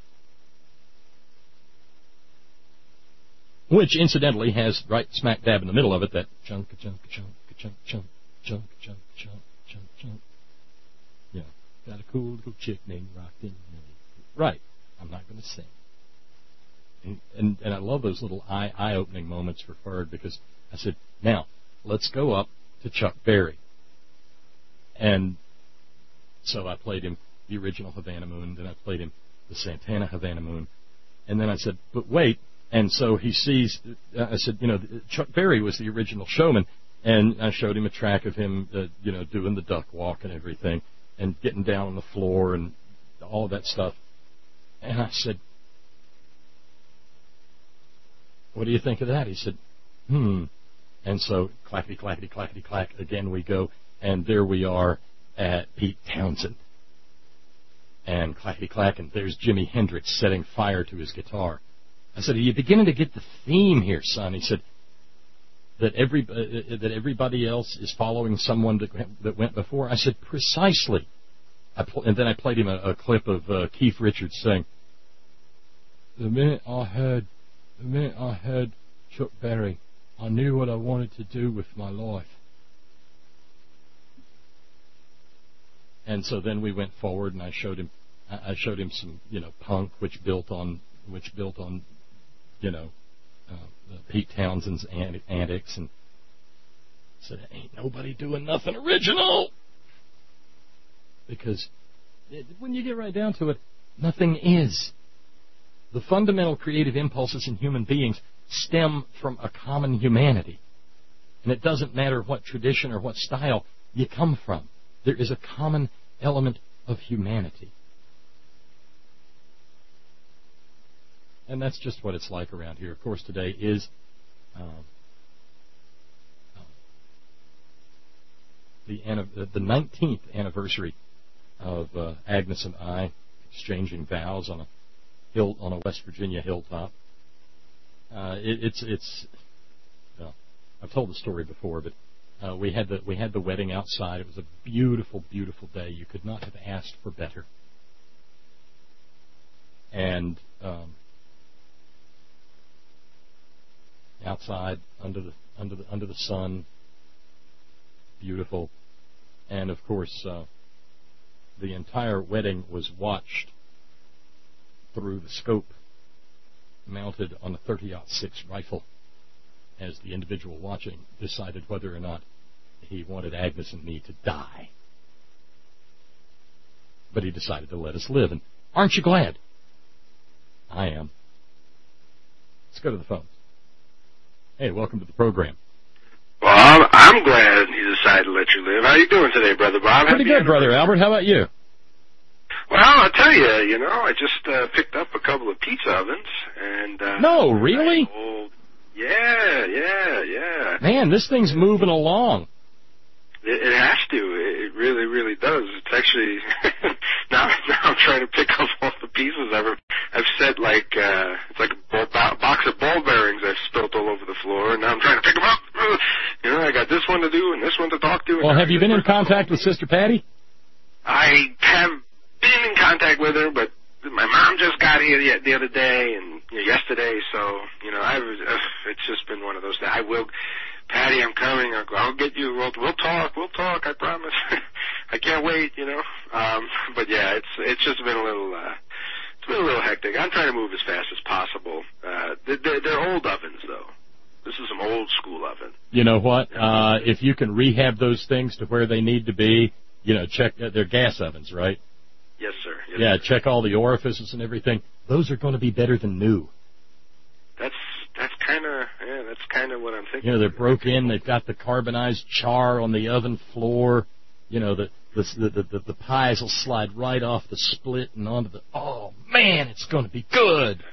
Which, incidentally, has right smack dab in the middle of it that chunk, chunk, chunk, chunk, chunk, chunk, chunk, chunk, chunk, chunk. You know, got a cool little chick named Rockin' Millie. Right. I'm not going to sing. And, and and I love those little eye eye opening moments for Ferg because I said, now let's go up to Chuck Berry. And so I played him the original Havana Moon, then I played him the Santana Havana Moon, and then I said, but wait. And so he sees. I said, you know, Chuck Berry was the original showman, and I showed him a track of him, uh, you know, doing the duck walk and everything, and getting down on the floor and all of that stuff. And I said, what do you think of that? He said, hmm. And so, clackety, clackety, clackety, clack, again we go, and there we are at Pete Townsend. And clackety, clack, and there's Jimi Hendrix setting fire to his guitar. I said, are you beginning to get the theme here, son? He said, that every uh, that everybody else is following someone that, that went before? I said, precisely. I pl- and then I played him a, a clip of uh, Keith Richards saying, the minute I heard, the minute I heard Chuck Berry, I knew what I wanted to do with my life. And so then we went forward, and I showed him, I showed him some, you know, punk, which built on, which built on, you know, uh, Pete Townsend's antics and said, ain't nobody doing nothing original. Because it, when you get right down to it, nothing is. The fundamental creative impulses in human beings stem from a common humanity. And it doesn't matter what tradition or what style you come from. There is a common element of humanity. And that's just what it's like around here. Of course, today is uh, the, the nineteenth anniversary of uh, Agnes and I exchanging vows on a hill on a West Virginia hilltop. Uh, it, it's it's. Well, I've told the story before, but uh, we had the we had the wedding outside. It was a beautiful, beautiful day. You could not have asked for better. And um, outside under the under the under the sun, beautiful, and of course uh, the entire wedding was watched through the scope mounted on a thirty aught six rifle, as the individual watching decided whether or not he wanted Agnes and me to die. But he decided to let us live, and aren't you glad? I am. Let's go to the phones. Hey, welcome to the program. Well, I'm, I'm glad he decided to let you live. How you doing today, Brother Bob? Pretty good, Brother Albert. How about you? Well, I'll tell you, you know, I just uh, picked up a couple of pizza ovens, and... Uh, no, really? Old, yeah, yeah, yeah. Man, this thing's moving along. It, it has to. It really, really does. It's actually... now, now I'm trying to pick up all the pieces. I've, I've set like... Uh, it's like a ball, bo- box of ball bearings I've spilt all over the floor, and now I'm trying to pick them up. You know, I got this one to do and this one to talk to. Well, have you been in contact with Sister Patty? I have been in contact with her, but my mom just got here the, the other day and you know, yesterday, so, you know, I was, uh, it's just been one of those days. I will, Patty, I'm coming. I'll, I'll get you. We'll, we'll talk. We'll talk. I promise. I can't wait, you know. Um, but yeah, it's it's just been a little, uh, it's been a little hectic. I'm trying to move as fast as possible. Uh, they're, they're old ovens, though. This is some old school oven. You know what? Uh, if you can rehab those things to where they need to be, you know, check, uh, they're gas ovens, right? Yes, sir. Yes, yeah, sir. check all the orifices and everything. Those are going to be better than new. That's that's kind of yeah, that's kind of what I'm thinking. You know, they're broke in. They've got the carbonized char on the oven floor. You know, the the the the, the pies will slide right off the split and onto the. Oh man, it's going to be good.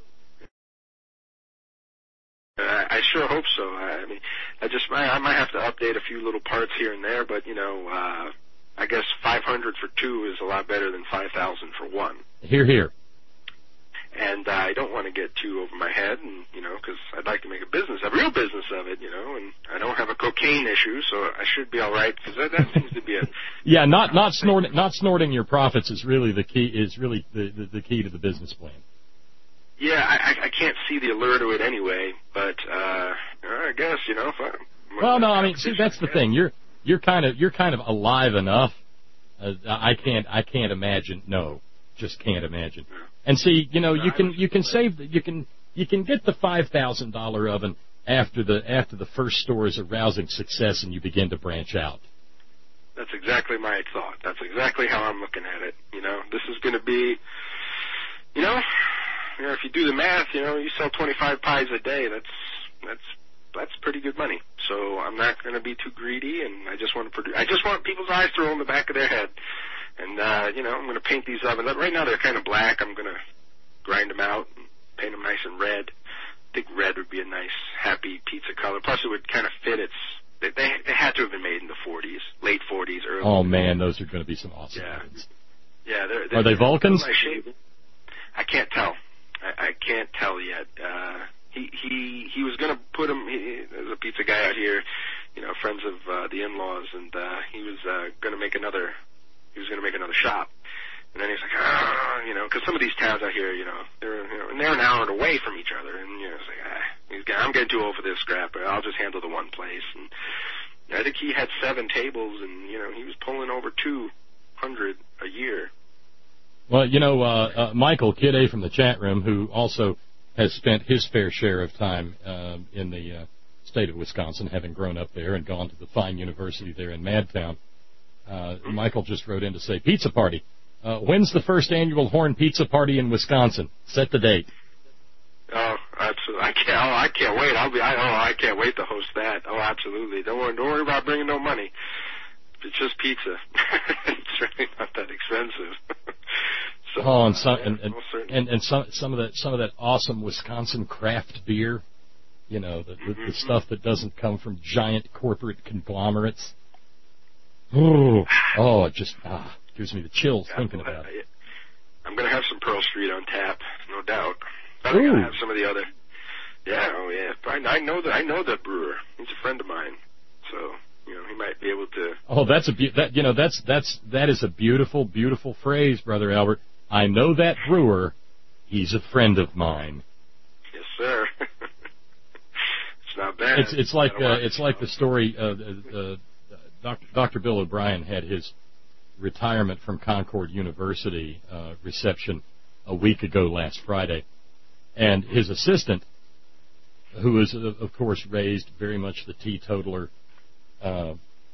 Uh, I sure hope so. I, I mean, I just I, I might have to update a few little parts here and there, but you know, uh, I guess five hundred for two is a lot better than five thousand for one. Hear, hear. And uh, I don't want to get too over my head, and you know, because I'd like to make a business, a real business of it, you know. And I don't have a cocaine issue, so I should be all right. Because that, that seems to be a yeah, not not snorting not snorting your profits is really the key. Is really the the, the key to the business plan. Yeah, I, I can't see the allure to it anyway, but uh, I guess you know. If I, well, no, I mean, see, that's the thing. You're you're kind of you're kind of alive enough. Uh, I can't I can't imagine. No, just can't imagine. And see, you know, you can you can save the, you can you can get the five thousand dollar oven after the after the first store is a rousing success and you begin to branch out. That's exactly my thought. That's exactly how I'm looking at it. You know, this is going to be, you know. You know, if you do the math, you know, you sell twenty-five pies a day. That's that's that's pretty good money. So I'm not going to be too greedy, and I just want to produce. I just want people's eyes to roll in the back of their head, and uh, you know, I'm going to paint these ovens. Right now they're kind of black. I'm going to grind them out and paint them nice and red. I think red would be a nice, happy pizza color. Plus, it would kind of fit. It's they they, they had to have been made in the forties, late forties, early. Oh man, those are going to be some awesome yeah. ovens. Yeah, they're, they're, are they Vulcans? I can't tell. I, I can't tell yet. Uh, he he he was going to put him. He, there's a pizza guy out here, you know, friends of uh, the in-laws, and uh, he was uh, going to make another. He was going to make another shop, and then he's like, ah, you know, because some of these towns out here, you know, they're you know, and they're an hour away from each other, and you know, it's like, ah, he's, I'm getting too old for this scrap. But I'll just handle the one place, and I think he had seven tables, and you know, he was pulling over two hundred a year. Well, you know, uh, uh, Michael, Kid A from the chat room, who also has spent his fair share of time uh, in the uh, state of Wisconsin, having grown up there and gone to the fine university there in Madtown. Uh, Michael just wrote in to say, pizza party. Uh, when's the first annual Horn Pizza Party in Wisconsin? Set the date. Oh, absolutely. I can't. Oh, I can't wait. I'll be. I, oh, I can't wait to host that. Oh, absolutely. Don't worry. Don't worry about bringing no money. It's just pizza. It's really not that expensive. so, oh, and some, uh, and, and, and, and some some of that some of that awesome Wisconsin craft beer. You know, the, the, the stuff that doesn't come from giant corporate conglomerates. Oh, oh, it just ah, gives me the chills yeah, thinking about it. I'm going to have some Pearl Street on tap, no doubt. I'm going to have some of the other. Yeah, oh yeah. I, I know that. I know that brewer. He's a friend of mine, so you know he might be able to. Oh, that's a be- that you know that's that's that is a beautiful, beautiful phrase, Brother Albert. I know that brewer. He's a friend of mine. Yes, sir. It's not bad. It's it's like uh, it's like the story. Uh, uh, Doctor Doctor Bill O'Brien had his retirement from Concord University uh, reception a week ago last Friday, and his assistant, who is of course raised very much the teetotaler uh,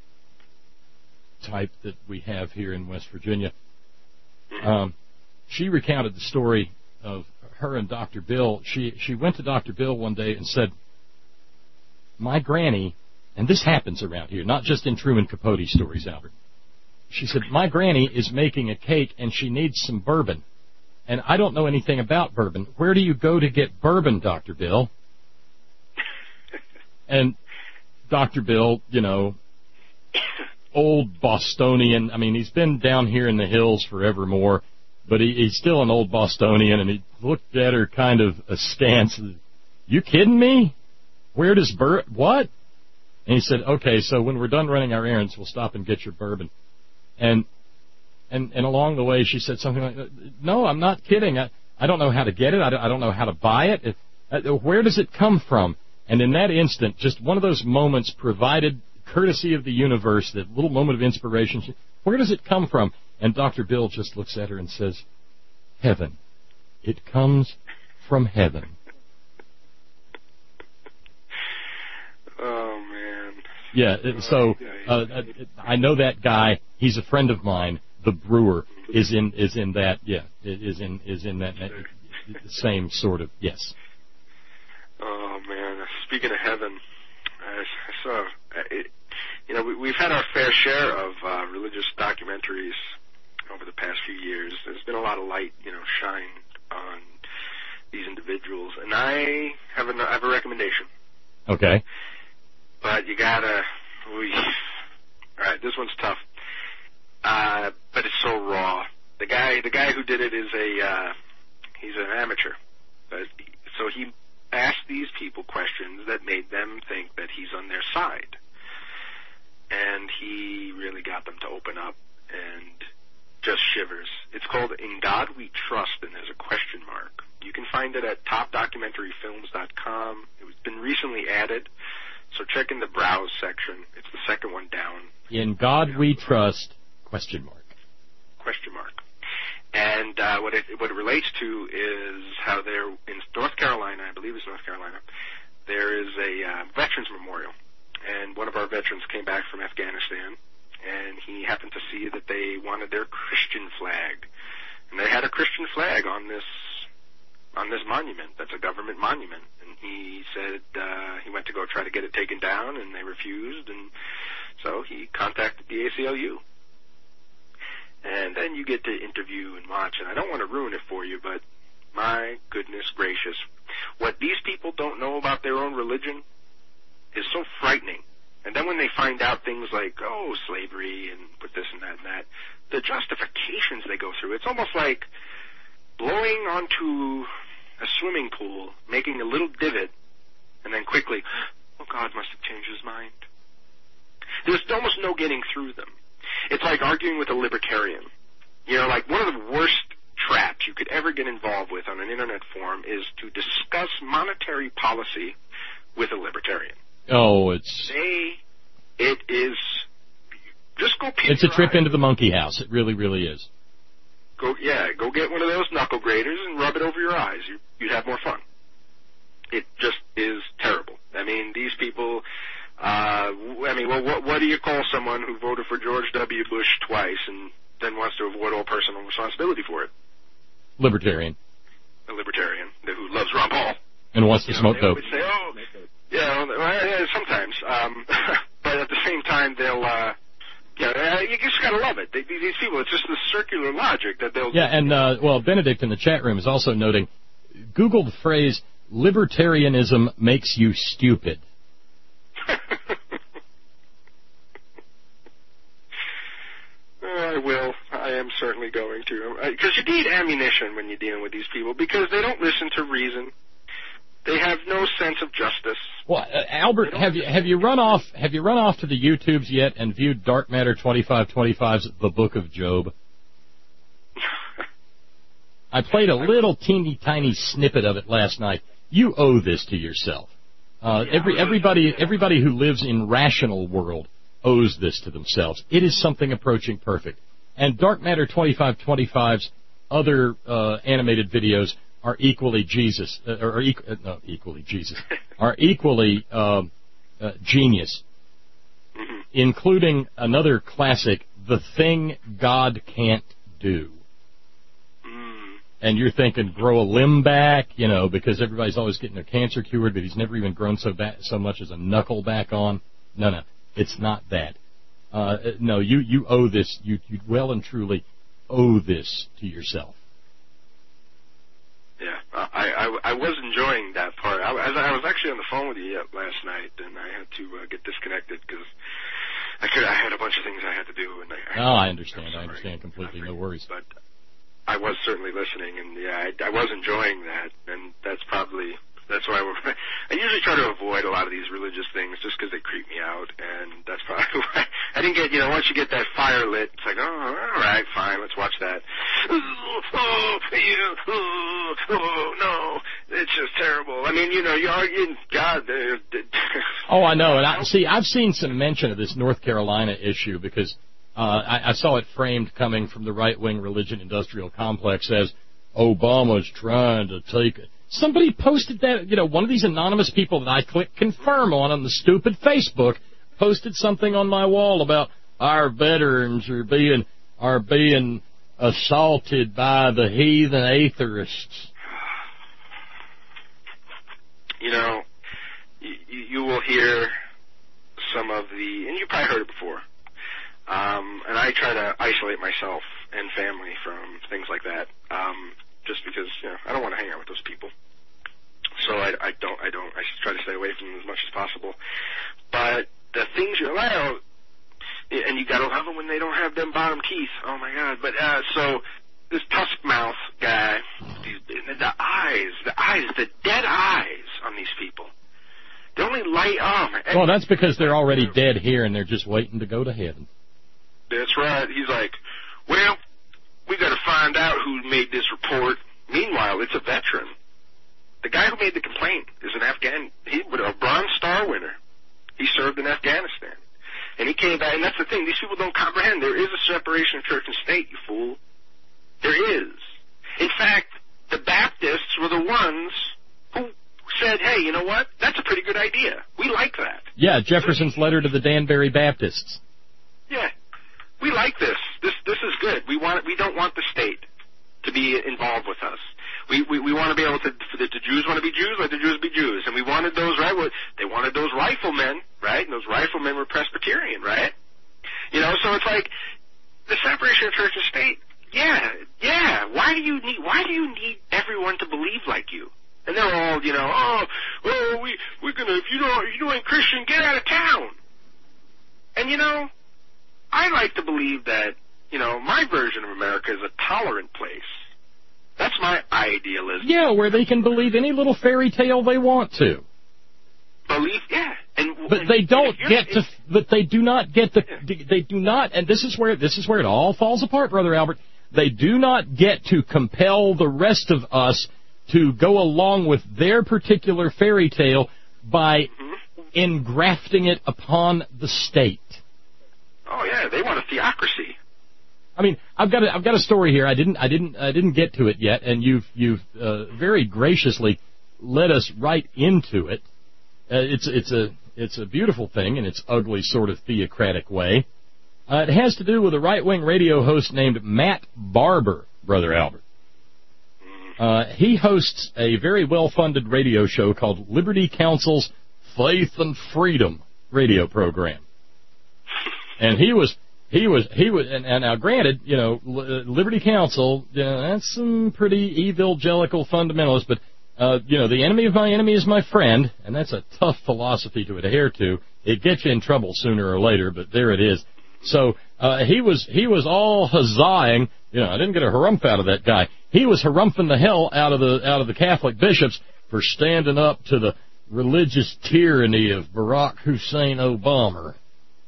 type that we have here in West Virginia, um, she recounted the story of her and Doctor Bill. She she went to Doctor Bill one day and said, "My granny," and this happens around here, not just in Truman Capote stories, Albert. She said, "My granny is making a cake and she needs some bourbon. And I don't know anything about bourbon. Where do you go to get bourbon, Doctor Bill?" And Doctor Bill, you know, old Bostonian. I mean, he's been down here in the hills forevermore, but he, he's still an old Bostonian, and he looked at her kind of askance. "You kidding me? Where does bur what?" And he said, "Okay, so when we're done running our errands, we'll stop and get your bourbon." And and and along the way, she said something like, "No, I'm not kidding. I, I don't know how to get it. I don't, I don't know how to buy it. It uh, where does it come from?" And in that instant, just one of those moments provided courtesy of the universe, that little moment of inspiration. She, where does it come from? And Doctor Bill just looks at her and says, "Heaven. It comes from heaven." Oh, man. Yeah, so uh, I know that guy. He's a friend of mine. The brewer is in is in that. Yeah, is in is in that same sort of. Yes. Oh man! Speaking of heaven, I, I saw. It, you know, we, we've had our fair share of uh, religious documentaries over the past few years. There's been a lot of light, you know, shined on these individuals, and I have a I have a recommendation. Okay. But you gotta. We, all right, this one's tough. Uh, but it's so raw. The guy, the guy who did it is a, uh, he's an amateur. But, so he asked these people questions that made them think that he's on their side. And he really got them to open up and just shivers. It's called In God We Trust, and there's a question mark. You can find it at top documentary films dot com. It's been recently added, so check in the browse section. It's the second one down. In God you know, We Trust, question mark. Question mark. And uh, what it what it relates to is how there in North Carolina, I believe it's North Carolina, there is a uh, veterans memorial, and one of our veterans came back from Afghanistan, and he happened to see that they wanted their Christian flag, and they had a Christian flag on this on this monument. That's a government monument, and he said uh, he went to go try to get it taken down, and they refused, and so he contacted the A C L U. And then you get to interview and watch, and I don't want to ruin it for you, but my goodness gracious, what these people don't know about their own religion is so frightening. And then when they find out things like, oh, slavery and put this and that and that, the justifications they go through, it's almost like blowing onto a swimming pool, making a little divot, and then quickly, oh, God must have changed his mind. There's almost no getting through them. It's like arguing with a libertarian. You know, like one of the worst traps you could ever get involved with on an internet forum is to discuss monetary policy with a libertarian. Oh, it's... They, it is... Just go peek It's a trip eye. into the monkey house. It really, really is. Go, yeah, go get one of those knuckle graters and rub it over your eyes. You, you'd have more fun. it just is terrible. I mean, these people, uh, I mean, well, what, what do you call someone who voted for George W. Bush twice and then wants to avoid all personal responsibility for it? Libertarian. A libertarian who loves Ron Paul. And wants to you know, smoke they dope. Would say, oh, yeah, well, yeah, sometimes. Um, but at the same time, they'll, uh, yeah, uh, you just gotta love it. They, these people, it's just the circular logic that they'll... Yeah, and, uh, well, Benedict in the chat room is also noting, Google the phrase, libertarianism makes you stupid. I will. I am certainly going to. Because you need ammunition when you're dealing with these people, because they don't listen to reason. They have no sense of justice. Well, uh, Albert, have you have you run off have you run off to the YouTubes yet and viewed Dark Matter twenty-five twenty-five's The Book of Job? I played a little teeny tiny snippet of it last night. You owe this to yourself. Uh, every everybody everybody who lives in rational world owes this to themselves. It is something approaching perfect. And Dark Matter twenty-five twenty-five's other uh, animated videos are equally Jesus, uh, or equ- uh, no, equally Jesus, are equally uh, uh, genius, mm-hmm. including another classic, The Thing God Can't Do. Mm. And you're thinking, grow a limb back, you know, because everybody's always getting their cancer cured, but he's never even grown so ba- so much as a knuckle back on. No, no, it's not that. Uh, no, you, you owe this, you, you well and truly owe this to yourself. Yeah, I, I, I was enjoying that part. I, I was actually on the phone with you last night, and I had to uh, get disconnected because I could. I had a bunch of things I had to do. And I, oh, I understand. I understand completely. No worries. But I was certainly listening, and yeah, I, I was enjoying that, and that's probably that's why we're, I usually try to avoid a lot of these religious things just because they creep me out, and that's probably why I didn't get. You know, once you get that fire lit, it's like, oh, all right, fine, let's watch that. Oh, oh, you, oh, oh no, it's just terrible. I mean, you know, you argue, God. Uh, oh, I know, and I see. I've seen some mention of this North Carolina issue because uh, I, I saw it framed coming from the right-wing religion-industrial complex as Obama's trying to take it. Somebody posted that, you know, one of these anonymous people that I clicked confirm on on the stupid Facebook posted something on my wall about our veterans are being are being assaulted by the heathen atheists. You know, you, you will hear some of the, and you probably heard it before, um, and I try to isolate myself and family from things like that. Um, Just because, you know, I don't want to hang out with those people, so I, I don't. I don't. I try to stay away from them as much as possible. But the things you allow, and you gotta love them when they don't have them bottom teeth. Oh my God! But uh, so this tusk mouth guy, these, the eyes, the eyes, the dead eyes on these people. They only light up. Well, that's because they're already dead here, and they're just waiting to go to heaven. That's right. He's like, well, we got to find out who made this report. Meanwhile, it's a veteran. The guy who made the complaint is an Afghan, he was a Bronze Star winner. He served in Afghanistan. And he came back, and that's the thing, these people don't comprehend. There is a separation of church and state, you fool. There is. In fact, the Baptists were the ones who said, hey, you know what? That's a pretty good idea. We like that. Yeah, Jefferson's letter to the Danbury Baptists. Yeah. We like this. This this is good. We want we don't want the state to be involved with us. We we, we want to be able to. For the, the Jews want to be Jews, let the Jews be Jews. And we wanted those right. They wanted those riflemen, right? And those riflemen were Presbyterian, right? You know, so it's like the separation of church and state. Yeah, yeah. Why do you need? Why do you need everyone to believe like you? And they're all, you know, oh, oh, we we're gonna. If you don't, if you ain't Christian, get out of town. And you know, I like to believe that, you know, my version of America is a tolerant place. That's my idealism. Yeah, where they can believe any little fairy tale they want to. Believe, yeah. And, but and, they don't and get to, but they do not get the, yeah. they do not, and this is where, this is where it all falls apart, Brother Albert. They do not get to compel the rest of us to go along with their particular fairy tale by mm-hmm. engrafting it upon the state. Oh yeah, they want a theocracy. I mean, I've got a, I've got a story here. I didn't I didn't I didn't get to it yet, and you've you've uh, very graciously led us right into it. Uh, it's it's a it's a beautiful thing in its ugly sort of theocratic way. Uh, it has to do with a right-wing radio host named Matt Barber, Brother Albert. Uh, he hosts a very well-funded radio show called Liberty Counsel's Faith and Freedom radio program. And he was, he was, he was, and, and now granted, you know, Liberty Counsel, you know, that's some pretty evangelical fundamentalists, but, uh, you know, the enemy of my enemy is my friend, and that's a tough philosophy to adhere to. It gets you in trouble sooner or later, but there it is. So, uh, he was, he was all huzzahing. You know, I didn't get a harumph out of that guy. He was harumphing the hell out of the out of the Catholic bishops for standing up to the religious tyranny of Barack Hussein Obama.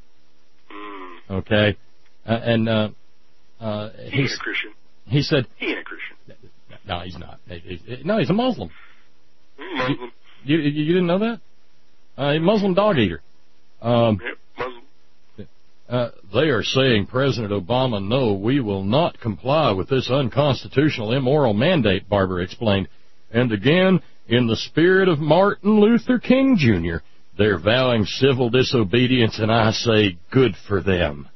Okay, uh, and uh, uh, he ain't a Christian. He said he ain't a Christian. No, he's not. He, he, no, he's a Muslim. Muslim. You, you, you didn't know that? Uh, a Muslim dog eater. Um, yep, Muslim. Uh, they are saying, President Obama, no, we will not comply with this unconstitutional, immoral mandate, Barber explained. And again, in the spirit of Martin Luther King, Junior, they're vowing civil disobedience, and I say, good for them.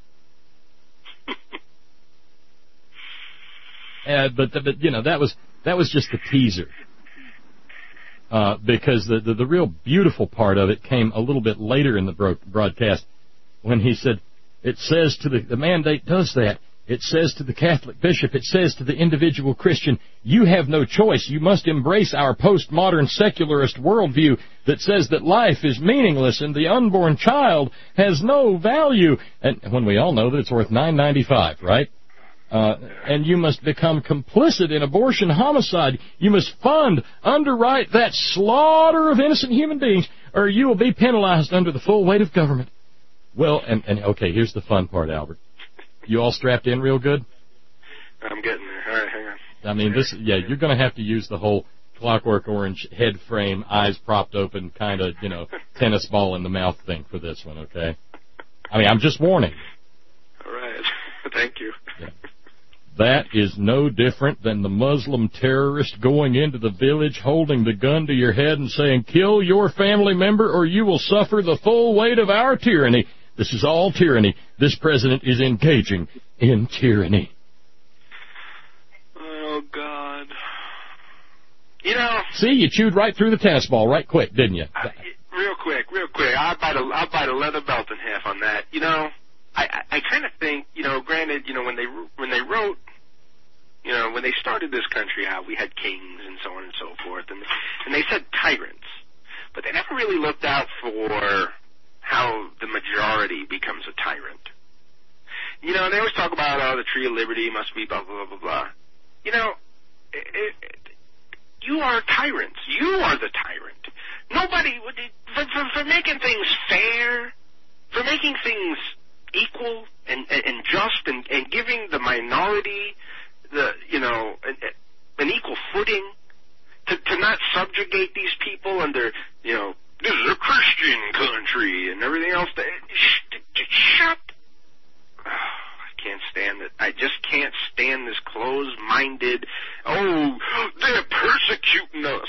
uh, but, but, you know, that was that was just the teaser. Uh, because the, the, the real beautiful part of it came a little bit later in the bro- broadcast when he said, it says to the, the mandate does that. It says to the Catholic bishop, it says to the individual Christian, you have no choice. You must embrace our postmodern secularist worldview that says that life is meaningless and the unborn child has no value. And when we all know that it's worth nine ninety-five, right? Uh, and you must become complicit in abortion homicide. You must fund, underwrite that slaughter of innocent human beings, or you will be penalized under the full weight of government. Well, and, and okay, here's the fun part, Albert. You all strapped in real good? I'm getting there. All right, hang on. I mean, this, yeah, you're going to have to use the whole Clockwork Orange head frame, eyes propped open, kind of, you know, tennis ball in the mouth thing for this one, okay? I mean, I'm just warning. All right. Thank you. Yeah. That is no different than the Muslim terrorist going into the village, holding the gun to your head and saying, kill your family member or you will suffer the full weight of our tyranny. This is all tyranny. This president is engaging in tyranny. Oh, God. You know... See, you chewed right through the tennis ball right quick, didn't you? Uh, real quick, real quick. I'll bite, a, I'll bite a leather belt in half on that. You know, I, I, I kind of think, you know, granted, you know, when they when they wrote, you know, when they started this country out, we had kings and so on and so forth, and, and they said tyrants. But they never really looked out for how the majority becomes a tyrant. You know, they always talk about, oh, the tree of liberty must be blah, blah, blah, blah. You know, it, it, you are tyrants. You are the tyrant. Nobody, for, for, for making things fair, for making things equal and, and, and just and, and giving the minority the, you know, an, an equal footing, to, to not subjugate these people under, you know, this is a Christian country and everything else. That, sh- sh- shut. Oh, I can't stand it. I just can't stand this closed-minded, oh, they're persecuting us.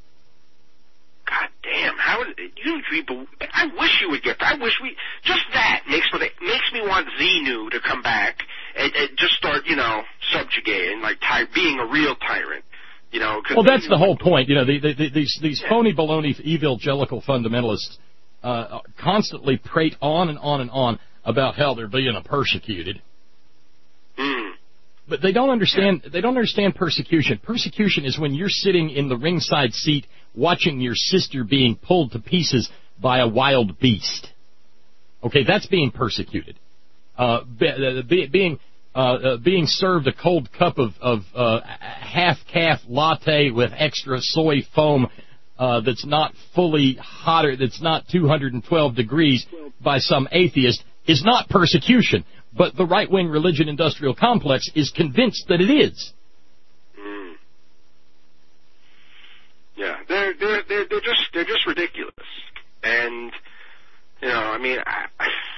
God damn, how is it, you people, I wish you would get that. I wish we, just that makes me, makes me want Xenu to come back and, and just start, you know, subjugating, like ty- being a real tyrant. You know, well, that's the whole point. You know, the, the, the, these these yeah. phony baloney evangelical fundamentalists uh, constantly prate on and on and on about how they're being persecuted. Mm. But they don't understand. Yeah. They don't understand persecution. Persecution is when you're sitting in the ringside seat watching your sister being pulled to pieces by a wild beast. Okay, that's being persecuted. Uh, be, be, being uh, uh, being served a cold cup of, of uh, half-calf latte with extra soy foam uh, that's not fully hotter, that's not two hundred twelve degrees by some atheist is not persecution. But the right-wing religion-industrial complex is convinced that it is. Mm. Yeah, they're they're they're they're just they're just ridiculous. And you know, I mean, I,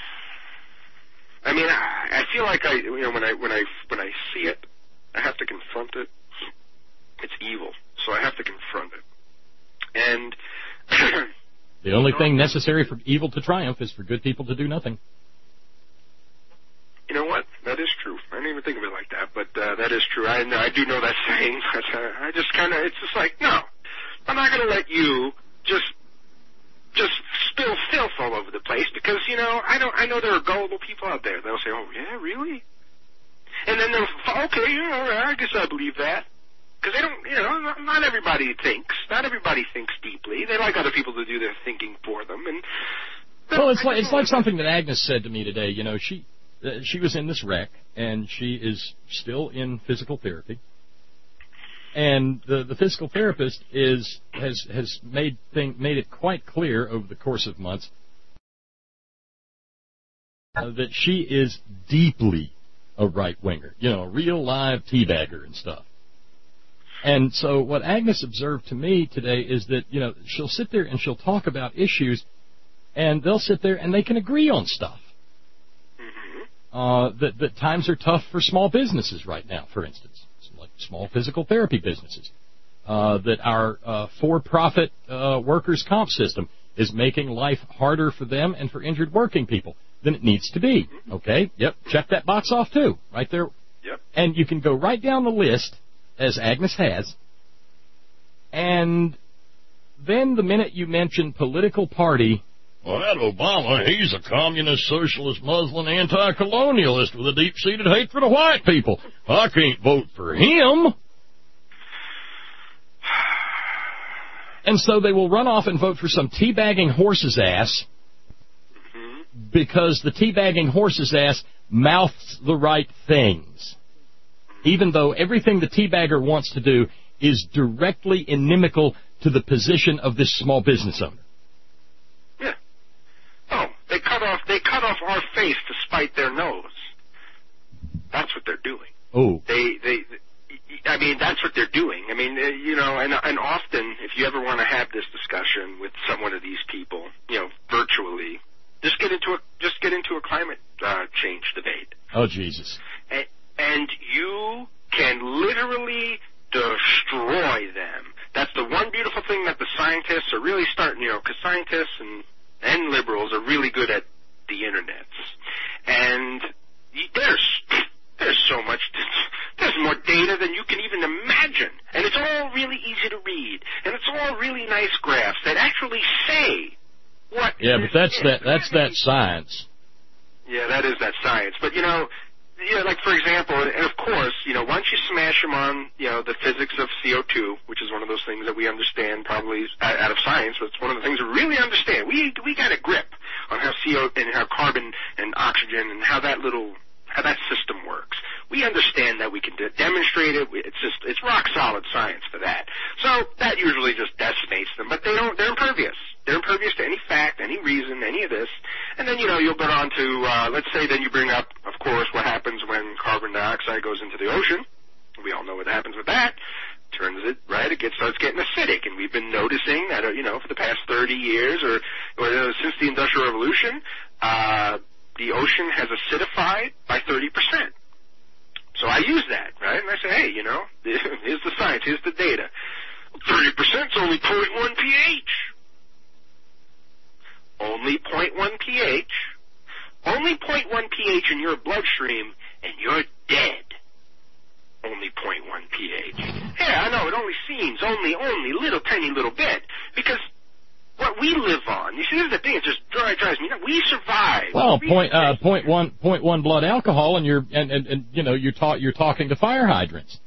I mean, I, I feel like I, you know, when I when I when I see it, I have to confront it. It's evil, so I have to confront it. And the only thing necessary for evil to triumph is for good people to do nothing. You know what? That is true. I didn't even think of it like that, but uh, that is true. I know, I do know that saying. But, uh, I just kind of, it's just like, no, I'm not going to let you just just spill filth all over the place because, you know, I don't. I know there are gullible people out there. They'll say, oh, yeah, really? And then they'll, okay, yeah, all right, I guess I believe that. Because they don't, you know, not, not everybody thinks. Not everybody thinks deeply. They like other people to do their thinking for them. And well, it's like it's like something that Agnes said to me today. You know, she uh, she was in this wreck, and she is still in physical therapy. And the the physical therapist is has has made thing made it quite clear over the course of months uh, that she is deeply a right-winger, you know, a real live teabagger and stuff. And so what Agnes observed to me today is that, you know, she'll sit there and she'll talk about issues, and they'll sit there and they can agree on stuff. Uh, that, that times are tough for small businesses right now, for instance, like small physical therapy businesses. Uh, that our uh, for-profit uh, workers' comp system is making life harder for them and for injured working people than it needs to be. Okay? Yep. Check that box off, too. Right there. Yep. And you can go right down the list, as Agnes has, and then the minute you mention political party, well, that Obama, he's a communist, socialist, Muslim, anti-colonialist with a deep-seated hatred of white people. I can't vote for him. And so they will run off and vote for some teabagging horse's ass because the teabagging horse's ass mouths the right things, even though everything the teabagger wants to do is directly inimical to the position of this small business owner. Yeah. Oh, they cut off they cut off our face to spite their nose. That's what they're doing. Oh. They they. I mean, that's what they're doing. I mean, you know, and and often, if you ever want to have this discussion with some one of these people, you know, virtually, just get into a just get into a climate uh, change debate. Oh, Jesus. And, and you can literally destroy them. That's the one beautiful thing that the scientists are really starting, you know, because scientists and, and liberals are really good at the internets. And there's, there's so much, there's more data than you can even imagine. And it's all really easy to read. And it's all really nice graphs that actually say what Yeah, but that's that, that's that science. Yeah, that is that science. But, you know, Yeah, like, for example, and of course, you know, once you smash them on, you know, the physics of C O two, which is one of those things that we understand probably out of science, but it's one of the things we really understand. We we got a grip on how C O and how carbon and oxygen and how that little, how that system works. We understand that we can de- demonstrate it. It's just, it's rock solid science for that. So that usually just decimates them, but they don't, they're impervious. They're impervious to any fact, any reason, any of this. And then, you know, you'll go on to, uh, let's say then you bring up, of course, what happens when carbon dioxide goes into the ocean. We all know what happens with that. Turns it, right, it gets, starts getting acidic. And we've been noticing that, uh, you know, for the past thirty years or, or uh, since the Industrial Revolution, uh, the ocean has acidified by thirty percent. So I use that, right? And I say, hey, you know, here's the science, here's the data. thirty percent is only zero point one pH. Only zero point one pH. Only zero point one pH in your bloodstream, and you're dead. Only zero point one pH. Yeah, I know, it only seems only, only little, tiny little bit. Because what we live on, you see, this is the thing, it just drives, drives me nuts. We survive. Well, we point, uh, point one, point one blood alcohol, and you're, and, and, and you know, you're, ta- you're talking to fire hydrants.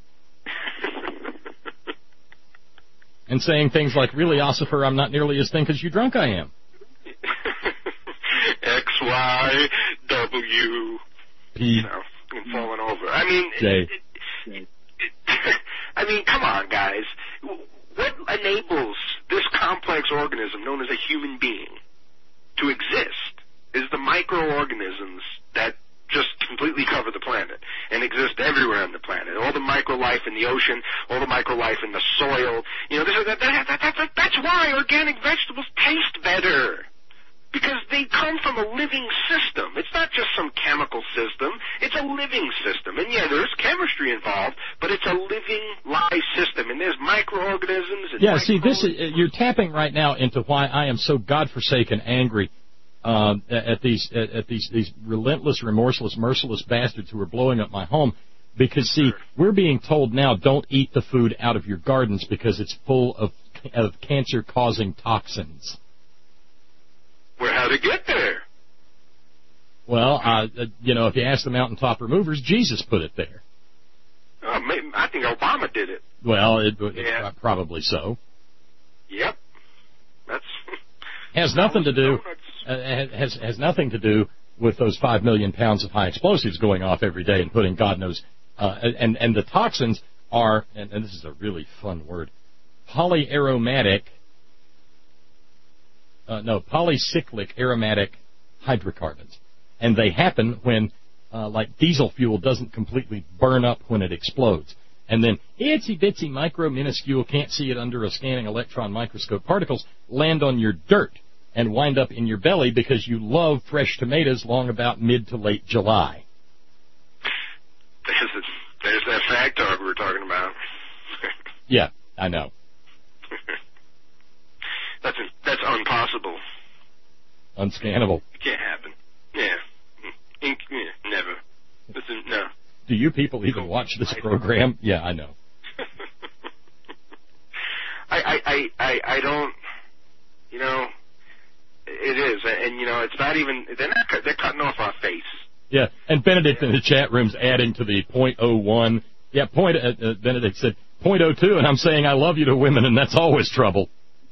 And saying things like, really, Ossifer, I'm not nearly as thin as you drunk I am. X, Y, W, P, you know, and falling over. I mean, J. It, it, it, I mean, come on, guys. What enables this complex organism known as a human being to exist is the microorganisms that just completely cover the planet and exist everywhere on the planet. All the microlife in the ocean, all the microlife in the soil. You know, this is, that, that, that, that, that's why organic vegetables taste better. because they come from a living system. It's not just some chemical system. It's a living system. And, yeah, there's chemistry involved, but it's a living, live system. And there's microorganisms. And yeah, see, this is, you're tapping right now into why I am so godforsaken angry uh, at these at, at these these relentless, remorseless, merciless bastards who are blowing up my home. Because, see, we're being told now, don't eat the food out of your gardens because it's full of of cancer-causing toxins. Well, how'd it get there? Well, uh, you know, if you ask the mountaintop removers, Jesus put it there. Uh, maybe, I think Obama did it. Well, it, it, Yeah. probably so. Yep. That's Has nothing to do uh, has has nothing to do with those five million pounds of high explosives going off every day and putting God knows uh, and and the toxins are, and, and this is a really fun word, polyaromatic. Uh, no, polycyclic aromatic hydrocarbons, and they happen when, uh, like diesel fuel, doesn't completely burn up when it explodes, and then itsy bitsy micro minuscule, can't see it under a scanning electron microscope particles land on your dirt and wind up in your belly because you love fresh tomatoes long about mid to late July. There's, a, there's that fact talk we were talking about. Yeah, I know. That's that's impossible. Unscannable. It can't happen. Yeah. Ink, yeah, never. Listen, no. Do you people even watch this program? Yeah, I know. I, I, I, I, I don't, you know, it is, and, you know, it's not even, they're not, they're cutting off our face. Yeah, and Benedict in the chat room's adding to the point oh one. Yeah, point, uh, uh, Benedict said point oh two, and I'm saying I love you to women, and that's always trouble.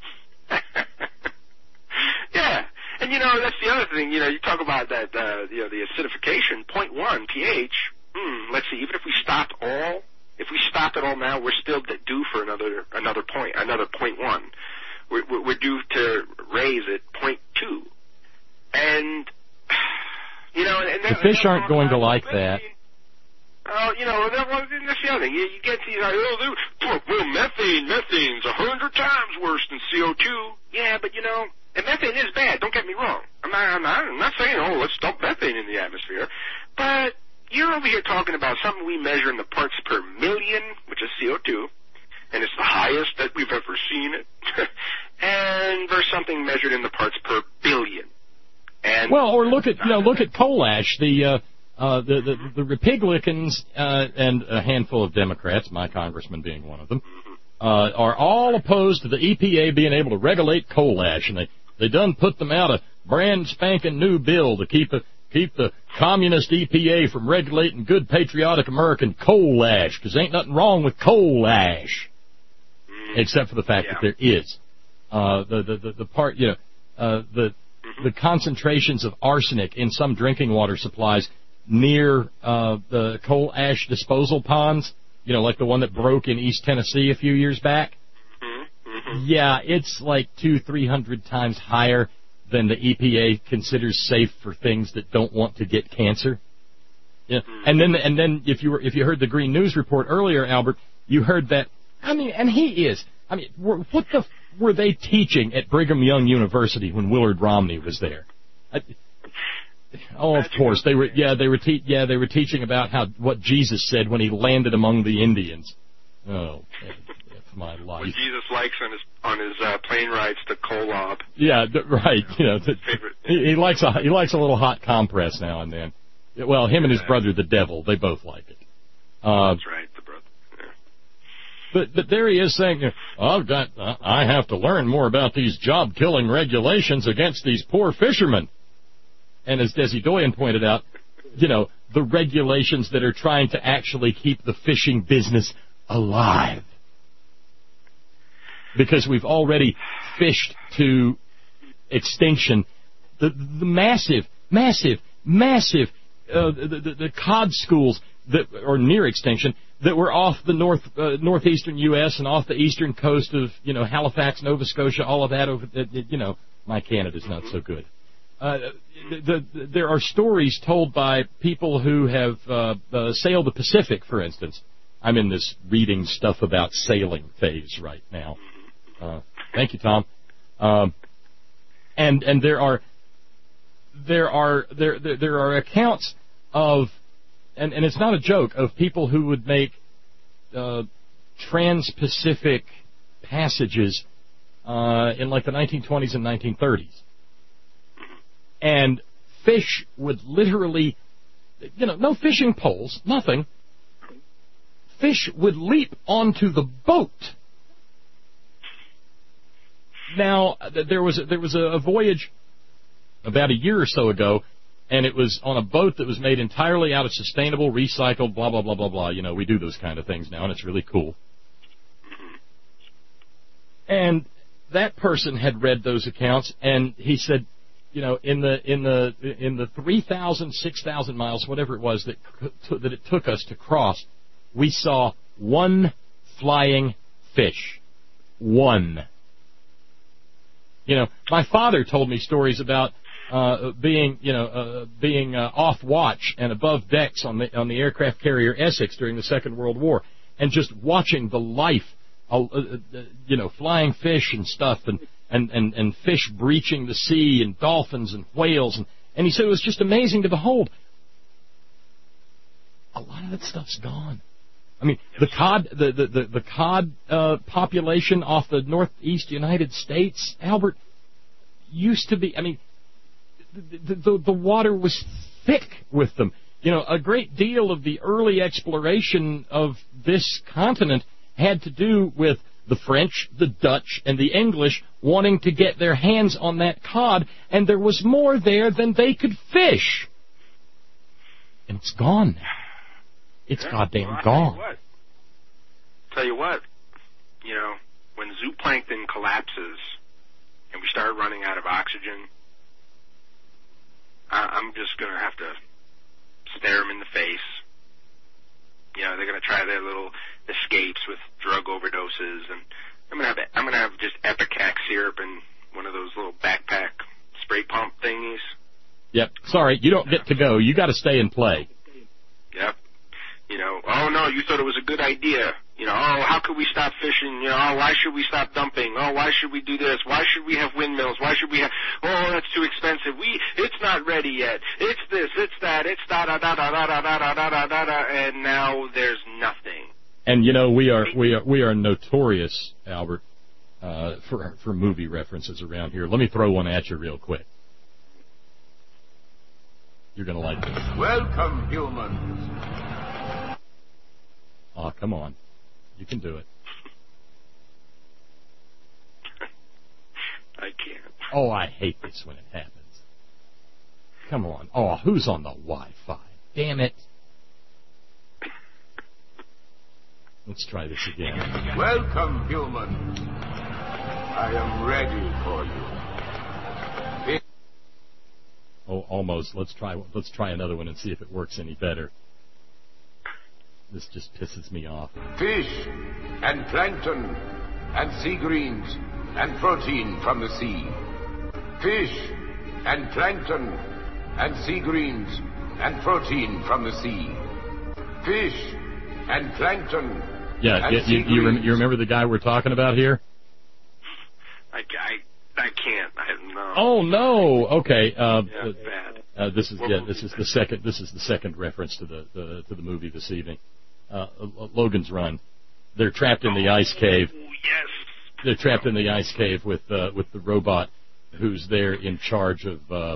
Yeah, and you know that's the other thing. You know, you talk about that. Uh, you know, the acidification, point one pH. Hmm, let's see. Even if we stopped all, if we stopped it all now, we're still due for another another point, another point one. We're, we're due to raise it point two, and you know, and the fish aren't going to like that. Oh, you know, that, well, that's the other thing. You, you get these, like, oh, well, methane, methane's a hundred times worse than C O two. Yeah, but, you know, and methane is bad. Don't get me wrong. I'm not, I'm not, I'm not saying, oh, let's dump methane in the atmosphere. But you're over here talking about something we measure in the parts per million, which is C O two, and it's the highest that we've ever seen it, and versus something measured in the parts per billion. And well, or look at, you know, look at coal ash, the, uh, Uh, the, the, the Republicans uh, and a handful of Democrats, my congressman being one of them, uh, are all opposed to the E P A being able to regulate coal ash, and they they done put them out a brand spanking new bill to keep a, keep the communist E P A from regulating good patriotic American coal ash, because ain't nothing wrong with coal ash, except for the fact yeah. that there is uh, the, the the the part you know uh, the the concentrations of arsenic in some drinking water supplies near uh, the coal ash disposal ponds, you know, like the one that broke in East Tennessee a few years back. Mm-hmm. Yeah, it's like two, three hundred times higher than the E P A considers safe for things that don't want to get cancer. Yeah, mm-hmm. and then and then if you were if you heard the Green News report earlier, Albert, you heard that. I mean, and he is. I mean, what the f- were they teaching at Brigham Young University when Willard Romney was there? I, Oh, of course they were. Yeah, they were. Te- yeah, they were teaching about how what Jesus said when he landed among the Indians. Oh, that's my life. What Jesus likes on his on his uh, plane rides to Kolob. Yeah, th- right. You know, th- favorite. He, he likes a he likes a little hot compress now and then. Well, him and his brother, the devil, they both like it. Uh, That's right, the brother. Yeah. But but there he is saying, I've got uh, I have to learn more about these job killing regulations against these poor fishermen. And as Desi Doyen pointed out, you know, the regulations that are trying to actually keep the fishing business alive. Because we've already fished to extinction the, the massive, massive, massive, uh, the, the, the cod schools that are near extinction that were off the north, uh, northeastern U S and off the eastern coast of, you know, Halifax, Nova Scotia, all of that over, uh, you know, my Canada's not so good. Uh, the, the, there are stories told by people who have uh, uh, sailed the Pacific, for instance. I'm in this reading stuff about sailing phase right now. Uh, thank you, Tom. Um, and and there are there are there there, there are accounts of, and, and it's not a joke, of people who would make uh, trans-Pacific passages uh, in like the nineteen twenties and nineteen thirties. And fish would literally, you know, no fishing poles, nothing. Fish would leap onto the boat. Now, there was there was a voyage about a year or so ago, and it was on a boat that was made entirely out of sustainable, recycled, blah, blah, blah, blah, blah. You know, we do those kind of things now, and it's really cool. And that person had read those accounts, and he said, you know, in the in the in the three thousand, six thousand miles, whatever it was that that it took us to cross, we saw one flying fish. One. You know, my father told me stories about uh, being, you know, uh, being uh, off watch and above decks on the on the aircraft carrier Essex during the Second World War, and just watching the life, uh, uh, you know, flying fish and stuff, and, and, and, and fish breaching the sea, and dolphins and whales, and, and he said it was just amazing to behold. A lot of that stuff's gone. I mean, the cod, the the the, the cod uh, population off the northeast United States, Albert, used to be. I mean, the, the the water was thick with them. You know, a great deal of the early exploration of this continent had to do with the French, the Dutch, and the English wanting to get their hands on that cod, and there was more there than they could fish. And it's gone now. It's yeah, goddamn well, gone. Tell you, what, tell you what, you know, when zooplankton collapses and we start running out of oxygen, I, I'm just going to have to stare them in the face. You know, they're going to try their little escapes with drug overdoses, and I'm going to have I'm going to have just Epicac syrup in one of those little backpack spray pump thingies. Yep. Sorry, you don't get to go. You got to stay and play. Yep. You know, oh no, you thought it was a good idea. You know, oh, how could we stop fishing? You know, oh, why should we stop dumping? Oh, why should we do this? Why should we have windmills? Why should we have, oh, that's too expensive. We, it's not ready yet. It's this, it's that, it's da da da da da da da da da da da, and now there's nothing. And you know, we are we are we are notorious, Albert, uh, for for movie references around here. Let me throw one at you real quick. You're gonna like this. Welcome, humans. Oh, come on. You can do it. I can't. Oh, I hate this when it happens. Come on. Oh, who's on the Wi-Fi? Damn it. Let's try this again. Welcome, humans. I am ready for you. Oh, almost. Let's try. Let's try another one and see if it works any better. This just pisses me off. Fish and plankton and sea greens and protein from the sea. Fish and plankton and sea greens and protein from the sea. Fish and plankton. Yeah, and you, sea you, you, rem- greens. you remember the guy we're talking about here? I, I, I can't. I no. Oh no. Okay. Uh, Yeah, bad. Uh, this is yeah. This is the second. This is the second reference to the, the to the movie this evening. Uh, Logan's Run. They're trapped in the ice cave. Yes. They're trapped in the ice cave with uh, with the robot who's there in charge of uh,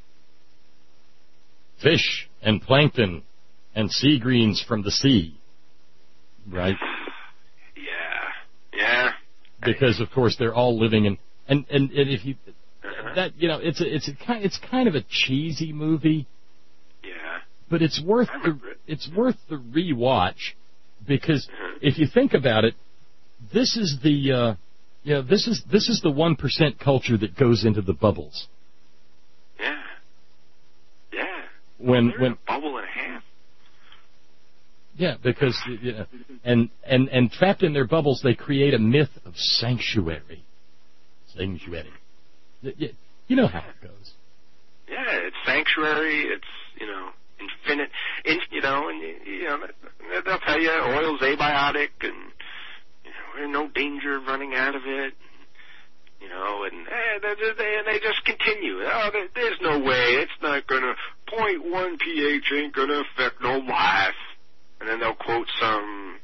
fish and plankton and sea greens from the sea. Right? Yeah. Yeah. Because of course they're all living in and and, and if you that you know it's a it's a kind it's kind of a cheesy movie. Yeah. But it's worth the it. it's worth the rewatch because if you think about it, this is the uh, you know this is this is the one percent culture that goes into the bubbles. Yeah. Yeah. When They're when a bubble and a half. Yeah, because you know, and and and trapped in their bubbles, they create a myth of sanctuary. Sanctuary. You know how it goes. Yeah, it's sanctuary. It's you know. Infinite, in, you know, and you know they'll tell you oil's abiotic, and you know, there's no danger of running out of it. You know, and eh, they, they, and they just continue. Oh, there, there's no way. It's not going to, point one pH ain't going to affect no life. And then they'll quote some,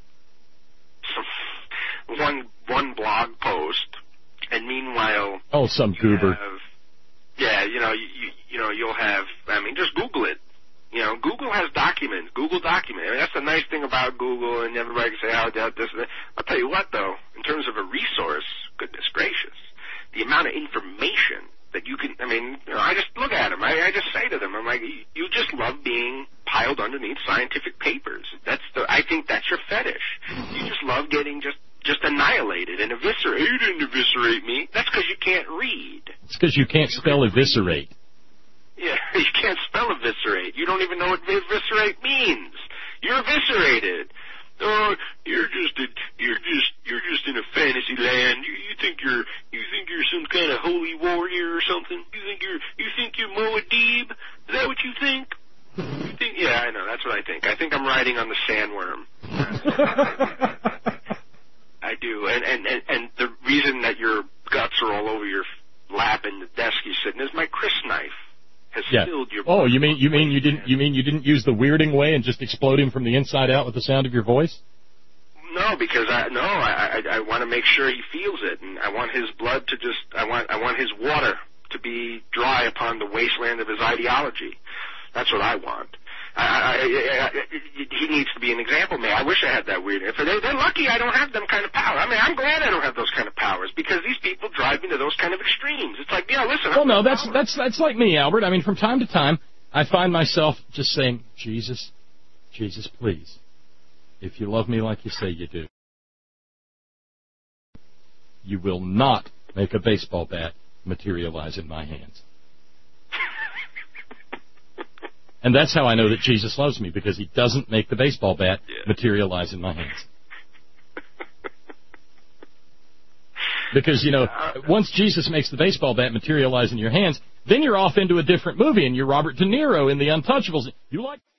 some one one blog post, and meanwhile... Oh, some goober. Have, yeah, you know, you, you, you know, you'll have, I mean, just Google it. You know, Google has documents. Google document. I mean, that's the nice thing about Google, and everybody can say, oh, that, this, that. I'll tell you what, though, in terms of a resource, goodness gracious, the amount of information that you can, I mean, you know, I just look at them. I, I just say to them, I'm like, you just love being piled underneath scientific papers. That's the, I think that's your fetish. You just love getting just, just annihilated and eviscerated. You didn't eviscerate me. That's because you can't read. It's because you can't spell eviscerate. Yeah, you can't spell eviscerate. You don't even know what eviscerate means. You're eviscerated. Oh, you're just a, you're just you're just in a fantasy land. You, you think you're you think you're some kind of holy warrior or something. You think you're you think you're Muad'Dib. Is that what you think? You think? Yeah, I know. That's what I think. I think I'm riding on the sandworm. I do, and, and and and the reason that your guts are all over your lap and the desk you're sitting is my Chris knife. Yeah. Oh, you mean you mean you didn't you mean you didn't use the weirding way and just explode him from the inside out with the sound of your voice? No, because I no, I I, I want to make sure he feels it, and I want his blood to just I want I want his water to be dry upon the wasteland of his ideology. That's what I want. I, I, I, I, he needs to be an example, man. I wish I had that weird. If they're, they're lucky, I don't have them kind of power. I mean, I'm glad I don't have those kind of powers because these people drive me to those kind of extremes. It's like, yeah, listen. Well, no, that's that's that's like me, Albert. I mean, from time to time, I find myself just saying, Jesus, Jesus, please, if you love me like you say you do, you will not make a baseball bat materialize in my hands. And that's how I know that Jesus loves me, because he doesn't make the baseball bat yeah. materialize in my hands. Because, you know, once Jesus makes the baseball bat materialize in your hands, then you're off into a different movie, and you're Robert De Niro in The Untouchables. You like...